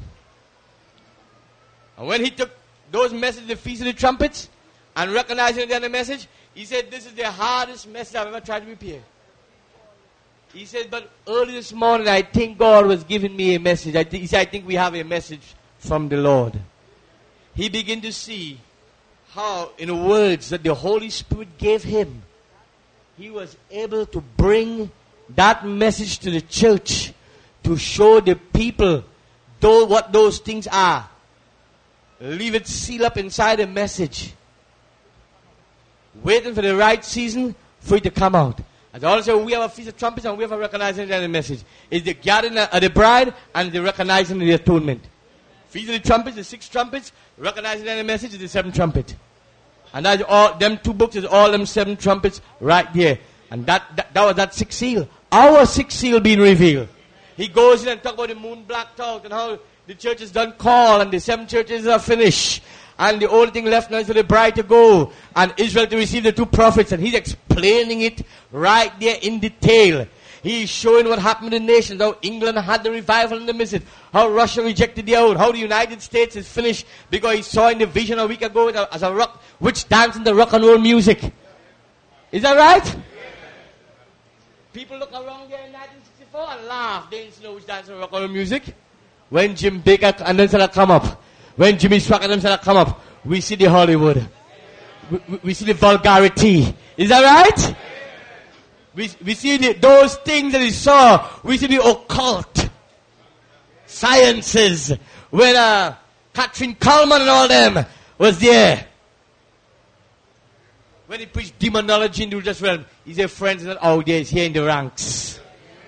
C: And when He took those messages, the Feast of the Trumpets, and recognizing the other message,
B: He said, this is the hardest message I've ever tried to prepare. He said, but early this morning, I think God was giving me a message. I th- he said, I think we have a message from the Lord. He began to see how, in the words that the Holy Spirit gave him, he was able to bring that message to the church to show the people though what those things are. Leave it sealed up inside the message. Waiting for the right season for it to come out. As I always say, we have a feast of trumpets and we have a recognizing of the message. It's the gathering of the bride and the recognizing of the atonement. Feast of the trumpets, the six trumpets, recognizing of the message is the seventh trumpet. And that's all, them two books is all them seven trumpets right there. And that, that, that was that sixth seal. Our sixth seal being revealed. He goes in and talk about the moon blacked out and how the church is done call and the seven churches are finished. And the only thing left now is for the bride to go and Israel to receive the two prophets. And he's explaining it right there in detail. He's showing what happened in the nations. How England had the revival in the midst. How Russia rejected the old. How the United States is finished because he saw in the vision a week ago as a rock, which danced in the rock and roll music. Is that right? People look around there in nineteen sixty-four and laugh. They didn't know which dance in rock and roll music. When Jim Baker and then said come up. When Jimmy Swaggart and them said come up. We see the Hollywood. We, we, we see the vulgarity. Is that right? We, we see the, those things that he saw. We see the occult sciences. When uh, Catherine Coleman and all them was there. When he preached demonology in the religious realm, he said, friends are not out there, he's here in the ranks.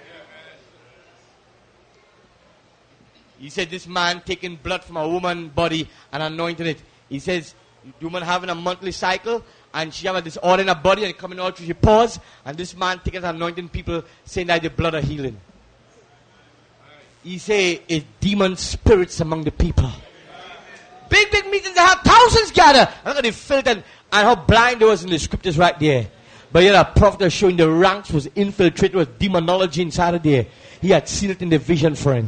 B: He said, this man taking blood from a woman's body and anointing it. He says, the woman having a monthly cycle, and she have a disorder in her body, and coming out through her pores, and this man taking anointing people, saying that the blood of healing. He say, it's demon spirits among the people. Big, big meetings, they have thousands gather. And look at the filth and, and how blind they was in the scriptures right there. But yet a prophet was showing the ranks was infiltrated with demonology inside of there. He had seen it in the vision, friend.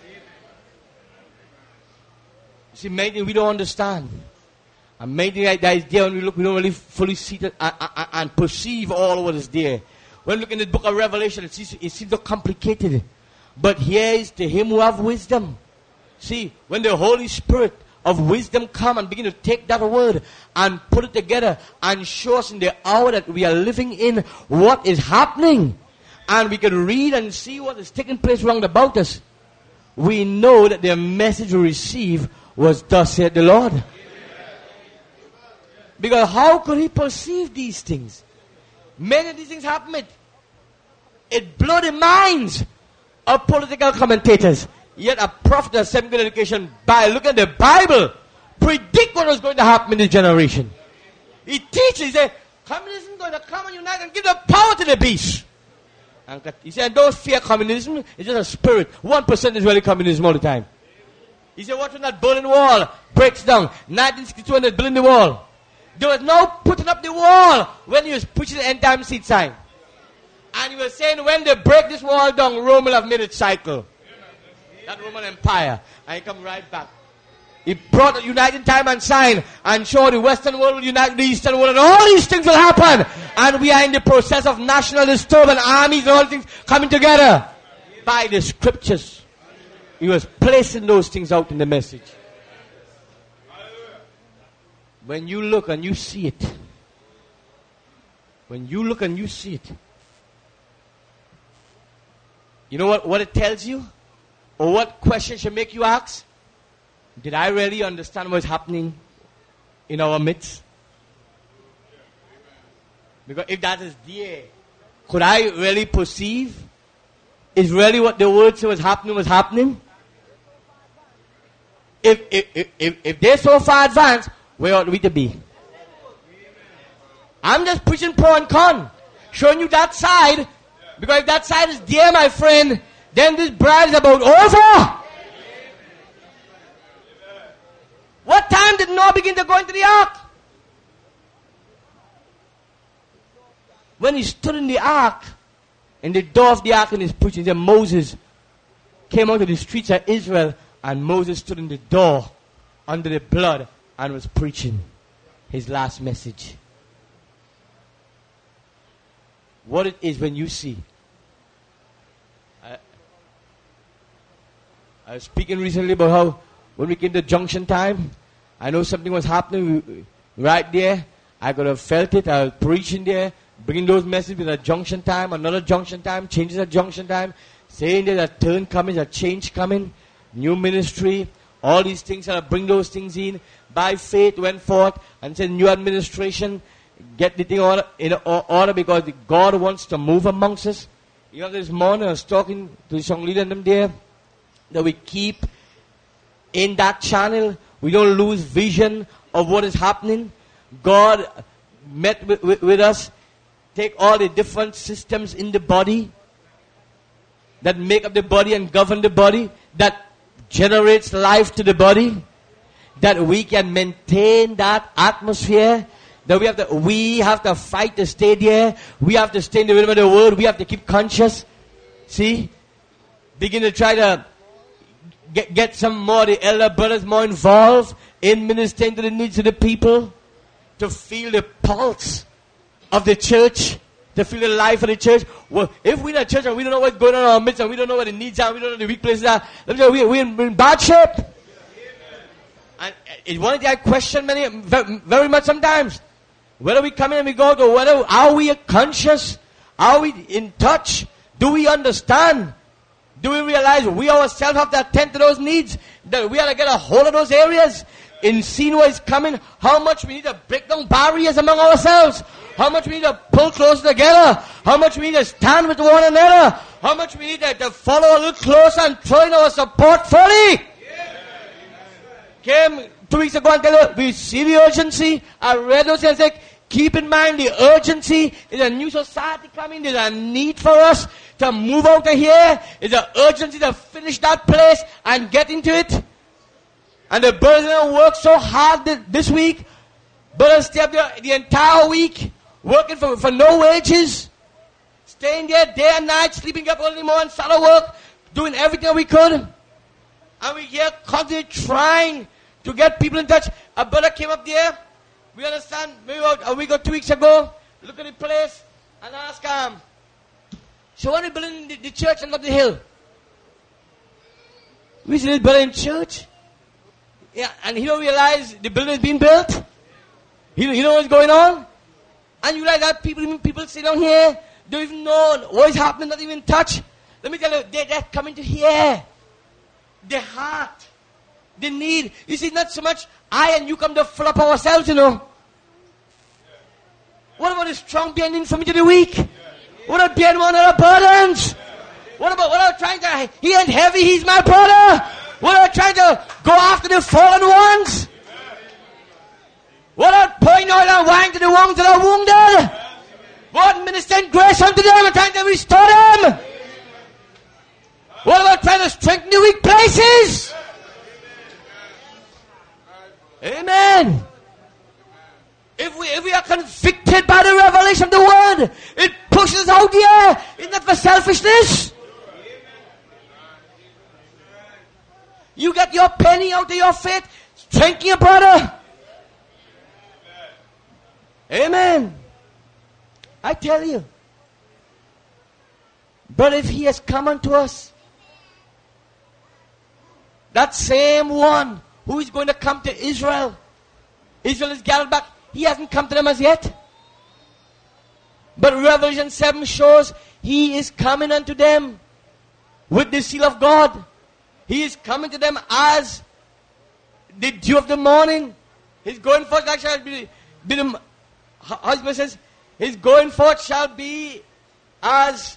B: See, many we don't understand. And many that is there when we look, we don't really fully see it and, and, and perceive all what is there. When we look in the book of Revelation, it seems, it seems so complicated. But here is to him who have wisdom. See, when the Holy Spirit of wisdom come and begin to take that word and put it together and show us in the hour that we are living in what is happening. And we can read and see what is taking place round about us. We know that the message we receive was thus said the Lord. Because how could he perceive these things? Many of these things happen. It, it blew the minds of political commentators. Yet a prophet of seven good education, by looking at the Bible, predict what was going to happen in this generation. He teaches, he said, communism is going to come and unite and give the power to the beast. And he said, don't fear communism, it's just a spirit. One percent is really communism all the time. He said, watch when that Berlin Wall breaks down. nineteen sixty-two, when they built the wall. There was no putting up the wall when he was pushing the end time seed sign. And he was saying, when they break this wall down, Rome will have made its cycle. That Roman Empire. And he come right back. He brought the uniting time and sign and showed the Western world will unite with the Eastern world. And all these things will happen. And we are in the process of national disturbance, armies and all things coming together. By the scriptures. He was placing those things out in the message. When you look and you see it. When you look and you see it. You know what, what it tells you? Or what question should make you ask? Did I really understand what's happening in our midst? Because if that is there, could I really perceive? Is really what the word said was happening was happening? If, if, if, if, if they're so far advanced, where ought we to be? I'm just pushing pro and con. Showing you that side. Because if that side is there, my friend, then this bride is about over. What time did Noah begin to go into the ark? When he stood in the ark, in the door of the ark and he's preaching, then Moses came out of the streets of Israel and Moses stood in the door under the blood and was preaching his last message. what it is when you see. I, I was speaking recently about how when we came to junction time, I know something was happening right there. I could have felt it. I was preaching there, bringing those messages with a junction time, another junction time, changes at junction time, saying there's a turn coming, there's a change coming, new ministry, all these things. I bring those things in. By faith, went forth and said, new administration, get the thing order, in order because God wants to move amongst us. You know, this morning I was talking to the young leader and them there, that we keep in that channel. We don't lose vision of what is happening. God met with, with, with us. Take all the different systems in the body that make up the body and govern the body, that generates life to the body, that we can maintain that atmosphere, that we have to, we have to fight to stay there. We have to stay in the rhythm of the word. We have to keep conscious. See? Begin to try to get, get some more, the elder brothers more involved in ministering to the needs of the people, to feel the pulse of the church, to feel the life of the church. Well, if we're in a church and we don't know what's going on in our midst and we don't know what the needs are, we don't know the weak places are, let me tell you, we're, we're in bad shape. And it's one thing I question many, very much sometimes. Whether we come in and we go to, whether, are we conscious? Are we in touch? Do we understand? Do we realize we ourselves have to attend to those needs? That we have to get a hold of those areas? In seeing what is coming, how much we need to break down barriers among ourselves? How much we need to pull closer together? How much we need to stand with one another? How much we need to, to follow a little closer and throw in our support fully? Came two weeks ago and tell you, we see the urgency. I read those and said, keep in mind the urgency. There's a new society coming. There's a need for us to move out of here. There's an urgency to finish that place and get into it. And the brothers have worked so hard this week. Brothers stay up there the entire week, working for, for no wages. Staying there day and night, sleeping up early morning, start to work, doing everything we could. And we here constantly trying to get people in touch. A brother came up there. We understand, maybe about a week or two weeks ago. Look at the place and ask him, um, so when we building the, the church and up the hill? We see this brother in church. Yeah, and he don't realize the building is being built. He, he know what's going on. And you realize that people, people sit down here, don't even know what is happening, not even touch. Let me tell you, they, they're coming to hear. The heart, the need. You see, not so much I and you come to fill up ourselves, you know. What about the strong being for me to the weak? What about being one of the burdens? What about, what about trying to, he ain't heavy, he's my brother. What about trying to go after the fallen ones? What about pouring oil and wine to the ones that are wounded? What ministering grace unto them and trying to restore them? What about trying to strengthen the weak places? Amen. If we if we are convicted by the revelation of the word, it pushes us out there. Isn't that for selfishness? You get your penny out of your faith, strengthen your brother. Amen. I tell you. But if he has come unto us, that same one who is going to come to Israel, Israel is gathered back, he hasn't come to them as yet. But Revelation seven shows he is coming unto them with the seal of God. He is coming to them as the dew of the morning. His going forth like shall be, be the husband says, his going forth shall be as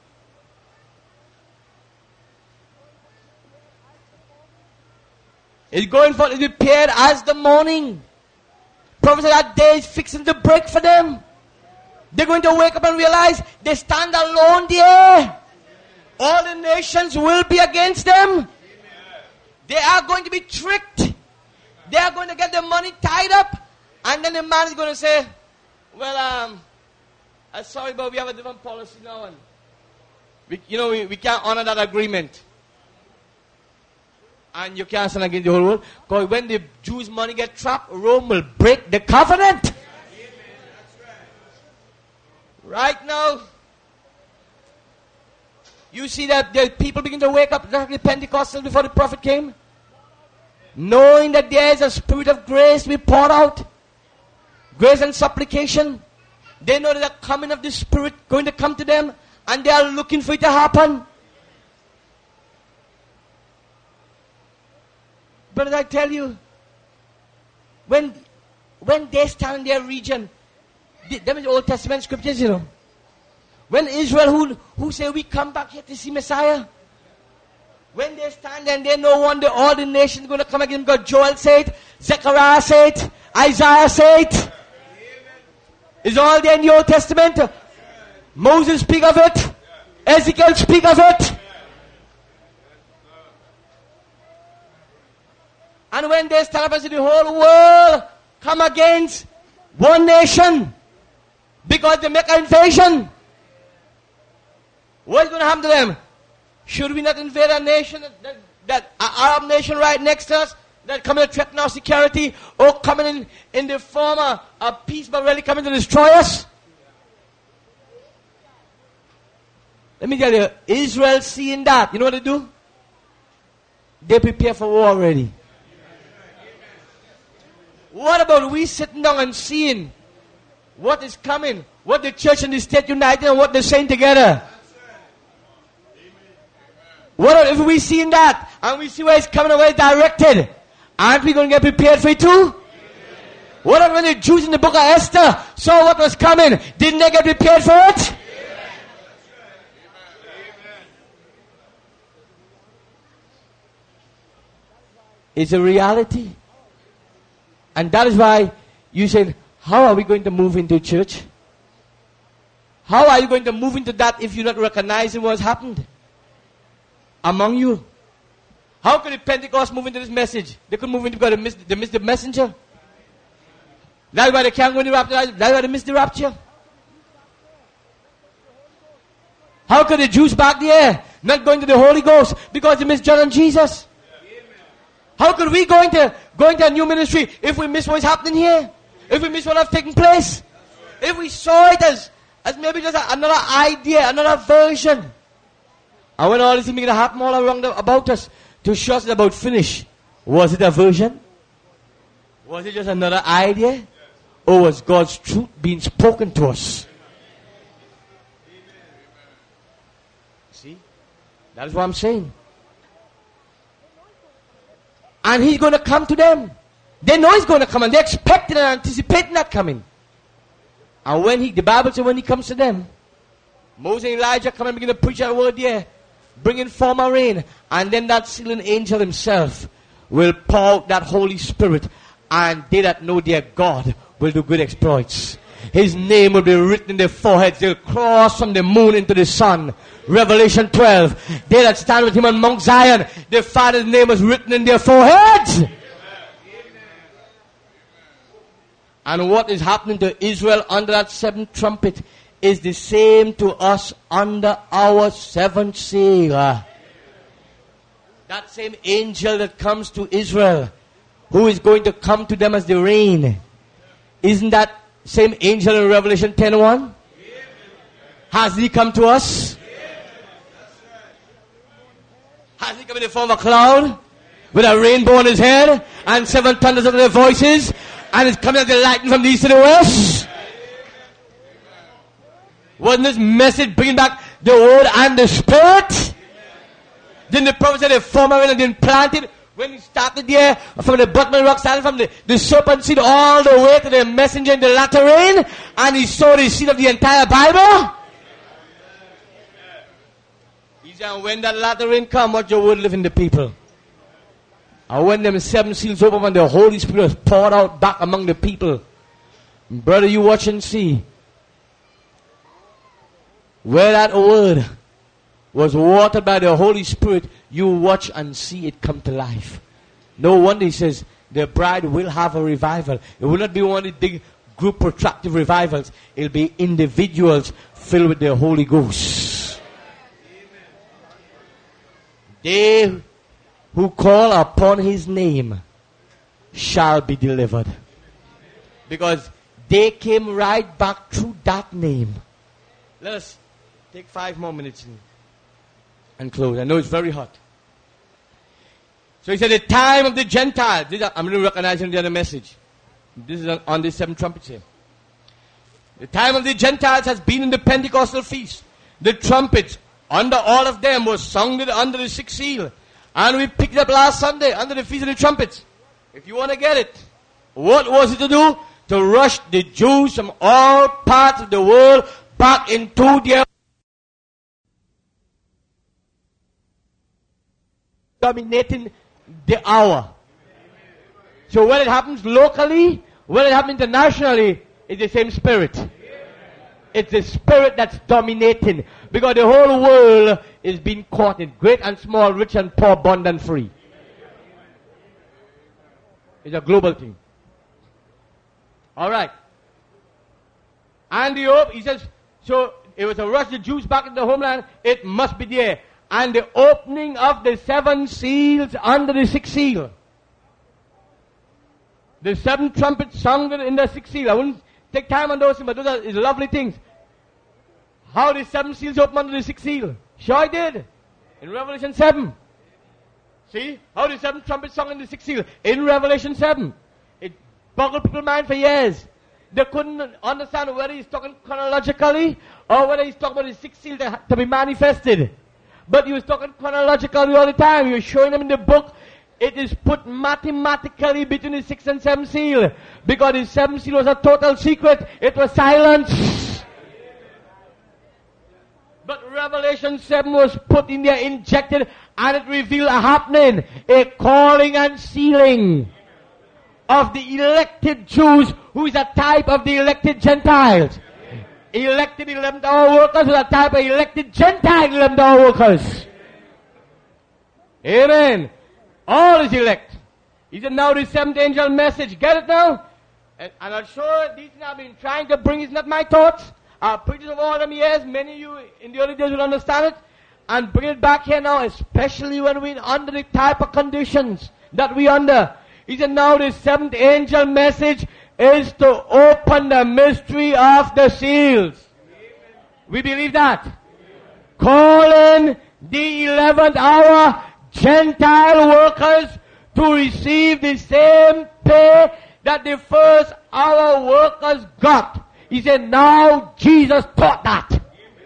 B: his going forth is prepared as the morning. Prophet said that day is fixing to break for them. They're going to wake up and realize they stand alone there. All the nations will be against them. They are going to be tricked. They are going to get their money tied up. And then the man is going to say, well, um, I'm sorry, but we have a different policy now. And we, you know, we, we can't honor that agreement. And you can't stand against the whole world. Because when the Jews' money get trapped, Rome will break the covenant. Right now,
C: You see that the people begin to wake up like the Pentecostals before the prophet came? Knowing that there is a spirit of grace to be poured out. Grace and supplication. They know that the coming of the Spirit going to come to them, and they are looking for it to happen. But as I tell you, when when they stand in their region, them is Old Testament scriptures, you know. When Israel who who say we come back here to see Messiah, when they stand and they know one day all the nations going to come again, because Joel said, Zechariah said, Isaiah said. It's all there in the Old Testament. Moses speak of it. Ezekiel speak of it. And when they stand up and say the whole world come against one nation because they make an invasion, what's going to happen to them? Should we not invade a nation, that, that an Arab nation right next to us, that coming to threaten our security, or coming in, in the form of, of peace, but really coming to destroy us? Let me tell you, Israel seeing that, you know what they do? They prepare for war already. What about we sitting down and seeing what is coming, what the church and the state united and what they're saying together? What if we seeing that and we see where it's coming and where it's directed? Aren't we going to get prepared for it too? What if when the Jews in the book of Esther saw what was coming, didn't they get prepared for it? It's a reality. And that is why you said, how are we going to move into church? How are you going to move into that if you're not recognizing what's happened among you? How could the Pentecost move into this message? They could move into because they missed, they missed the messenger. That's why they can't go into the rapture. That's why they missed the rapture. How could the Jews back there not go into the Holy Ghost? Because they missed John and Jesus. How could we go into, go into a new ministry if we miss what's happening here? If we miss what has taken place? If we saw it as, as maybe just a, another idea, another version. And when all this is going to happen all around the, about us, to show us about finish, was it a version? Was it just another idea? Or was God's truth being spoken to us? See? That's what I'm saying. And He's going to come to them. They know He's going to come and they're expecting and anticipating that coming. And when He, the Bible says when He comes to them, Moses and Elijah come and begin to preach that word there, bringing form and rain, and then that sealing angel himself will pour out that Holy Spirit, and they that know their God will do good exploits. His name will be written in their foreheads. They'll cross from the moon into the sun. Revelation twelve. They that stand with Him on Mount Zion, their Father's name is written in their foreheads. Amen. And what is happening to Israel under that seventh trumpet is the same to us under our seventh seal. That same angel that comes to Israel, who is going to come to them as the rain. Isn't that same angel in Revelation ten one? Has he come to us? Has he come in the form of a cloud with a rainbow on his head and seven thunders of their voices, and is coming as the lightning from the east to the west? Wasn't this message bringing back the word and the spirit? Didn't the prophet say the former rain had been planted when he started there from the bottom of the rock, started from the, the serpent seed all the way to the messenger in the latter rain, and he sowed the seed of the entire Bible? He said, when that latter rain come, what your word live in the people? And when them seven seals open and the Holy Spirit was poured out back among the people, brother, you watch and see. Where that word was watered by the Holy Spirit, you watch and see it come to life. No wonder He says the bride will have a revival. It will not be one of the big group protracted revivals. It will be individuals filled with the Holy Ghost. They who call upon His name shall be delivered. Because they came right back through that name. Let us take five more minutes. and close. I know it's very hot. So he said, the time of the Gentiles. I'm going to recognize in the other message. This is on the seven trumpets here. The time of the Gentiles has been in the Pentecostal feast. The trumpets, under all of them, was sounded under the sixth seal. And we picked it up last Sunday, under the Feast of the Trumpets. If you want to get it. What was it to do? To rush the Jews from all parts of the world back into their dominating the hour. So when it happens locally, when it happens internationally, it's the same spirit. It's the spirit that's dominating. Because the whole world is being caught in great and small, rich and poor, bond and free. It's a global thing. Alright. And the hope, he says, so it was to rush the Jews back in the homeland, it must be there. And the opening of the seven seals under the sixth seal. The seven trumpets sounded in the sixth seal. I wouldn't take time on those things, but those are lovely things. How the seven seals open under the sixth seal? Sure I did. In Revelation seven. See? How the seven trumpets sung in the sixth seal? In Revelation seven. It boggled people's mind for years. They couldn't understand whether he's talking chronologically or whether he's talking about the sixth seal to, to be manifested. But he was talking chronologically all the time. He was showing them in the book. It is put mathematically between the sixth and seventh seal. Because the seventh seal was a total secret. It was silence. But Revelation seven was put in there, injected, and it revealed a happening. A calling and sealing of the elected Jews, who is a type of the elected Gentiles. Elected eleventh hour workers is a type of elected Gentile eleventh hour workers. Amen. All is elect. He said, now the seventh angel message. Get it now? And, and I'm sure these things I've been trying to bring is not my thoughts. Uh, preachers of all them years, many of you in the early days will understand it. And bring it back here now, especially when we're under the type of conditions that we're under. He said, now the seventh angel message is to open the mystery of the seals. We believe that. Calling the eleventh hour Gentile workers to receive the same pay that the first hour workers got. He said, now Jesus taught that.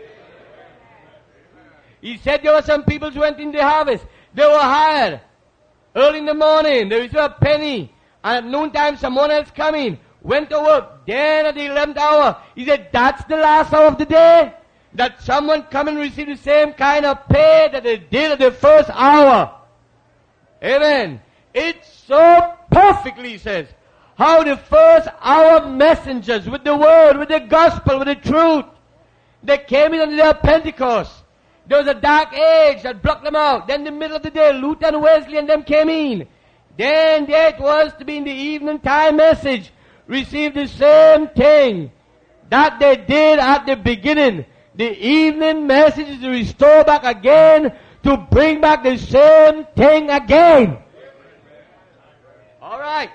C: He said there were some people who went in the harvest. They were hired early in the morning. They received a penny. And at noontime, someone else coming. Went to work. Then at the eleventh hour, he said, that's the last hour of the day. That someone come and receive the same kind of pay that they did at the first hour. Amen. It's so perfectly, he says, how the first hour messengers with the word, with the gospel, with the truth, they came in on their Pentecost. There was a dark age that blocked them out. Then in the middle of the day, Luther and Wesley and them came in. Then there it was to be in the evening time message. Received the same thing that they did at the beginning. The evening message is to restore back again, to bring back the same thing again. Alright.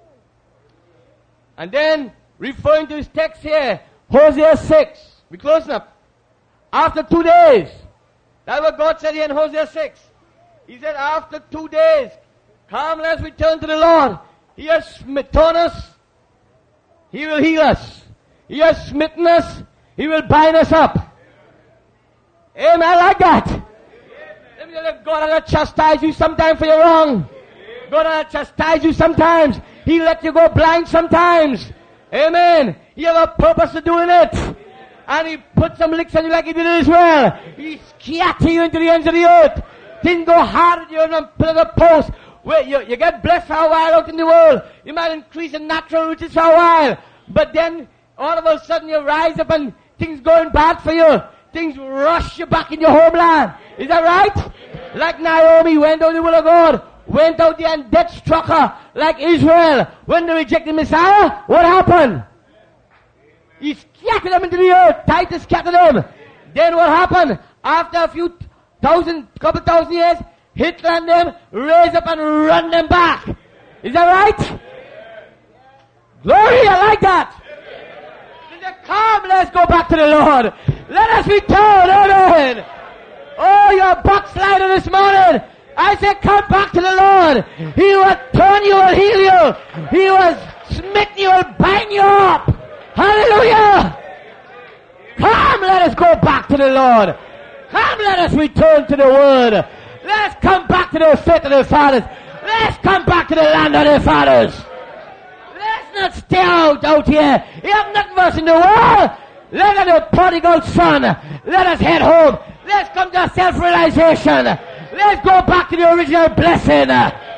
C: And then, referring to his text here, Hosea six. We're closing up. After two days. That's what God said here in Hosea six. He said, after two days, come, let's return to the Lord. He has smitten us. He will heal us. He has smitten us. He will bind us up. Amen. I like that. Let me tell you, God will chastise you sometimes for your wrong. God will chastise you sometimes. He let you go blind sometimes. Amen. He have a purpose to doing it. And he put some licks on you like he did in Israel. He scatter you into the ends of the earth. Didn't go hard at you on a pillar of post. Where you, you get blessed for a while out in the world. You might increase in natural riches for a while. But then, all of a sudden you rise up and things going bad for you. Things rush you back in your homeland. Is that right? Like Naomi went out the will of God. Went out there and death struck her. Like Israel. When they rejected Messiah, what happened? He scattered them into the earth. Titus scattered them. Then what happened? After a few thousand, couple thousand years, Hitler and them raise up and run them back. Is that right? Glory, I like that. Come, let's go back to the Lord. Let us return, amen.
B: Oh, you're a backslider this morning. I say come back to the Lord. He will turn you and heal you. He will smite you and bind you up. Hallelujah. Come, let us go back to the Lord. Come, let us return to the Word. Let's come back to the faith of the fathers. Let's come back to the land of the fathers. Let's not stay out, out here. You have nothing else in the world. Let us the prodigal son. Let us head home. Let's come to self-realization. Let's go back to the original blessing.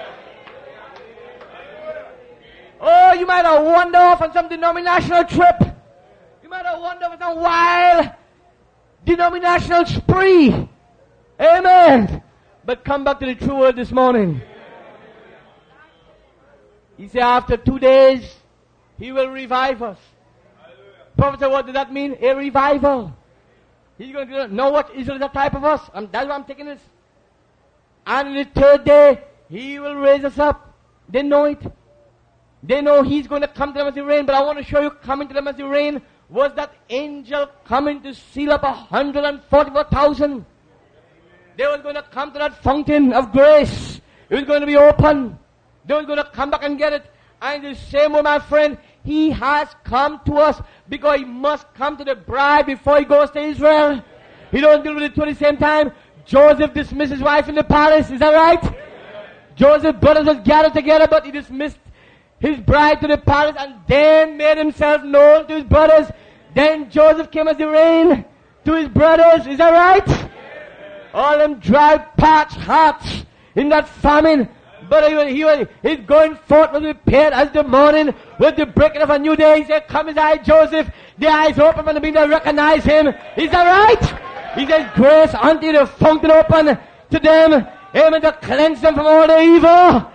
B: Oh, you might have wandered off on some denominational trip. You might have wandered off on some wild denominational spree. Amen. But come back to the true word this morning. He said after two days, he will revive us. Prophet said, what does that mean? A revival. He's going to know what Israel is a type of us. Um, that's why I'm taking this. And the third day, he will raise us up. They know it. They know he's going to come to them as the rain. But I want to show you coming to them as the rain was that angel coming to seal up one hundred forty-four thousand. They was going to come to that fountain of grace. It was going to be open. They was going to come back and get it. And the same way, my friend, he has come to us because he must come to the bride before he goes to Israel. He don't deal with it two at the same time. Joseph dismissed his wife in the palace. Is that right? Joseph's brothers was gathered together, but he dismissed his bride to the palace and then made himself known to his brothers. Then Joseph came as the rain to his brothers. Is that right? All them dry, parched hearts in that famine. But he was, he was, his going forth was prepared as the morning with the breaking of a new day. He said, come his eye, Joseph. The eyes open and the being to recognize him. Is that right? He says, grace unto the fountain open to them. Amen. To cleanse them from all the evil.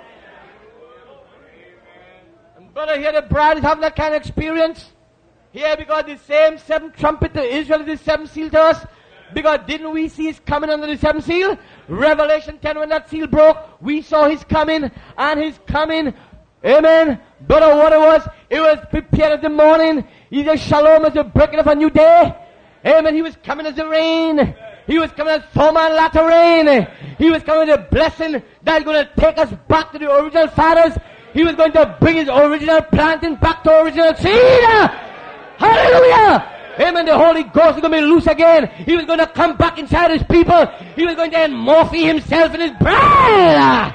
B: And brother, here the bride is having that kind of experience. Here because the same seventh trumpet to Israel is the seventh seal to us. Because didn't we see his coming under the seventh seal? Revelation ten, when that seal broke, we saw his coming, and his coming, amen. But what it was, it was prepared as the morning. He said, shalom as the breaking of a new day. Amen. He was coming as the rain. He was coming as former and latter rain. He was coming as a blessing that is going to take us back to the original fathers. He was going to bring his original planting back to original seed. Hallelujah. Amen. The Holy Ghost is going to be loose again. He was going to come back inside his people. He was going to morphe himself in his bride.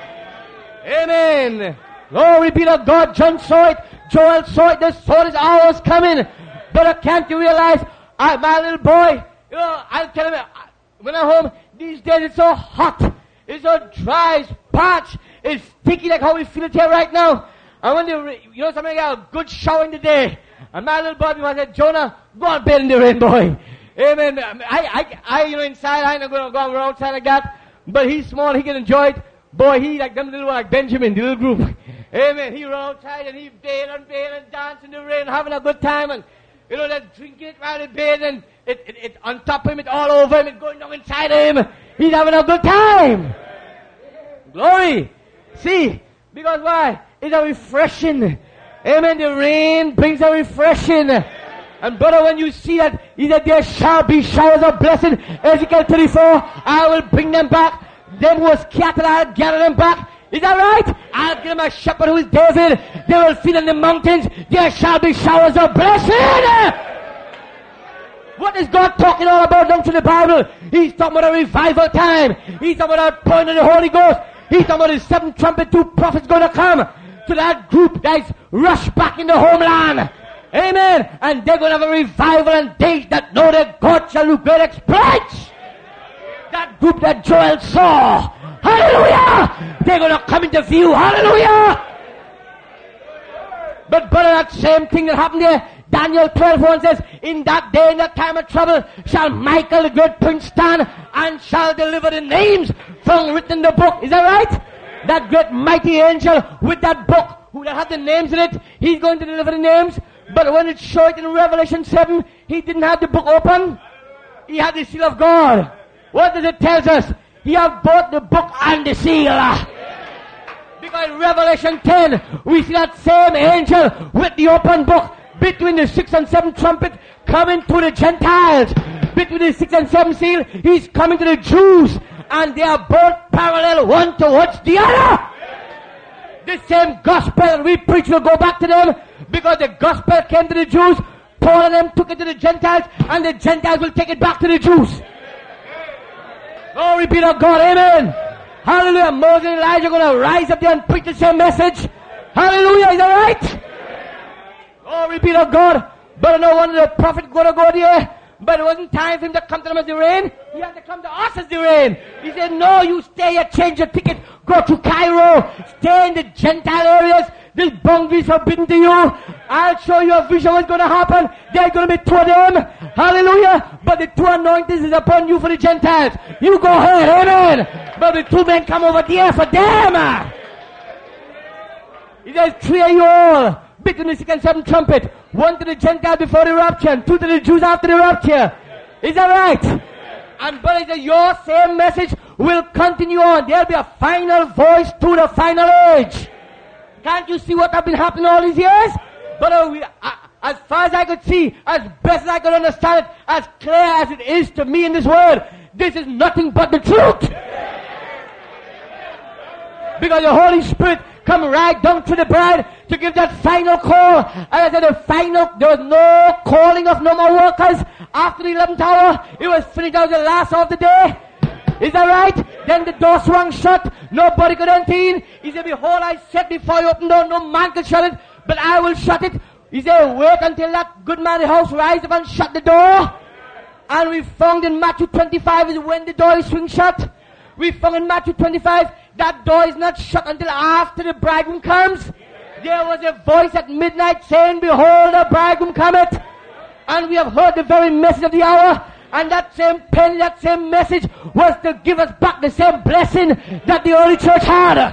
B: Amen. Glory be to God. John saw it. Joel saw it. The sword is hours coming. But can't you realize, I, my little boy, you know, I'll tell him, when I'm home, these days it's so hot. It's so dry. It's parched. It's sticky like how we feel it here right now. And when they, you know, somebody got a good shower in the day. And my little boy said, Jonah, go and bathe in the rain, boy. Amen. I, I, I, you know, inside, I ain't going to go outside like that. But he's small, he can enjoy it. Boy, he like them little one, like Benjamin, the little group. Amen. He run outside and he bathe and bathe and dance in the rain, having a good time. And, you know, they're drinking it while they bathe and it, it, it on top of him, it's all over him, it's going down inside of him. He's having a good time. Glory. See, because why? It's a refreshing. Amen. The rain brings a refreshing. And brother, when you see that, he said, there shall be showers of blessing. Ezekiel thirty-four, I will bring them back. Them who was scattered, I'll gather them back. Is that right? I'll give them a shepherd who is David. They will feed in the mountains. There shall be showers of blessing. What is God talking all about down to the Bible? He's talking about a revival time. He's talking about a point of the Holy Ghost. He's talking about the seventh trumpet, two prophets going to come to that group that's rushed back in the homeland. Amen. And they're going to have a revival, and they that know that God shall do great exploits. That group that Joel saw. Hallelujah. They're going to come into view. Hallelujah. But brother, that same thing that happened there, Daniel twelve one says, in that day, in that time of trouble, shall Michael the great prince stand and shall deliver the names from written in the book. Is that right? That great mighty angel with that book, who that had the names in it, he's going to deliver the names. But when it showed in Revelation seven, he didn't have the book open. He had the seal of God. What does it tell us? He had both the book and the seal. Because in Revelation ten, we see that same angel with the open book between the sixth and seventh trumpet coming to the Gentiles.
C: between the sixth and seventh seal, he's coming to the Jews, and they are both parallel one towards the other. The same gospel we preach will go back to them, because the gospel came to the Jews, Paul and them took it to the Gentiles, and the Gentiles will take it back to the Jews. Glory be to God, amen. Hallelujah. Moses and Elijah are going to rise up there and preach the same message. Hallelujah, is that right? Glory be to God. But no wonder the prophet going to go there. But it wasn't time for him to come to them as the rain. He had to come to us as the rain. He said, no, you stay here, change your ticket, go to Cairo, stay in the Gentile areas. This boundary is forbidden to you. I'll show you a vision what's going to happen. There's going to be two of them. Hallelujah. But the two anointings is upon you for the Gentiles. You go ahead, amen. But the two men come over there for them. He says, clear you all between the sixth and seventh trumpet. One to the Gentiles before the rapture, and two to the Jews after the rapture. Is that right? And brother, he said, your same message will continue on. There'll be a final voice to the final age. Can't you see what has been happening all these years? But uh, we, uh, as far as I could see, as best as I could understand it, as clear as it is to me in this world, this is nothing but the truth. Because the Holy Spirit come right down to the bride to give that final call. And I said the final, there was no calling of no more workers after the eleventh hour. It was finished out the last of the day. Is that right? Then the door swung shut. Nobody could enter in. He said, behold, I set before you open door. No man can shut it, but I will shut it. He said, wait until that good man in the house rise up and shut the door. And we found in Matthew twenty-five is when the door is swing shut. We found in Matthew twenty-five that door is not shut until after the bridegroom comes. There was a voice at midnight saying, behold, the bridegroom cometh. And we have heard the very message of the hour. And that same pen, that same message was to give us back the same blessing that the early church had.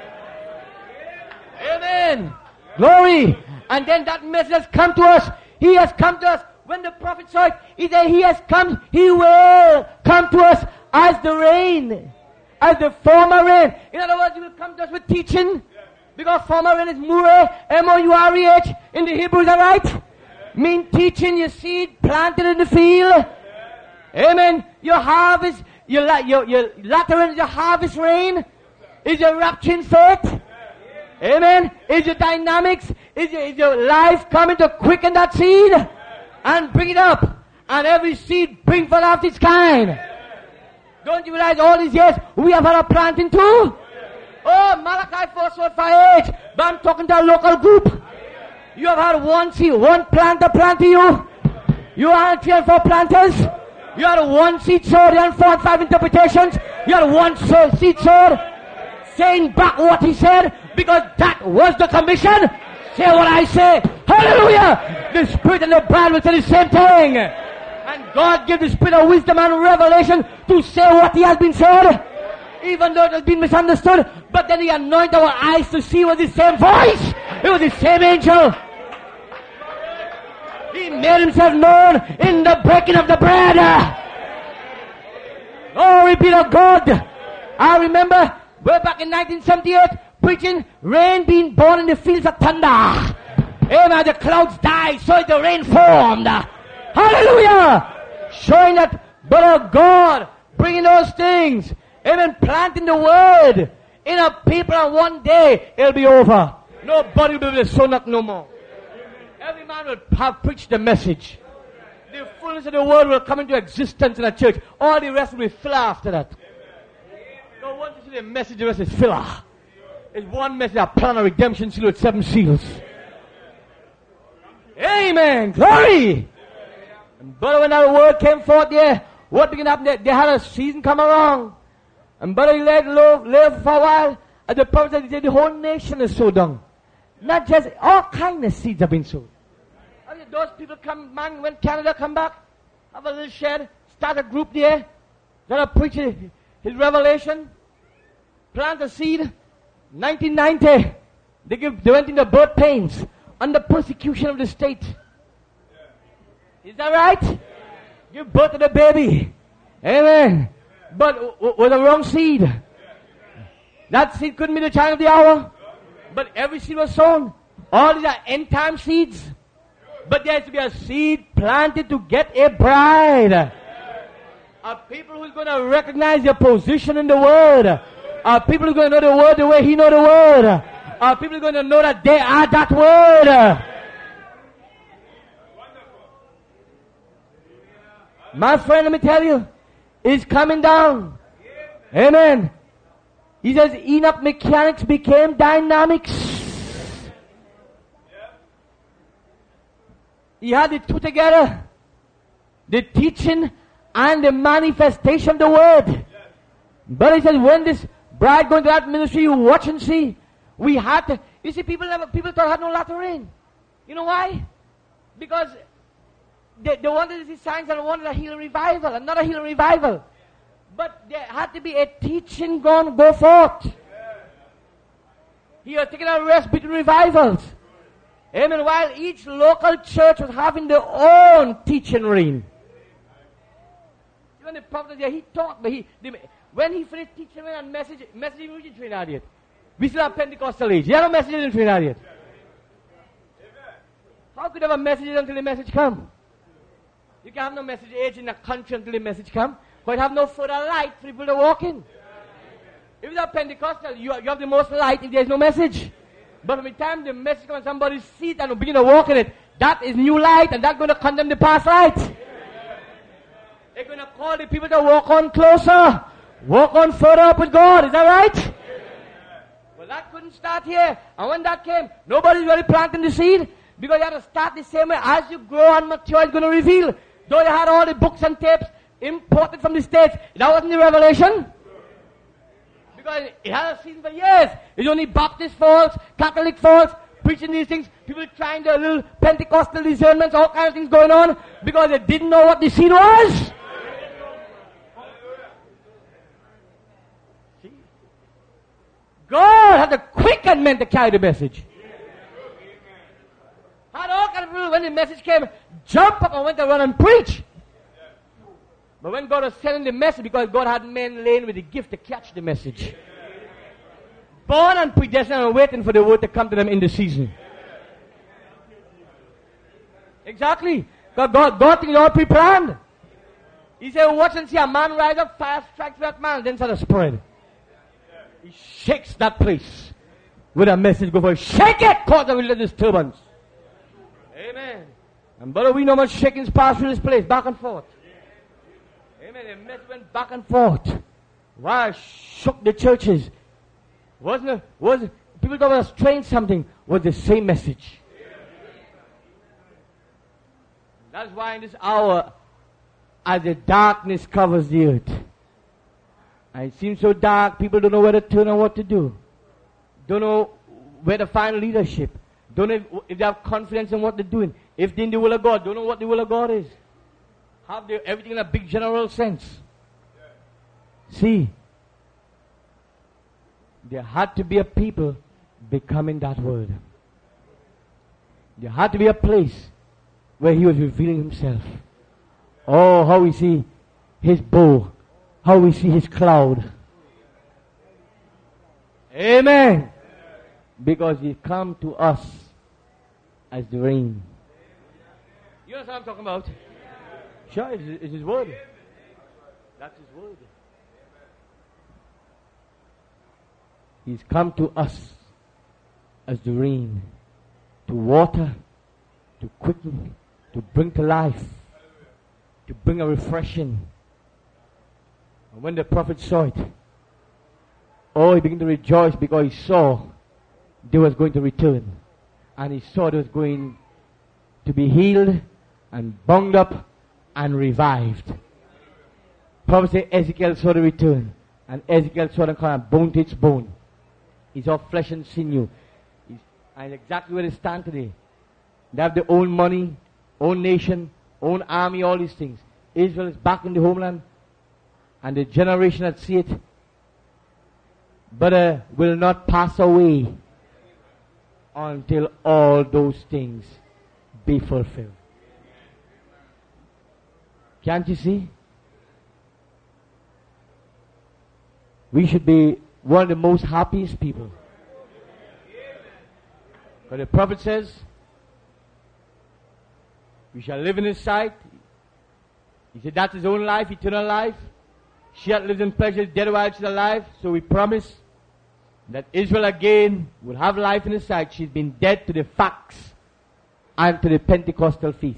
C: Amen. Glory. And then that message has come to us. He has come to us. When the prophet saw it, he said, he has come, he will come to us as the rain. As the former rain. In other words, he will come to us with teaching. Because former rain is mureh, M O U R E H in the Hebrew, is that right? Mean teaching, your seed planted in the field. Amen. Your harvest, your, your, your latter rain is your harvest rain. Is your rapture in faith. Amen. Is your dynamics, is your, is your life coming to quicken that seed and bring it up. And every seed bring forth after its kind. Don't you realize all these years we have had a planting too? Oh, Malachi four, four, five, eight. But I'm talking to a local group. You have had one seed, one planter planting you. You had three and four planters. You had one seed sowed and four and five interpretations. You had one so- seed sowed, saying back what he said, because that was the commission. Say what I say. Hallelujah! The Spirit and the bride will say the same thing. And God gave the Spirit of wisdom and revelation to say what he has been said, even though it has been misunderstood. But then he anointed our eyes to see with the same voice. It was the same angel. He made himself known in the breaking of the bread. Glory be to God. I remember way back in nineteen seventy-eight preaching rain being born in the fields of thunder. Amen. The clouds died, so the rain formed. Hallelujah. Showing that, brother God, bringing those things. Amen. Planting the word in a people, and one day it'll be over. Nobody will be able to sow nothing no more. Every man will have preached the message. The fullness of the word will come into existence in the church. All the rest will be filler after that. No, once you see the message, the rest is filler. It's one message, a plan of redemption seal with seven seals. Amen. Glory. And brother, when that word came forth there, what began to happen? They, they had a season come along. And brother, he let live, live for a while. And the prophet said, the whole nation is sowed down. Not just, all kinds of seeds have been sowed. I mean, those people come, man, when Canada come back, have a little shed, start a group there, gonna preach his, his revelation, plant a seed. nineteen ninety, they give, they went into birth pains under persecution of the state. Is that right? Give birth to the baby. Amen. But w- w- with the wrong seed. That seed couldn't be the child of the hour. But every seed was sown. All these are end time seeds. But there has to be a seed planted to get a bride. Are people who are going to recognize their position in the Word. Are people who are going to know the Word the way He knows the Word. Are people going to know that they are that Word. My friend, let me tell you, it's coming down. Amen. He says Enoch mechanics became dynamics. He had the two together. The teaching and the manifestation of the Word. But he says when this bride going to that ministry, you watch and see. We had to, you see, people never, people thought had no latter rain. You know why? Because they, they wanted to see signs and wanted a healing revival, another healing revival. But there had to be a teaching going go forth. He was taking a rest between revivals. Amen. While each local church was having their own teaching rain. When the prophet was here, he talked, but he, the, when he finished teaching and message, message in region Trinidad yet. We still have Pentecostal age. There are no messages in Trinidad yet. How could you have a message until the message come? You can have no message age in a country until the message come. But have no further light for people to walk in. If you have Pentecostal, you, you have the most light if there is no message. But by the time the message comes on somebody's seat and begin to walk in it, that is new light and that's going to condemn the past light. They're going to call the people to walk on closer, walk on further up with God. Is that right? Well, that couldn't start here. And when that came, nobody's really planting the seed because you have to start the same way. As you grow and mature, it's going to reveal. Though you had all the books and tapes imported from the States, that wasn't the revelation. Because it had a season for years. It's only Baptist folks, Catholic folks, preaching these things. People trying their little Pentecostal discernments, all kinds of things going on, because they didn't know what the seed was. See? God had to quicken men to carry the message. Had all kinds of people, when the message came, jump up and went to run and preach. But when God was sending the message, because God had men laying with the gift to catch the message. Born and predestined and waiting for the word to come to them in the season. Exactly. God, God, God things all pre-planned. He said, watch and see a man rise up, fire strikes that man, then start to spread. He shakes that place with a message go for it. Shake it, cause a little disturbance. Amen. And brother, we know much shakings pass through this place, back and forth. Amen. The message went back and forth. Why shook the churches? Wasn't it? Was it, people thought it was strange something. Was the same message. That's why in this hour, as the darkness covers the earth, and it seems so dark, people don't know where to turn and what to do. Don't know where to find leadership. Don't know if, if they have confidence in what they're doing. If they're in the will of God, don't know what the will of God is. Have they, everything in a big general sense. Yeah. See, there had to be a people becoming that word. There had to be a place where he was revealing himself. Oh, how we see his bow. How we see his cloud. Amen. Because he come to us as the rain. You know what I'm talking about? Sure, it's, it's his word. That's his word. He's come to us as the rain, to water, to quicken, to bring to life, to bring a refreshing. And when the prophet saw it, oh, he began to rejoice because he saw they was going to return. And he saw they was going to be healed and bound up and revived. Prophet said Ezekiel saw the return. And Ezekiel saw them come and bone to its bone. He's all flesh and sinew. He's, and exactly where they stand today. They have their own money, own nation, own army, all these things. Israel is back in the homeland. And the generation that see it, but uh, will not pass away until all those things be fulfilled. Can't you see? We should be one of the most happiest people. But the prophet says, we shall live in his sight. He said that's his own life, eternal life. She that lives in pleasure is dead while she's alive. So we promise that Israel again will have life in his sight. She's been dead to the facts and to the Pentecostal feast.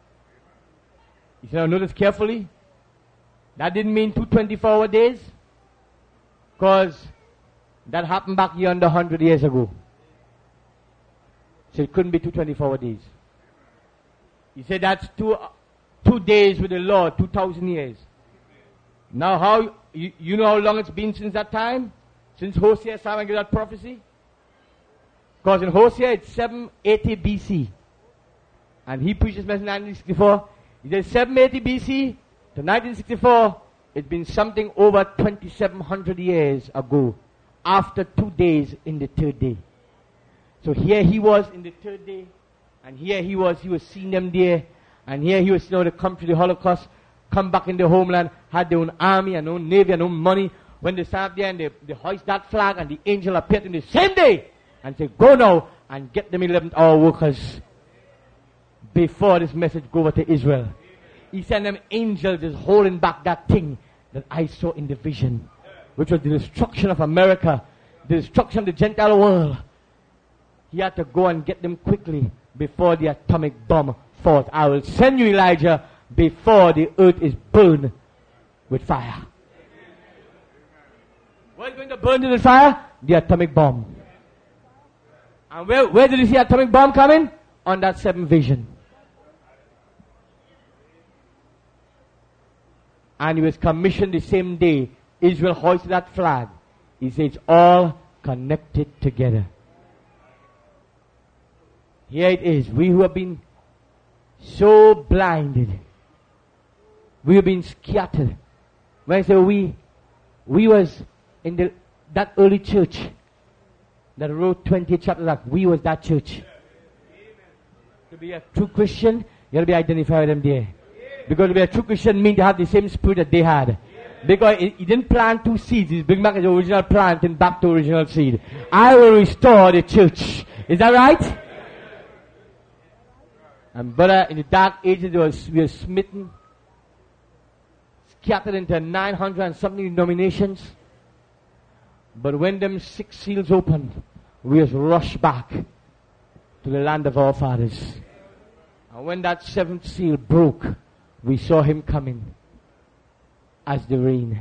C: He said, now notice carefully, that didn't mean two twenty-four hour days, because that happened back yonder one hundred years ago. So it couldn't be two twenty-four hour days. He said that's two, uh, two days with the Lord, two thousand years. Now how, you, you know how long it's been since that time? Since Hosea Simon gave that prophecy? Because in Hosea it's seven eighty B C. And he preached his message in nineteen sixty-four. He said seven eighty B C to nineteen sixty-four, it's been something over twenty-seven hundred years ago, after two days in the third day. So here he was in the third day, and here he was, he was seeing them there, and here he was, you know, they come to the Holocaust, come back in their homeland, had their own army and own navy and own money. When they stand up there and they, they hoist that flag, and the angel appeared in the same day, and said, go now and get them eleventh hour workers before this message go over to Israel. He sent them angels just holding back that thing that I saw in the vision, which was the destruction of America, the destruction of the Gentile world. He had to go and get them quickly before the atomic bomb falls. I will send you, Elijah, before the earth is burned with fire. What's going to burn with fire? The atomic bomb. And where, where did you see atomic bomb coming? On that seventh vision. And he was commissioned the same day. Israel hoisted that flag. He said it's all connected together. Here it is. We who have been so blinded. We have been scattered. When I say we, we was in the that early church that wrote twenty chapters up. We was that church. To be a true Christian, you got to be identified with them there. Because to be a true Christian means to have the same spirit that they had. Because he didn't plant two seeds. He's bringing back his original plant and back to original seed. I will restore the church. Is that right? And brother, in the dark ages, we were, we were smitten, scattered into nine hundred and something denominations. But when them six seals opened, we just rushed back to the land of our fathers. And when that seventh seal broke, we saw him coming as the rain.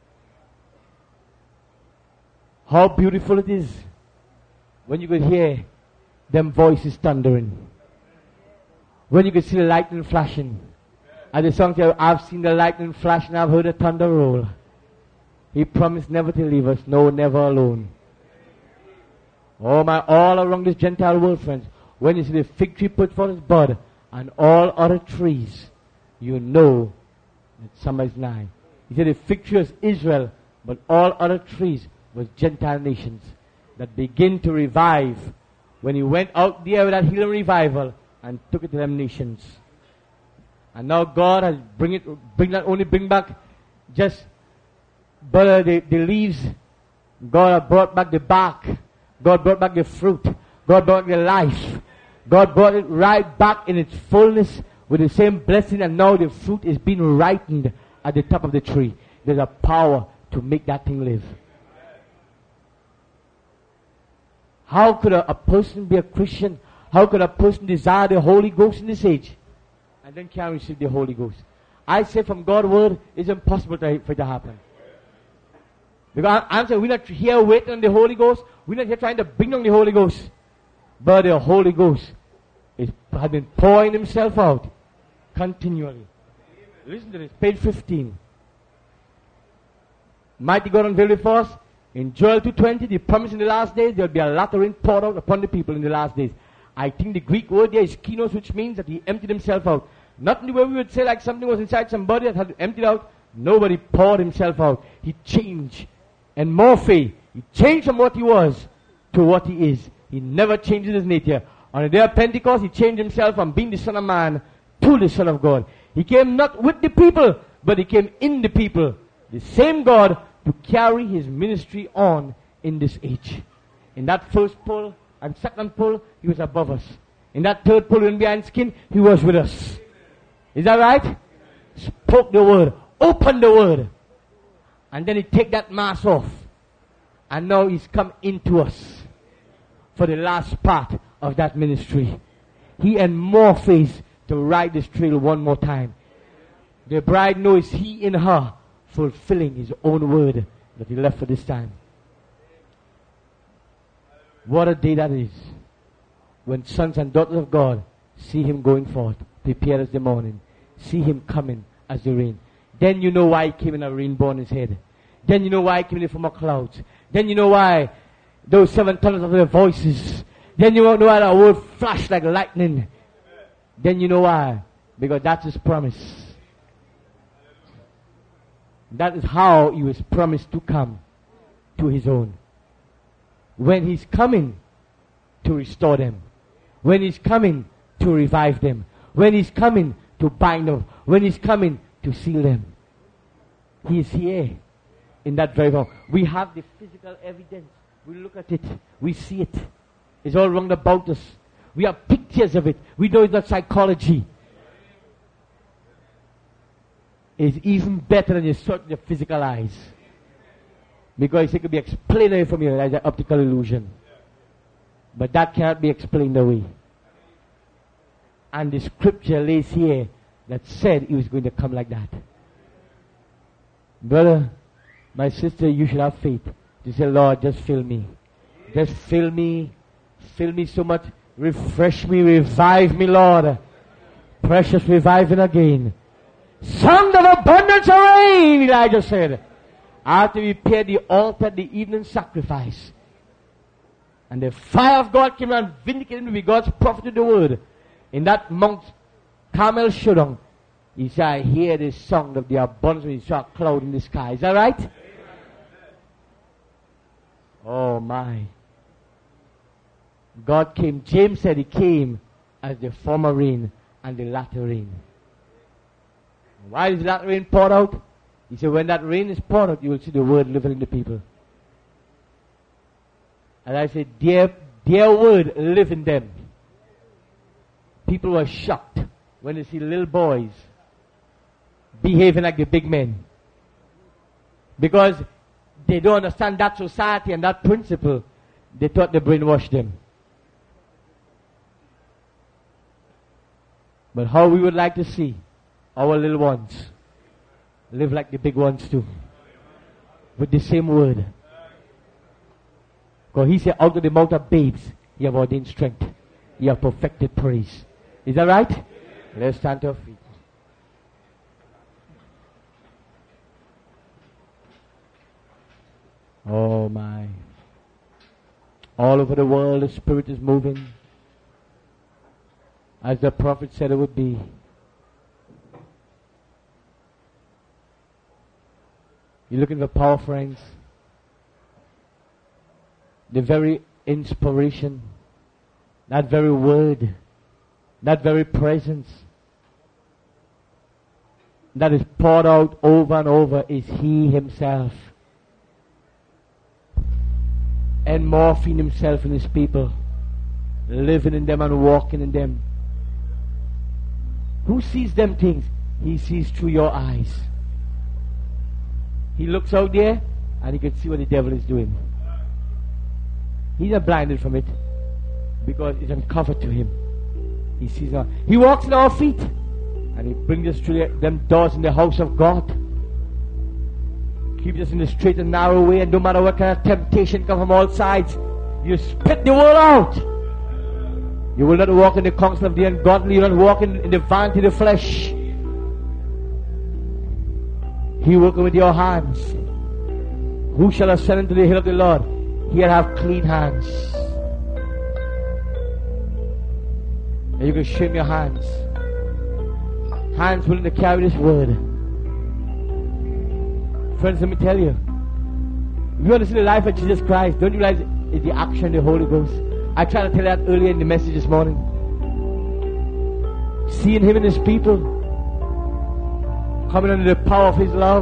C: How beautiful it is when you could hear them voices thundering. When you could see the lightning flashing. As the song says, I've seen the lightning flash and I've heard the thunder roll. He promised never to leave us, no, never alone. Oh my, all around this Gentile world, friends, when you see the fig tree put forth its bud and all other trees, you know that somebody's nigh. He said the fig tree was Israel, but all other trees was Gentile nations that begin to revive when he went out there with that healing revival and took it to them nations. And now God has bring it, bring not only bring back just but the, the leaves. God has brought back the bark. God brought back the fruit. God brought the life. God brought it right back in its fullness with the same blessing, and now the fruit is being ripened at the top of the tree. There's a power to make that thing live. How could a, a person be a Christian? How could a person desire the Holy Ghost in this age and then can't receive the Holy Ghost? I say from God's word, it's impossible to, for it to happen. Because I'm saying we're not here waiting on the Holy Ghost. We're not here trying to bring on the Holy Ghost. But the Holy Ghost is, has been pouring himself out continually. Listen to this, page fifteen. Mighty God unveiled it for us. In Joel two twenty, the promise in the last days, there will be a lot of rain poured out upon the people in the last days. I think the Greek word there is kinos, which means that he emptied himself out. Not in the way we would say like something was inside somebody that had emptied out. Nobody poured himself out. He changed. And morphe, he changed from what he was to what he is. He never changes his nature. On the day of Pentecost, he changed himself from being the Son of Man to the Son of God. He came not with the people, but he came in the people. The same God to carry his ministry on in this age. In that first pull and second pull, he was above us. In that third pull in behind skin, he was with us. Is that right? spoke the word, opened the word, and then he take that mask off, and now he's come into us for the last part of that ministry. He and more faith to ride this trail one more time. The bride knows he in her fulfilling his own word that he left for this time. What a day that is, when sons and daughters of God see him going forth, prepared as the morning, see him coming as the rain. Then you know why he came in a rainbow on his head. Then you know why he came in from a clouds. Then you know why those seven thunders of their voices. Then you know why that word flashed like lightning. Then you know why. Because that's his promise. That is how he was promised to come to his own. When he's coming to restore them. When he's coming to revive them. When he's coming to bind them. When he's coming to seal them. He is here in that very moment. We have the physical evidence. We look at it. We see it. It's all round about us. We have pictures of it. We know it's not psychology. It's even better than you saw it with your physical eyes. Because it can be explained away from you as an optical illusion. But that cannot be explained away. And the scripture lays here that said he was going to come like that. Brother, my sister, you should have faith to say, Lord, just fill me. Just fill me. Fill me so much. Refresh me. Revive me, Lord. Precious reviving again. Song of abundance of rain, Elijah said. After we prepared the altar, the evening sacrifice. And the fire of God came and vindicated me with God's prophet of the word. In that Mount Carmel showdown, he said, I hear the song of the abundance when he saw a cloud in the sky. Is that right? Amen. Oh my. God came, James said he came as the former rain and the latter rain. Why is that rain poured out? He said, when that rain is poured out, you will see the word living in the people. And I said, dear, dear word live in them. People were shocked when they see little boys behaving like the big men. Because they don't understand that society and that principle. They thought they brainwashed them. But how we would like to see our little ones live like the big ones too. With the same word. Because he said, out of the mouth of babes, you have ordained strength. You have perfected praise. Is that right? Yeah. Let's stand to our feet. Oh my. All over the world, the Spirit is moving. As the prophet said it would be. You're looking for power, friends. The very inspiration, that very word, that very presence that is poured out over and over is He Himself. And morphing Himself in His people, living in them and walking in them. Who sees them things? He sees through your eyes. He looks out there and he can see what the devil is doing. He's not blinded from it because it's uncovered to him. He sees now. He walks in our feet and he brings us through them doors in the house of God. Keeps us in the straight and narrow way, and no matter what kind of temptation comes from all sides, you spit the word out. You will not walk in the counsel of the ungodly. You will not walk in, in the vanity of the flesh. He working with your hands. Who shall ascend into the hill of the Lord? Here have clean hands. And you can show him your hands. Hands willing to carry this word. Friends, let me tell you. If you want to see the life of Jesus Christ, don't you realize it's the action of the Holy Ghost? I tried to tell that earlier in the message this morning. Seeing Him and His people coming under the power of His love.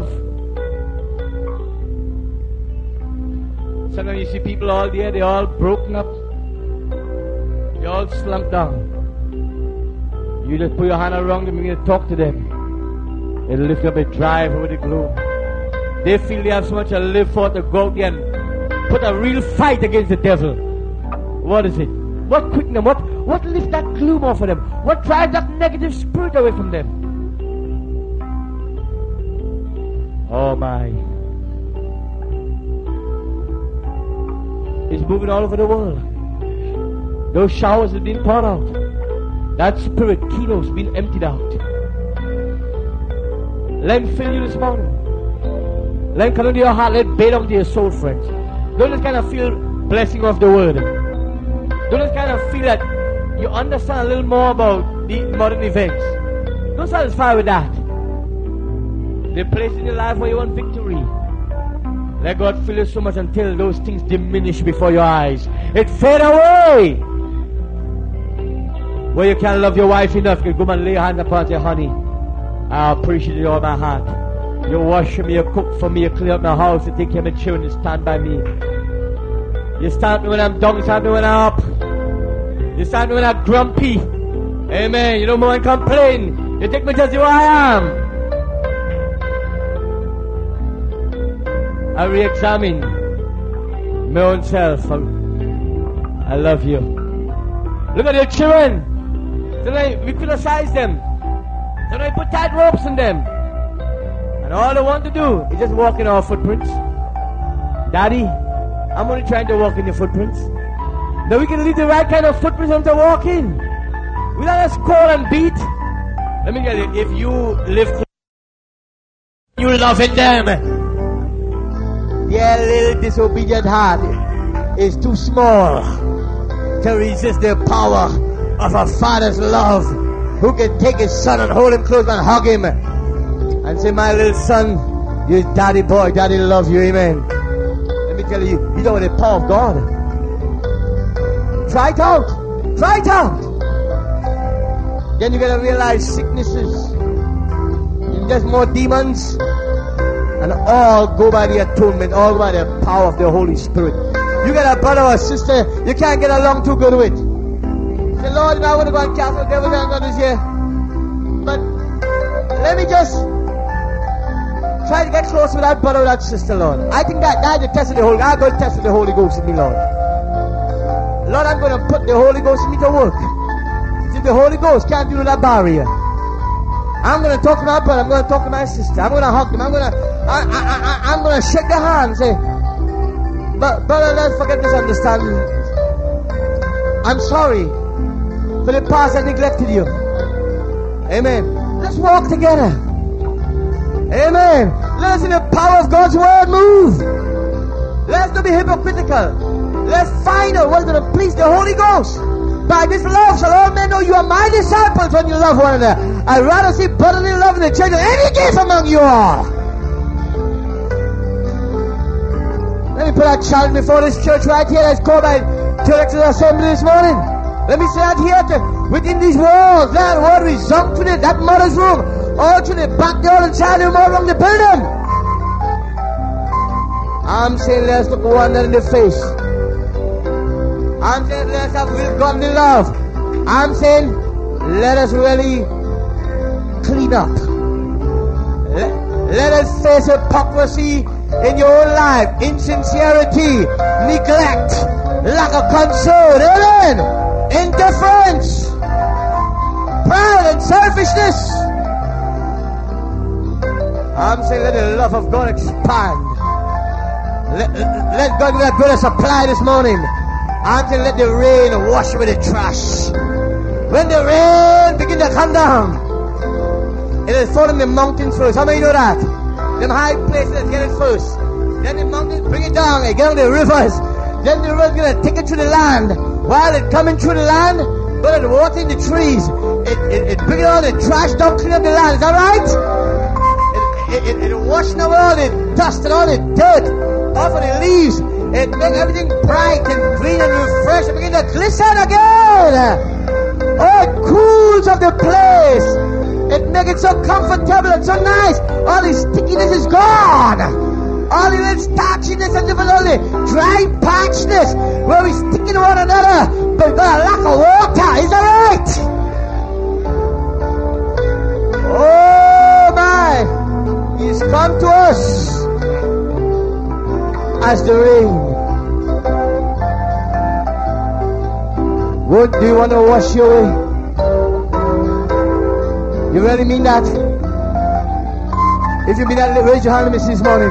C: Sometimes you see people all there, they're all broken up. They're all slumped down. You just put your hand around them and you talk to them. It'll lift up a drive over the gloom. They feel they have so much to live for to go out there and put a real fight against the devil. What is it? What quicken them? What, what lifts that gloom off of them? What drives that negative spirit away from them? Oh my. It's moving all over the world. Those showers have been poured out. That spirit, kilos, been emptied out. Let him fill you this morning. Let him come into your heart. Let it bathe onto your soul, friends. Don't just kind of feel blessing of the word. Don't just kind of feel that you understand a little more about the modern events. Don't satisfy with that. The place in your life where you want victory. Let God fill you so much until those things diminish before your eyes. It fade away. Where you can't love your wife enough, you can go and lay your hand upon her, honey. I appreciate you all my heart. You wash me, you cook for me, you clean up my house, you take care of my children, you stand by me. You stand me when I'm down, you stand me when I'm up. You stand me when I'm grumpy. Amen. You don't want to complain. You take me just who I am. I re-examine my own self. I love you. Look at your children. Tonight we criticize them. Tonight we put tight ropes on them. And all they want to do is just walk in our footprints. Daddy, I'm only trying to walk in your footprints. Now we can leave the right kind of footprints on to walk in. We let us call and beat. Let me tell you, if you live, you love in them. Their little disobedient heart is too small to resist the power of a father's love, who can take his son and hold him close and hug him and say, my little son, you're daddy boy, daddy loves you, amen. Let me tell you, you know the power of God. Try it out. Try it out. Then you're going to realize sicknesses and just more demons. And all go by the atonement, all by the power of the Holy Spirit. You got a brother or a sister you can't get along too good with. Say, Lord, I want to go and cast the devil down this year. But let me just try to get close with that brother or that sister, Lord. I think that that's the test of the Holy Ghost. I'm going to test the Holy Ghost in me, Lord. Lord, I'm going to put the Holy Ghost in me to work. See, the Holy Ghost can't do that barrier. I'm going to talk to my brother. I'm going to talk to my sister. I'm going to hug them. I'm going to, I, I, I, I'm going to shake their hand and say, but brother, let's forget this understanding. I'm sorry for the past I neglected you. Amen. Let's walk together. Amen. Let's in the power of God's word move. Let's not be hypocritical. Let's find out what's going to please the Holy Ghost. By this love shall all men know you are my disciples when you love one another. I'd rather see brotherly love in the church than any gift among you all. Let me put that challenge before this church right here that's called by Church Assembly this morning. Let me say that here to, within these walls, that word resound to it, that mother's room, all through the backyard and side room, all along the building. I'm saying let's look one another in the face. I'm saying let's have real godly love. I'm saying let us really clean up. Let, let us face hypocrisy in your own life, insincerity, neglect, lack of concern, amen, indifference, pride and selfishness. I'm saying let the love of God expand. Let, let God give that greater supply this morning. I'm saying let the rain wash away the trash. When the rain begin to come down, it is falling in the mountains first. How many know that? Them high places get it first. Then the mountains bring it down. It get on the rivers. Then the river's gonna take it through the land. While it coming through the land, but it water in the trees. It it, it bring all the trash down, clean up the land. Is that right? It it, it, it washing away all the dust and all the dirt off of the leaves. It makes everything bright and green and refreshed. It begins to glisten again. Oh, it cools up the place. It makes it so comfortable and so nice. All the stickiness is gone. All the little starchiness and all the dry parchness where we stick in one another, but we've got a lack of water. Is that right? Oh my!
D: He's come to us as the rain. What do you want to wash you away? You really mean that? If you mean that, raise your hand to me this morning.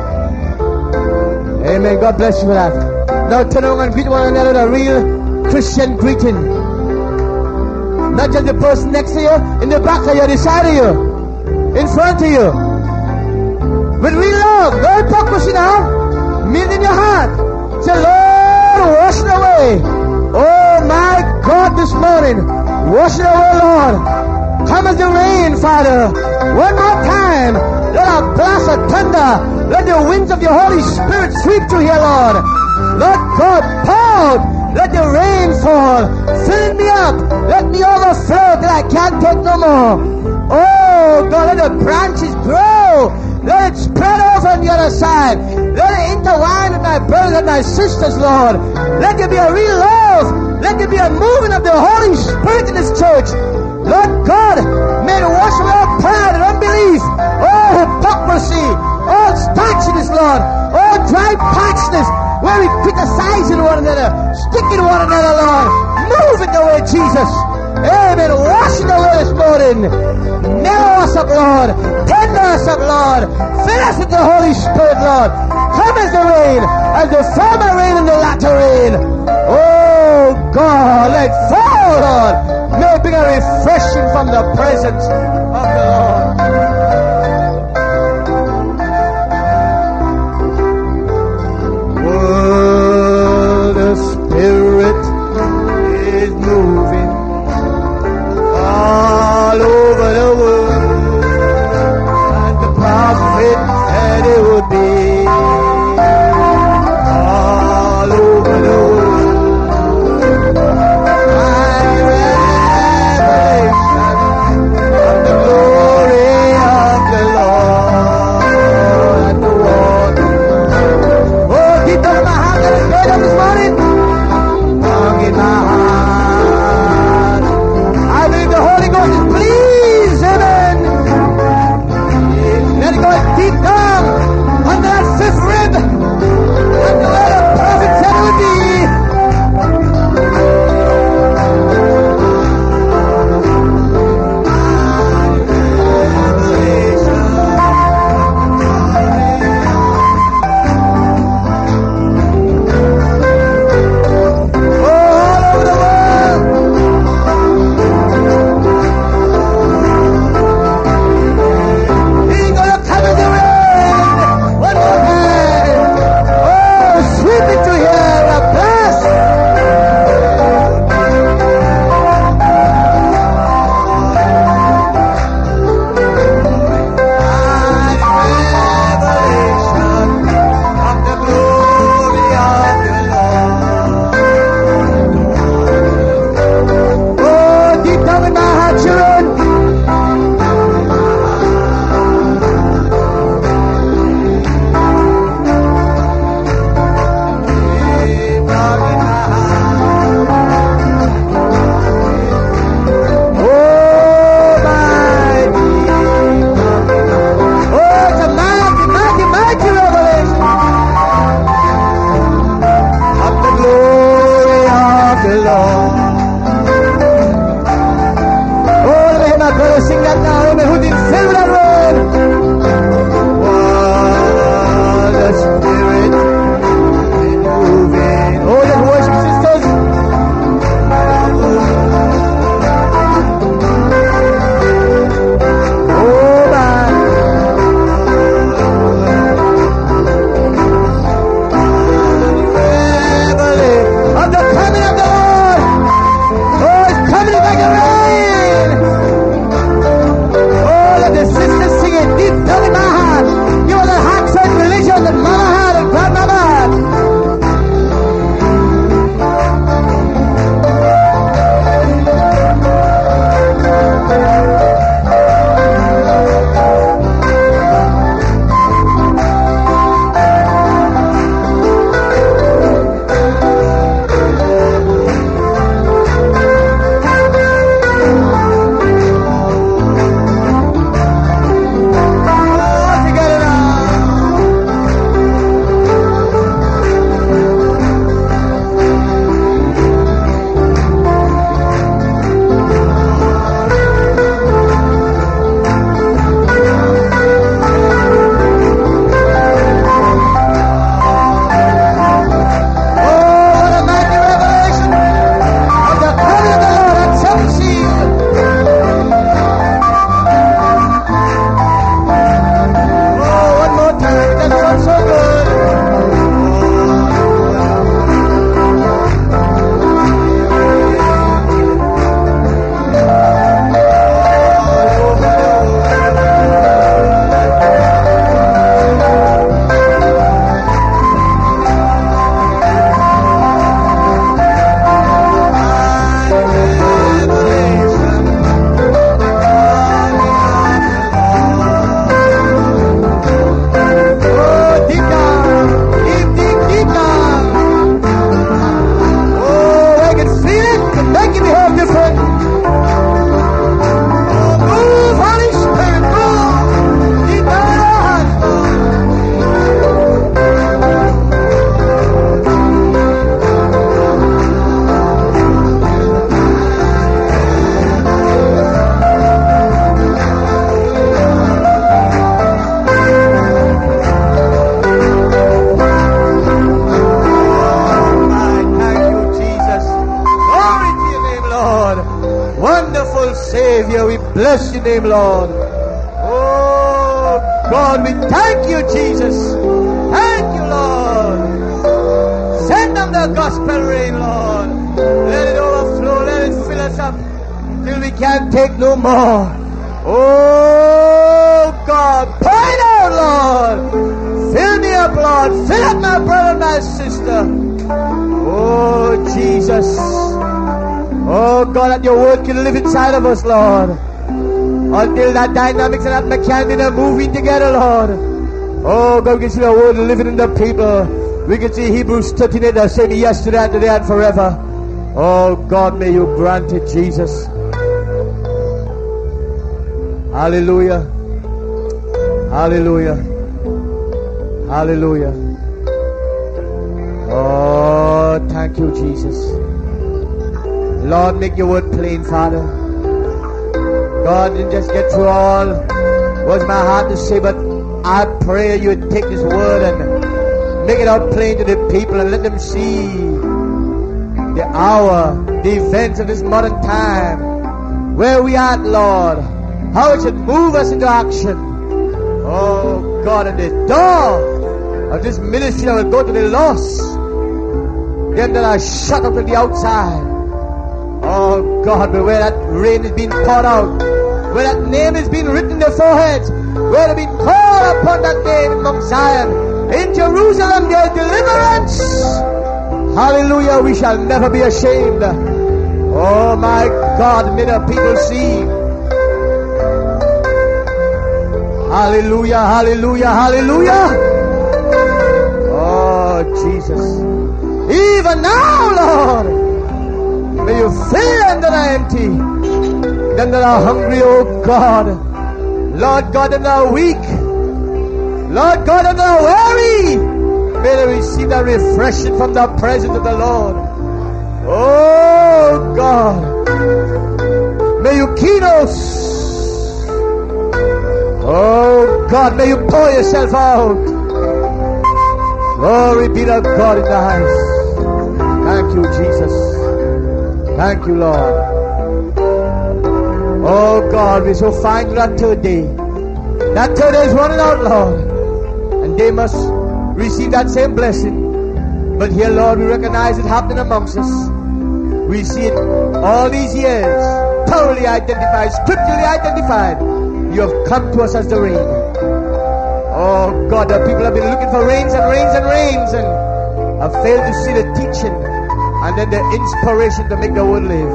D: Amen. God bless you for that. Now turn around and greet one another with a real Christian greeting. Not just the person next to you, in the back of you, the side of you, in front of you. With real love, no hypocrisy now. Mean in your heart. Say, Lord, wash it away. Oh my God, this morning, wash it away, Lord. Come as the rain, Father. One more time. Let a blast of thunder. Let the winds of your Holy Spirit sweep through here, Lord. Lord God, pour out. Let the rain fall. Fill me up. Let me overflow till I can't take no more. Oh God, let the branches grow. Let it spread over on the other side. Let it intertwine with my brothers and my sisters, Lord. Let there be a real love. Let there be a movement of the Holy Spirit in this church. Lord God, may it wash away all pride and unbelief, all hypocrisy, all staunchness, Lord, all dry patchness, where we criticizing one another, sticking one another, Lord. Move it away, Jesus. Amen. Wash it away this morning. Narrow us up, Lord. Tender us up, Lord. Fill us with the Holy Spirit, Lord. Come as the rain, as the former rain and the latter rain. Oh God, let it fall, Lord. May it bring a refreshing from the presence of the Lord. Oh, the Spirit is moving all over the world, and the prophet said it would be all over the world. bless your name, Lord. Oh, God, we thank you, Jesus. Thank you, Lord. Send them the gospel rain, Lord. Let it overflow. Let it fill us up till we can't take no more. Oh, God, pour it out, Lord. Fill me up, Lord. Fill up my brother and my sister. Oh, Jesus. Oh, God, that your word can live inside of us, Lord. Until that dynamics and that mechanics are moving together, Lord. Oh, God, we can see the word living in the people. We can see Hebrews thirteen eight, the same yesterday and today and forever. Oh, God, may you grant it, Jesus. Hallelujah. Hallelujah. Hallelujah. Oh, thank you, Jesus. Lord, make your word plain, Father. God, didn't just get through all was my heart to say, but I pray you would take this word and make it out plain to the people and let them see the hour, the events of this modern time, where we are, Lord, how it should move us into action. Oh, God, and the door of this ministry that will go to the lost, them that are shut up to the outside. Oh, God, but where that rain is being poured out, where that name is being written in their foreheads, where they've been called upon that name in Mount Zion, in Jerusalem, their deliverance. Hallelujah, we shall never be ashamed. Oh, my God, may the people see. Hallelujah, hallelujah, hallelujah. Oh, Jesus. Even now, Lord, may you fill them that are empty, them that are hungry, oh God. Lord God, them that are weak, Lord God, them that are weary, may they receive that refreshing from the presence of the Lord. Oh God, may you keep us. Oh God, may you pour yourself out. Glory be to God in the highest. Thank you, Jesus. Thank you, Lord. Oh God, we're so fine with that third day. That third day is running out, Lord. And they must receive that same blessing. But here, Lord, we recognize it happening amongst us. We see it all these years, thoroughly identified, scripturally identified. You have come to us as the rain. Oh God, the people have been looking for rains and rains and rains and have failed to see the teaching and then the inspiration to make the world live.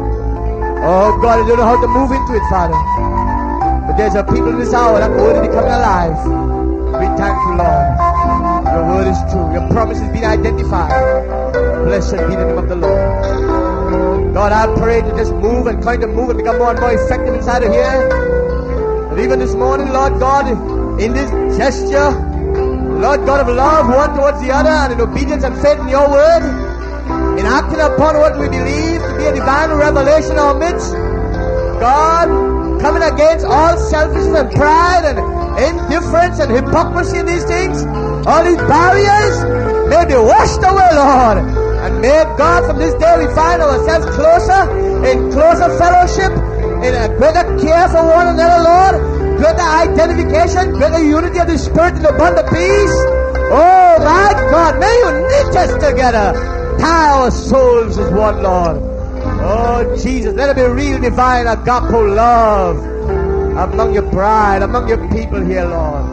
D: Oh God, I don't know how to move into it, Father. But there's a people in this hour that word is becoming alive. We thank you, Lord. Your word is true. Your promise has been identified. Blessed be the name of the Lord. God, I pray to just move and kind of move and become more and more effective inside of here. And even this morning, Lord God, in this gesture, Lord God of love, one towards the other, and in obedience and faith in your word, in acting upon what we believe to be a divine revelation in our midst, God, coming against all selfishness and pride and indifference and hypocrisy in these things, all these barriers, may be washed away, Lord. And may God, from this day we find ourselves closer, in closer fellowship, in a greater care for one another, Lord, greater identification, greater unity of the Spirit in the bond of peace. Oh my God, may you knit us together, tie our souls as one, Lord. Oh Jesus, let it be real divine agape love among your bride, among your people here, Lord.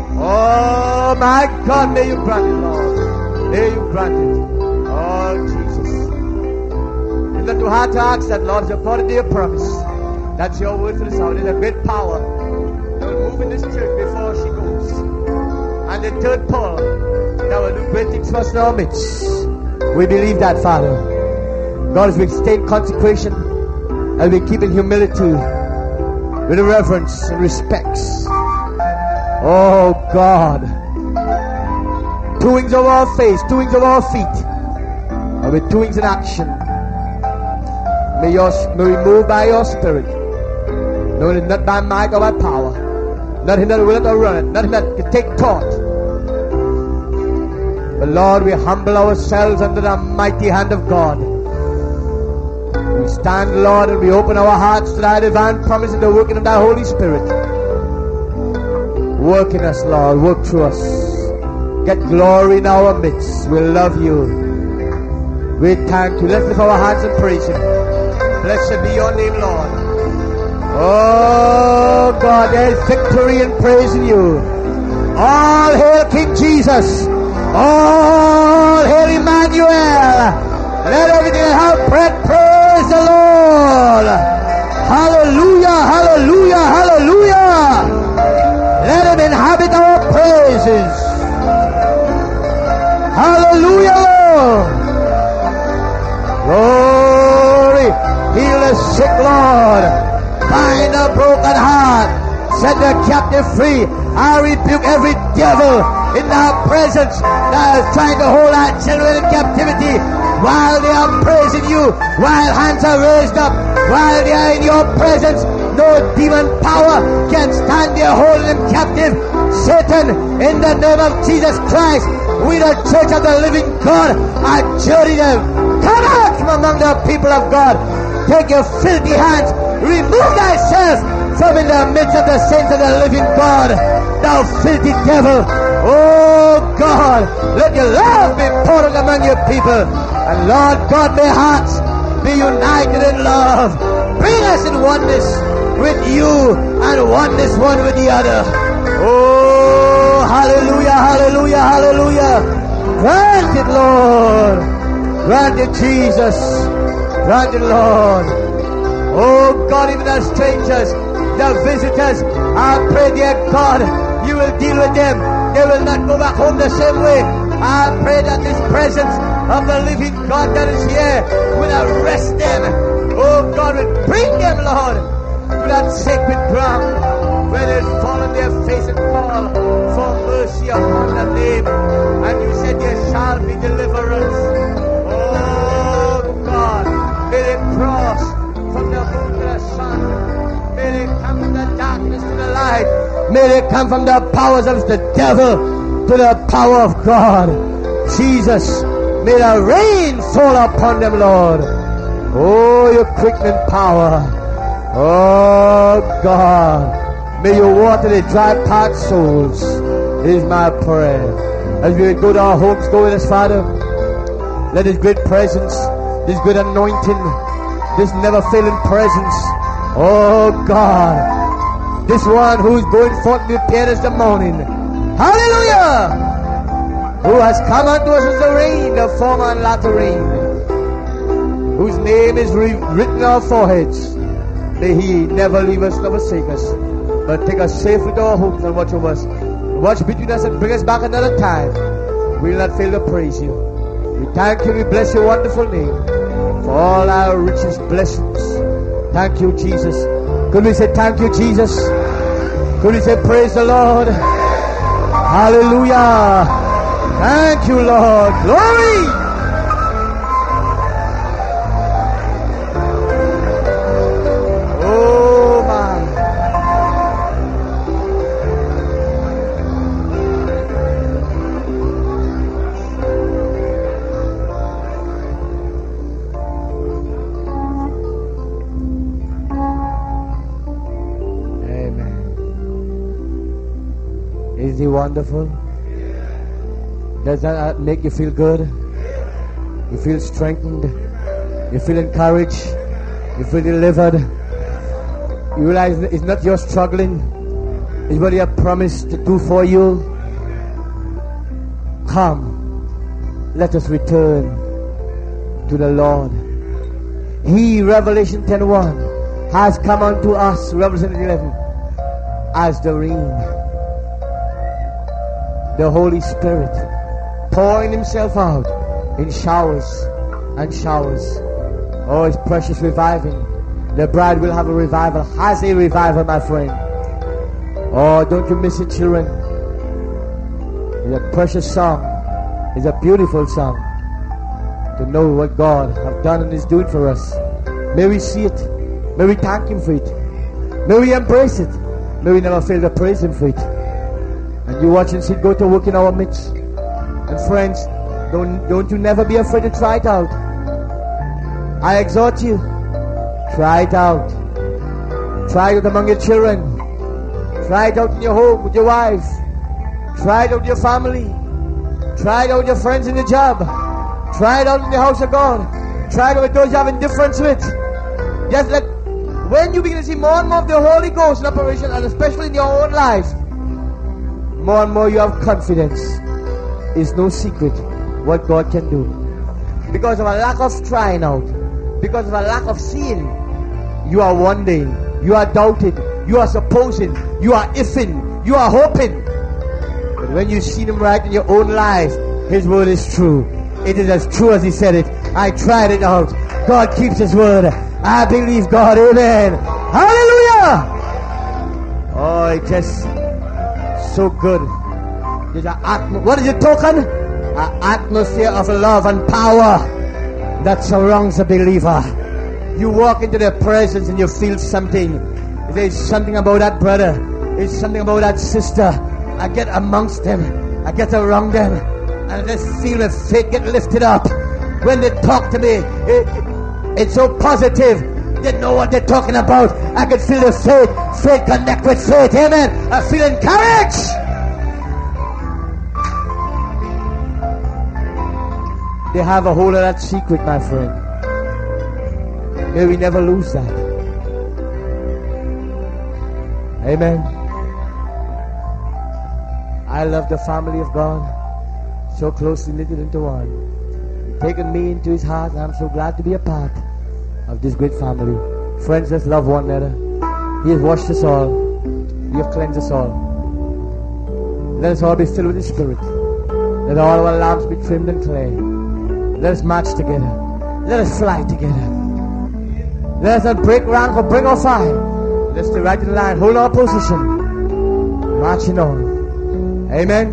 D: Oh my God, may you grant it, Lord. May you grant it. Oh Jesus. It's not too hard to ask that, Lord, according to your promise. That's your word for this hour. There's a great power that will move in this church before she goes. And the third Paul that will do great things for us in our midst. We believe that, Father. God, as we stay in consecration and we keep in humility with reverence and respects. Oh God. Two wings over our face, two wings over our feet. And with two wings in action. May, your, may we move by your Spirit. No, not by might or by power. Not him that will not run it. Not him that can take thought. But Lord, we humble ourselves under the mighty hand of God. We We stand, Lord, and we open our hearts to thy divine promise and the working of thy Holy Spirit. Work in us, Lord. Work through us. Get glory in our midst. We love you. We thank you. Let's lift our hands and praise him. Blessed be your name, Lord. Oh, God, there is victory in praising you. All hail King Jesus. All hail Emmanuel. Let everything have breath praise the Lord. Hallelujah, hallelujah, hallelujah. Let him inhabit our praises. Hallelujah, Lord. Glory. Heal the sick, Lord. Bind the broken heart. Set the captive free. I rebuke every devil in thy presence that is trying to hold our children in captivity while they are praising you, while hands are raised up, while they are in your presence. No demon power can stand there holding them captive. Satan, in the name of Jesus Christ, we the church of the living God, I journey them. Come out from among the people of God. Take your filthy hands. Remove thyself from in the midst of the saints of the living God, thou filthy devil. Oh God, let your love be poured out among your people. And Lord God, may hearts be united in love. Bring us in oneness with you and oneness one with the other. Oh, hallelujah, hallelujah, hallelujah. Grant it, Lord. Grant it, Jesus. Grant it, Lord. Oh God, even as strangers, the visitors, I pray, dear God, you will deal with them. They will not go back home the same way. I pray that this presence of the living God that is here will arrest them. Oh God, will bring them, Lord, to that sacred ground where they fall on their face and call for mercy upon the name. And you said there shall be deliverance. Oh God, may they cross from the moon to the sun. May they come from the darkness to the light. May they come from the powers of the devil to the power of God. Jesus, may the rain fall upon them, Lord. Oh, your quickening power. Oh, God. May you water the dry parched souls. Is my prayer. As we go to our homes, go with us, Father. Let this great presence, this good anointing, this never failing presence, oh God, this one who is going forth to prepare us the morning, hallelujah, who has come unto us as the rain, the former and latter rain, whose name is re- written on our foreheads. May he never leave us nor forsake us, but take us safely to our homes and watch over us, watch between us and bring us back another time. We will not fail to praise you. We thank you, we bless your wonderful name for all our richest blessings. Thank you, Jesus. Could we say thank you, Jesus? Could we say praise the Lord? Hallelujah. Thank you, Lord. Glory. Oh, my. Is he wonderful? Does that make you feel good? You feel strengthened? You feel encouraged? You feel delivered? You realize it's not your struggling, it's what he has promised to do for you. Come, let us return to the Lord. He, Revelation ten one, has come unto us, Revelation eleven, as the rain. The Holy Spirit pouring himself out in showers and showers. Oh, it's precious reviving. The bride will have a revival, has a revival, my friend. Oh, don't you miss it, children. It's a precious song. It's a beautiful song to know what God has done and is doing for us. May we see it. May we thank him for it. May we embrace it. May we never fail to praise him for it. And you watch and see it go to work in our midst. And friends, don't, don't you never be afraid to try it out. I exhort you, Try it out. Try it out among your children. Try it out in your home with your wife. Try it out with your family. Try it out with your friends in the job. Try it out in the house of God. Try it out with those you have indifference with. Just let, when you begin to see more and more of the Holy Ghost in operation, and especially in your own life, more and more you have confidence. It's no secret what God can do. Because of a lack of trying out, because of a lack of seeing, you are wondering, you are doubting, you are supposing, you are ifing, you are hoping. But when you see Him right in your own life, His word is true. It is as true as He said it. I tried it out. God keeps His word. I believe God. Amen. Hallelujah. Oh, it's just so good. There's an atm- what is it, token? An atmosphere of love and power that surrounds a believer. You walk into their presence and you feel something. There's something about that brother. There's something about that sister. I get amongst them. I get around them. And I just feel the faith get lifted up. When they talk to me, it, it, it's so positive. They know what they're talking about. I can feel the faith. Faith connect with faith. Amen. I feel encouraged. They have a whole of that secret, my friend. May we never lose that. Amen. I love the family of God, so closely knitted into one. He's taken me into His heart, and I'm so glad to be a part of this great family. Friends, let's love one another. He has washed us all. He has cleansed us all. Let us all be filled with His Spirit. Let all our lamps be trimmed and clear. Let us march together. Let us fly together. Let us not break rank or break our fire. Let's stay right in line. Hold our position. Marching on. Amen.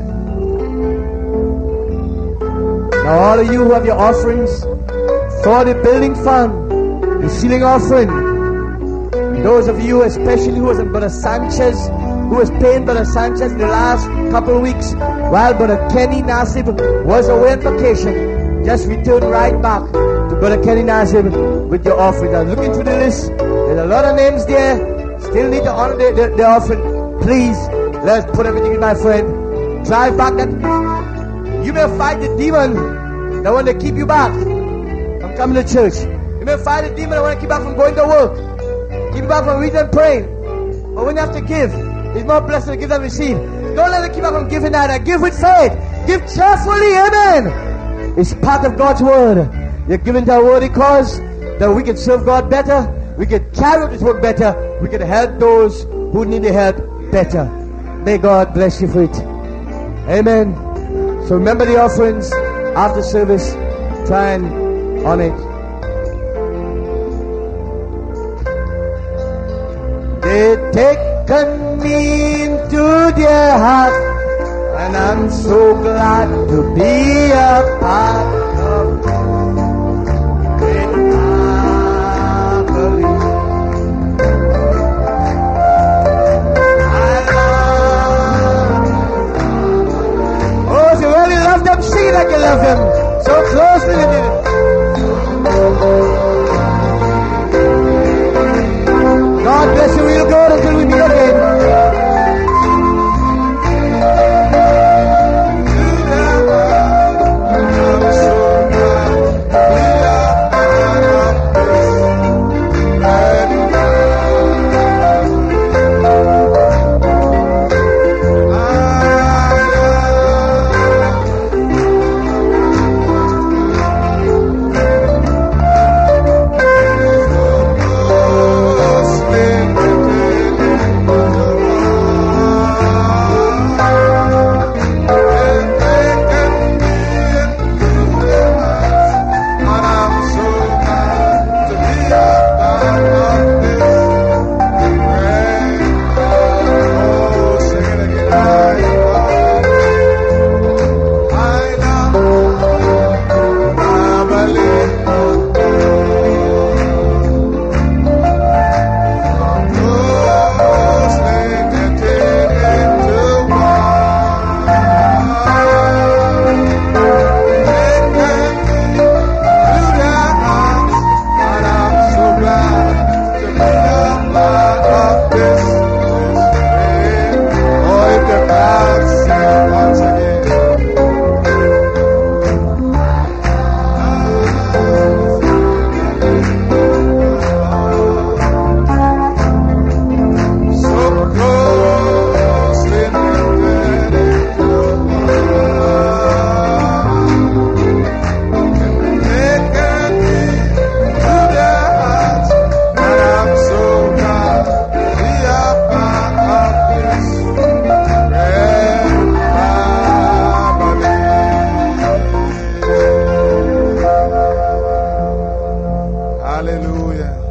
D: Now all of you who have your offerings for the building fund, the ceiling offering, those of you especially who was in Brother Sanchez, who was paying Brother Sanchez in the last couple of weeks, while Brother Kenny Nasib was away on vacation, just return right back to Brother Kenny Nasib with your offering. Now looking through the list, there's a lot of names there. Still need to honor the, the, the offering. Please, let's put everything in, my friend. Drive back that. You may fight the demon that want to keep you back from coming to church. You may fight the demon that want to keep you back from going to work. Keep you back from reading and praying. But when you have to give, it's more blessed to give than receive. Don't let it keep you back from giving either. Give with faith. Give cheerfully. Amen. It's part of God's word. You're giving to a worthy cause that we can serve God better. We can carry out His work better. We can help those who need the help better. May God bless you for it. Amen. So remember the offerings after service. Try and honor it. They taken me into their heart, and I'm so glad to be a part of great family. I love. Oh, if you really love them, sing like you love them. So closely you did it. God bless you real good until we meet again.
A: Hallelujah.